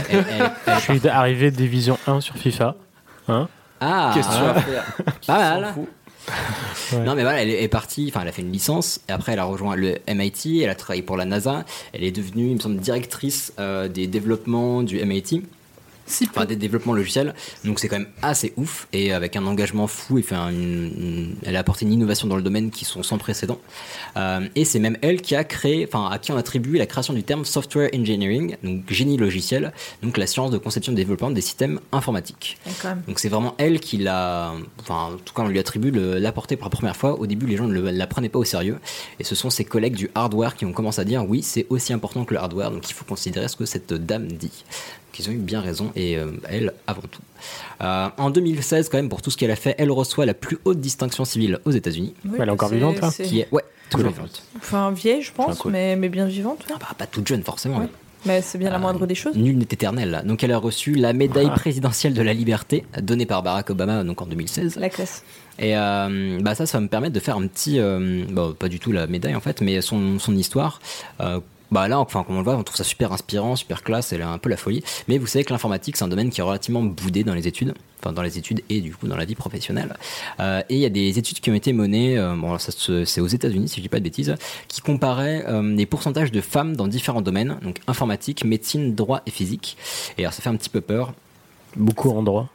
Je suis arrivé Division 1 sur FIFA. Hein? Question à faire. Pas mal. Ouais. Non mais voilà, elle est partie, elle a fait une licence et après elle a rejoint le MIT, elle a travaillé pour la NASA, elle est devenue, il me semble, directrice des développements du MIT. Des développements logiciels, donc c'est quand même assez ouf et avec un engagement fou. Elle a apporté une innovation dans le domaine qui sont sans précédent et c'est même elle qui a créé, à qui on attribue la création du terme software engineering, donc génie logiciel, donc la science de conception et de développement des systèmes informatiques. Donc c'est vraiment elle qui l'a, en tout cas on lui attribue l'apporter pour la première fois. Au début les gens ne la prenaient pas au sérieux et ce sont ses collègues du hardware qui ont commencé à dire oui, c'est aussi important que le hardware, donc il faut considérer ce que cette dame dit. Qu'ils ont eu bien raison, et elle avant tout. En 2016, quand même, pour tout ce qu'elle a fait, elle reçoit la plus haute distinction civile aux États-Unis. Oui, elle est encore vivante, là. Ouais, toujours vivante. Vieille, je pense, mais bien vivante. Ouais. Pas toute jeune, forcément. Ouais. Mais c'est bien la moindre des choses. Nul n'est éternel, là. Donc elle a reçu la médaille présidentielle de la liberté, donnée par Barack Obama, donc en 2016. La classe. Et ça va me permettre de faire un petit... pas du tout la médaille, en fait, mais son histoire... là, comme on le voit, on trouve ça super inspirant, super classe, elle a un peu la folie. Mais vous savez que l'informatique, c'est un domaine qui est relativement boudé dans les études, et du coup dans la vie professionnelle. Et il y a des études qui ont été menées, c'est aux États-Unis si je dis pas de bêtises, qui comparaient les pourcentages de femmes dans différents domaines, donc informatique, médecine, droit et physique. Et alors ça fait un petit peu peur. Beaucoup en droit.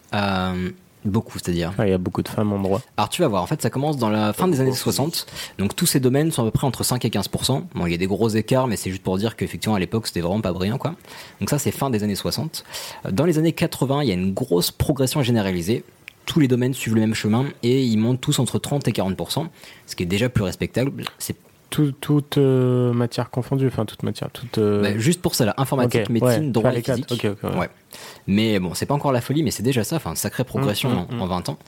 Beaucoup, c'est-à-dire. Il y a beaucoup de femmes en droit. Alors tu vas voir, en fait ça commence dans la fin des années 60, donc tous ces domaines sont à peu près entre 5 et 15%. Bon, il y a des gros écarts, mais c'est juste pour dire qu'effectivement à l'époque c'était vraiment pas brillant, quoi. Donc ça c'est fin des années 60. Dans les années 80, il y a une grosse progression généralisée. Tous les domaines suivent le même chemin et ils montent tous entre 30 et 40%, ce qui est déjà plus respectable. C'est toute matière confondue, toute matière, juste pour ça, là, informatique, médecine, droit et physique. Ouais. Mais bon, c'est pas encore la folie, mais c'est déjà ça, sacrée progression en 20 ans.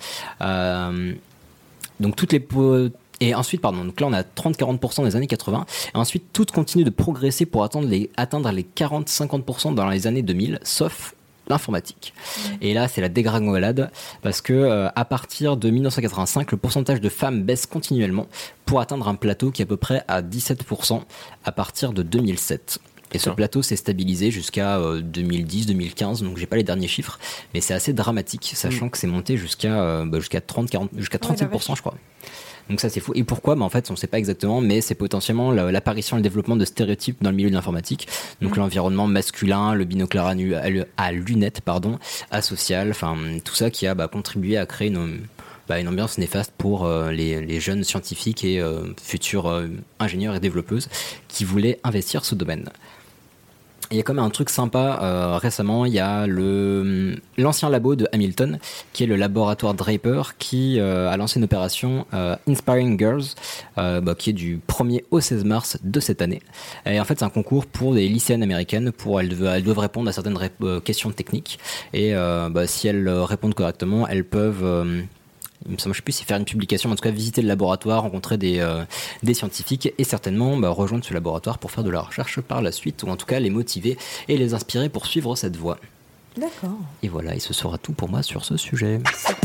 Donc toutes les... Et ensuite, donc là on a 30-40% dans les années 80, et ensuite tout continue de progresser pour atteindre les 40-50% dans les années 2000, sauf l'informatique. Et là c'est la dégringolade parce que à partir de 1985 le pourcentage de femmes baisse continuellement pour atteindre un plateau qui est à peu près à 17% à partir de 2007. Et ce plateau s'est stabilisé jusqu'à 2010-2015, donc j'ai pas les derniers chiffres, mais c'est assez dramatique, sachant que c'est monté jusqu'à 37%, je crois. Donc ça c'est fou. Et pourquoi ? En fait on ne sait pas exactement, mais c'est potentiellement l'apparition et le développement de stéréotypes dans le milieu de l'informatique. Donc l'environnement masculin, le binocle à lunettes, asocial, tout ça qui a contribué à créer une ambiance néfaste pour les jeunes scientifiques et futurs ingénieurs et développeuses qui voulaient investir ce domaine. Il y a quand même un truc sympa, récemment, il y a l'ancien labo de Hamilton, qui est le laboratoire Draper, qui a lancé une opération Inspiring Girls, qui est du 1er au 16 mars de cette année. Et en fait, c'est un concours pour des lycéennes américaines, elles doivent répondre à certaines questions techniques, et si elles répondent correctement, elles peuvent... je ne sais plus si faire une publication, mais en tout cas visiter le laboratoire, rencontrer des scientifiques et certainement rejoindre ce laboratoire pour faire de la recherche par la suite, ou en tout cas les motiver et les inspirer pour suivre cette voie. D'accord. Et voilà, et ce sera tout pour moi sur ce sujet.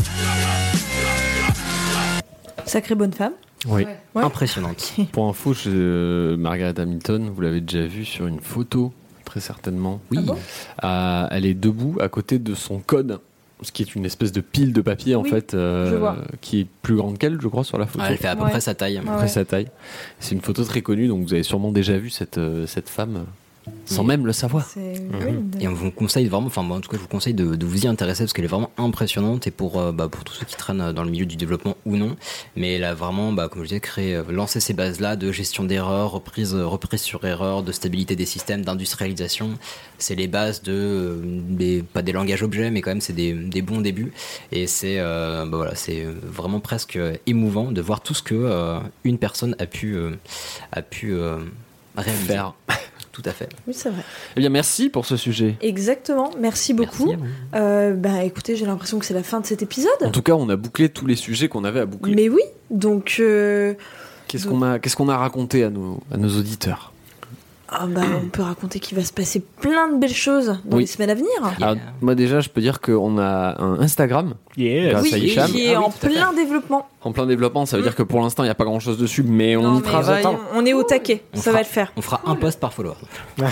Sacrée bonne femme. Oui, ouais. Impressionnante. Pour info, Margaret Hamilton, vous l'avez déjà vue sur une photo, très certainement. Oui. Ah bon elle est debout à côté de son code. Ce qui est une espèce de pile de papier qui est plus grande qu'elle, je crois, sur la photo. Elle fait à peu près sa taille. Sa taille. C'est une photo très connue, donc vous avez sûrement déjà vu cette femme. sans même le savoir. Et on vous conseille vraiment, enfin moi en tout cas je vous conseille de vous y intéresser parce qu'elle est vraiment impressionnante et pour tous ceux qui traînent dans le milieu du développement ou non, mais elle a vraiment, comme je disais, lancé ces bases-là de gestion d'erreurs, reprise sur erreur, de stabilité des systèmes, d'industrialisation. C'est les bases pas des langages objets, mais quand même c'est des bons débuts. Et c'est c'est vraiment presque émouvant de voir tout ce que une personne a pu réaliser. Faire. Tout à fait. Oui, c'est vrai. Eh bien, merci pour ce sujet. Exactement, merci beaucoup. Écoutez, j'ai l'impression que c'est la fin de cet épisode. En tout cas, on a bouclé tous les sujets qu'on avait à boucler. Mais oui, donc... Qu'est-ce qu'on a raconté à nos auditeurs ? On peut raconter qu'il va se passer plein de belles choses dans les semaines à venir. Alors, moi déjà, je peux dire qu'on a un Instagram grâce à Hicham. Qui est en plein développement. En plein développement, ça veut dire que pour l'instant, il n'y a pas grand-chose dessus, mais on y travaille. On est au taquet, ça va le faire. On fera un post par follower.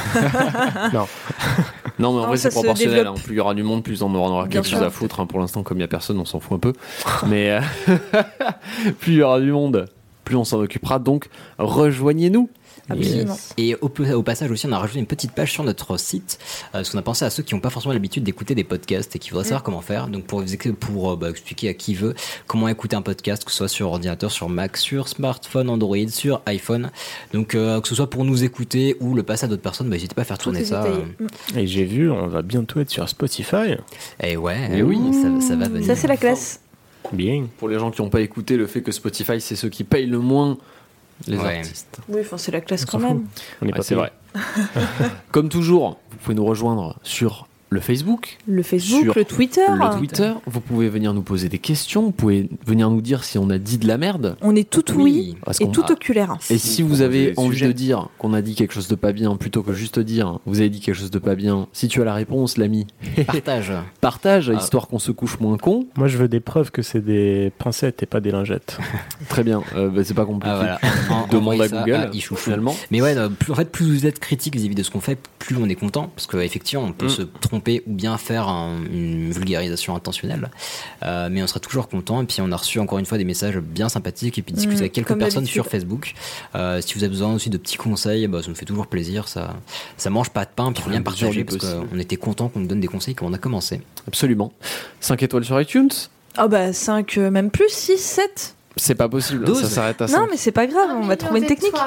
Non, mais en vrai, c'est proportionnel. Plus il y aura du monde, plus on aura quelque chose à foutre. Pour l'instant, comme il n'y a personne, on s'en fout un peu. Mais plus il y aura du monde, plus on s'en occupera. Donc, rejoignez-nous. Absolument. Et au passage aussi, on a rajouté une petite page sur notre site parce qu'on a pensé à ceux qui n'ont pas forcément l'habitude d'écouter des podcasts et qui voudraient savoir comment faire. Donc pour expliquer à qui veut comment écouter un podcast, que ce soit sur ordinateur, sur Mac, sur smartphone, Android, sur iPhone. Donc que ce soit pour nous écouter ou le passer à d'autres personnes, n'hésitez pas à faire tourner ça. Et j'ai vu, on va bientôt être sur Spotify. Et oui, ça va venir. Ça c'est la classe. Bien. Pour les gens qui n'ont pas écouté, le fait que Spotify, c'est ceux qui payent le moins les artistes. Oui, c'est la classe quand même. On n'est pas c'est vrai. Comme toujours, vous pouvez nous rejoindre sur le Facebook, le Twitter. Vous pouvez venir nous poser des questions. Vous pouvez venir nous dire si on a dit de la merde. On est tout oui et tout oculaire. Et si vous avez envie de dire qu'on a dit quelque chose de pas bien, plutôt que juste dire vous avez dit quelque chose de pas bien, si tu as la réponse, l'ami, partage, histoire qu'on se couche moins con. Moi, je veux des preuves que c'est des pincettes et pas des lingettes. Très bien, c'est pas compliqué. Demande à Google, finalement. Mais plus vous êtes critique vis-à-vis de ce qu'on fait, plus on est content, parce qu'effectivement, on peut se tromper ou bien faire une vulgarisation intentionnelle, mais on sera toujours content. Et puis on a reçu encore une fois des messages bien sympathiques et puis discuter avec quelques personnes sur Facebook. Si vous avez besoin aussi de petits conseils, ça nous fait toujours plaisir. Ça mange pas de pain, puis il faut bien partager parce qu'on était content qu'on nous donne des conseils quand on a commencé. Absolument. 5 étoiles sur iTunes. 5 même plus, 6, 7. C'est pas possible, 12. Ça s'arrête à 5. Non mais c'est pas grave, on va trouver une technique.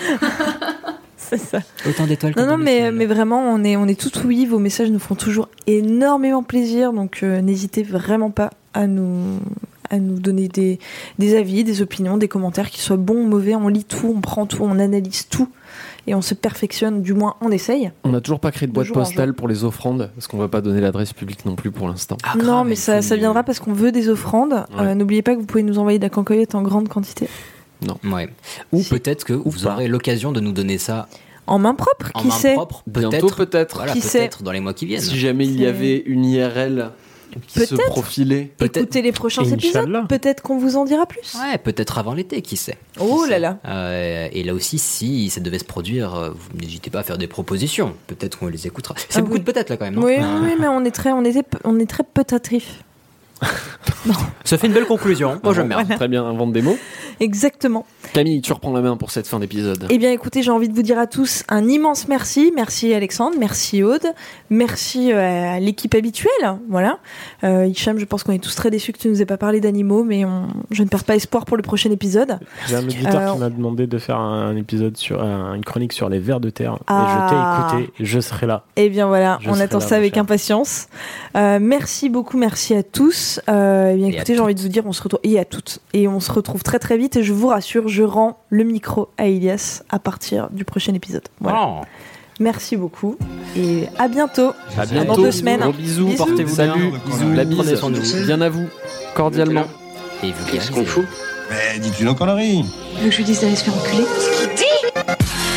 C'est ça. Autant d'étoiles que mais vraiment on est tout oui, vos messages nous font toujours énormément plaisir, donc n'hésitez vraiment pas à nous donner des avis, des opinions, des commentaires, qu'ils soient bons ou mauvais. On lit tout, on prend tout, on analyse tout et on se perfectionne, du moins on essaye. On n'a toujours pas créé de boîte postale pour les offrandes parce qu'on va pas donner l'adresse publique non plus pour l'instant. Non, mais ça viendra parce qu'on veut des offrandes. N'oubliez pas que vous pouvez nous envoyer de la cancoyote en grande quantité. Non. Ouais. Ou peut-être que vous aurez l'occasion de nous donner ça en main propre, qui sait. Bientôt peut-être. Voilà, qui peut-être dans les mois qui viennent. Si jamais il y avait une IRL qui se profilait. Écoutez les prochains épisodes, peut-être qu'on vous en dira plus. Ouais, peut-être avant l'été, qui sait. Oh là là. Et là aussi, si ça devait se produire, vous n'hésitez pas à faire des propositions. Peut-être qu'on les écoutera. C'est beaucoup de peut-être là quand même. Non oui, mais on est très peut-être-if. Ça fait une belle conclusion. Moi j'aime bien. Voilà. Très bien, invente des mots. Exactement. Camille, tu reprends la main pour cette fin d'épisode. Eh bien écoutez, j'ai envie de vous dire à tous un immense merci. Merci Alexandre, merci Aude, merci à l'équipe habituelle. Voilà. Hicham, je pense qu'on est tous très déçus que tu nous aies pas parlé d'animaux, mais je ne perds pas espoir pour le prochain épisode. J'ai un auditeur qui m'a demandé de faire un épisode sur une chronique sur les vers de terre. Et je t'ai écouté, je serai là. Eh bien voilà, on attend ça avec impatience. Merci beaucoup, merci à tous. Bien écoutez, j'ai envie de vous dire, on se retrouve et à toutes. Et on se retrouve très très vite. Et je vous rassure, je rends le micro à Elias à partir du prochain épisode. Voilà. Merci beaucoup et à bientôt. À bientôt. Dans 2 semaines. Gros bisous. Portez-vous bien. Bisous. La bise. Bien à vous. Cordialement. Et vous qu'est-ce qu'on fout? Mais dis-tu nos conneries? Tu veux que je lui dise d'aller se faire enculer? Ce qu'il dit.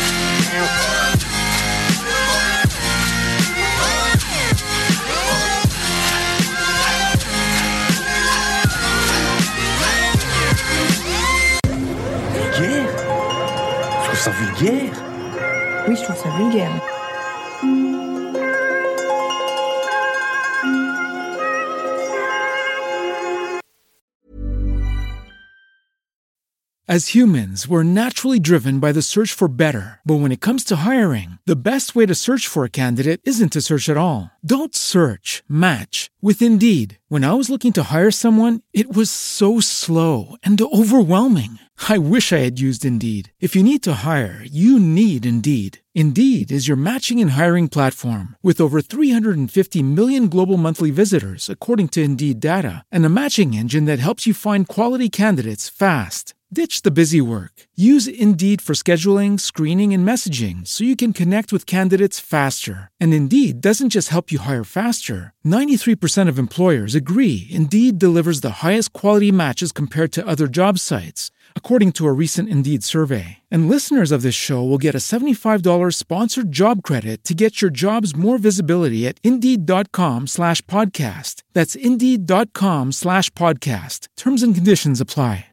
Ça vulgaire? Oui, je trouve ça vulgaire. As humans, we're naturally driven by the search for better. But when it comes to hiring, the best way to search for a candidate isn't to search at all. Don't search, match with Indeed. When I was looking to hire someone, it was so slow and overwhelming. I wish I had used Indeed. If you need to hire, you need Indeed. Indeed is your matching and hiring platform with over 350 million global monthly visitors, according to Indeed data, and a matching engine that helps you find quality candidates fast. Ditch the busy work. Use Indeed for scheduling, screening, and messaging so you can connect with candidates faster. And Indeed doesn't just help you hire faster. 93% of employers agree Indeed delivers the highest quality matches compared to other job sites, according to a recent Indeed survey. And listeners of this show will get a $75 sponsored job credit to get your jobs more visibility at Indeed.com/podcast. That's Indeed.com/podcast. Terms and conditions apply.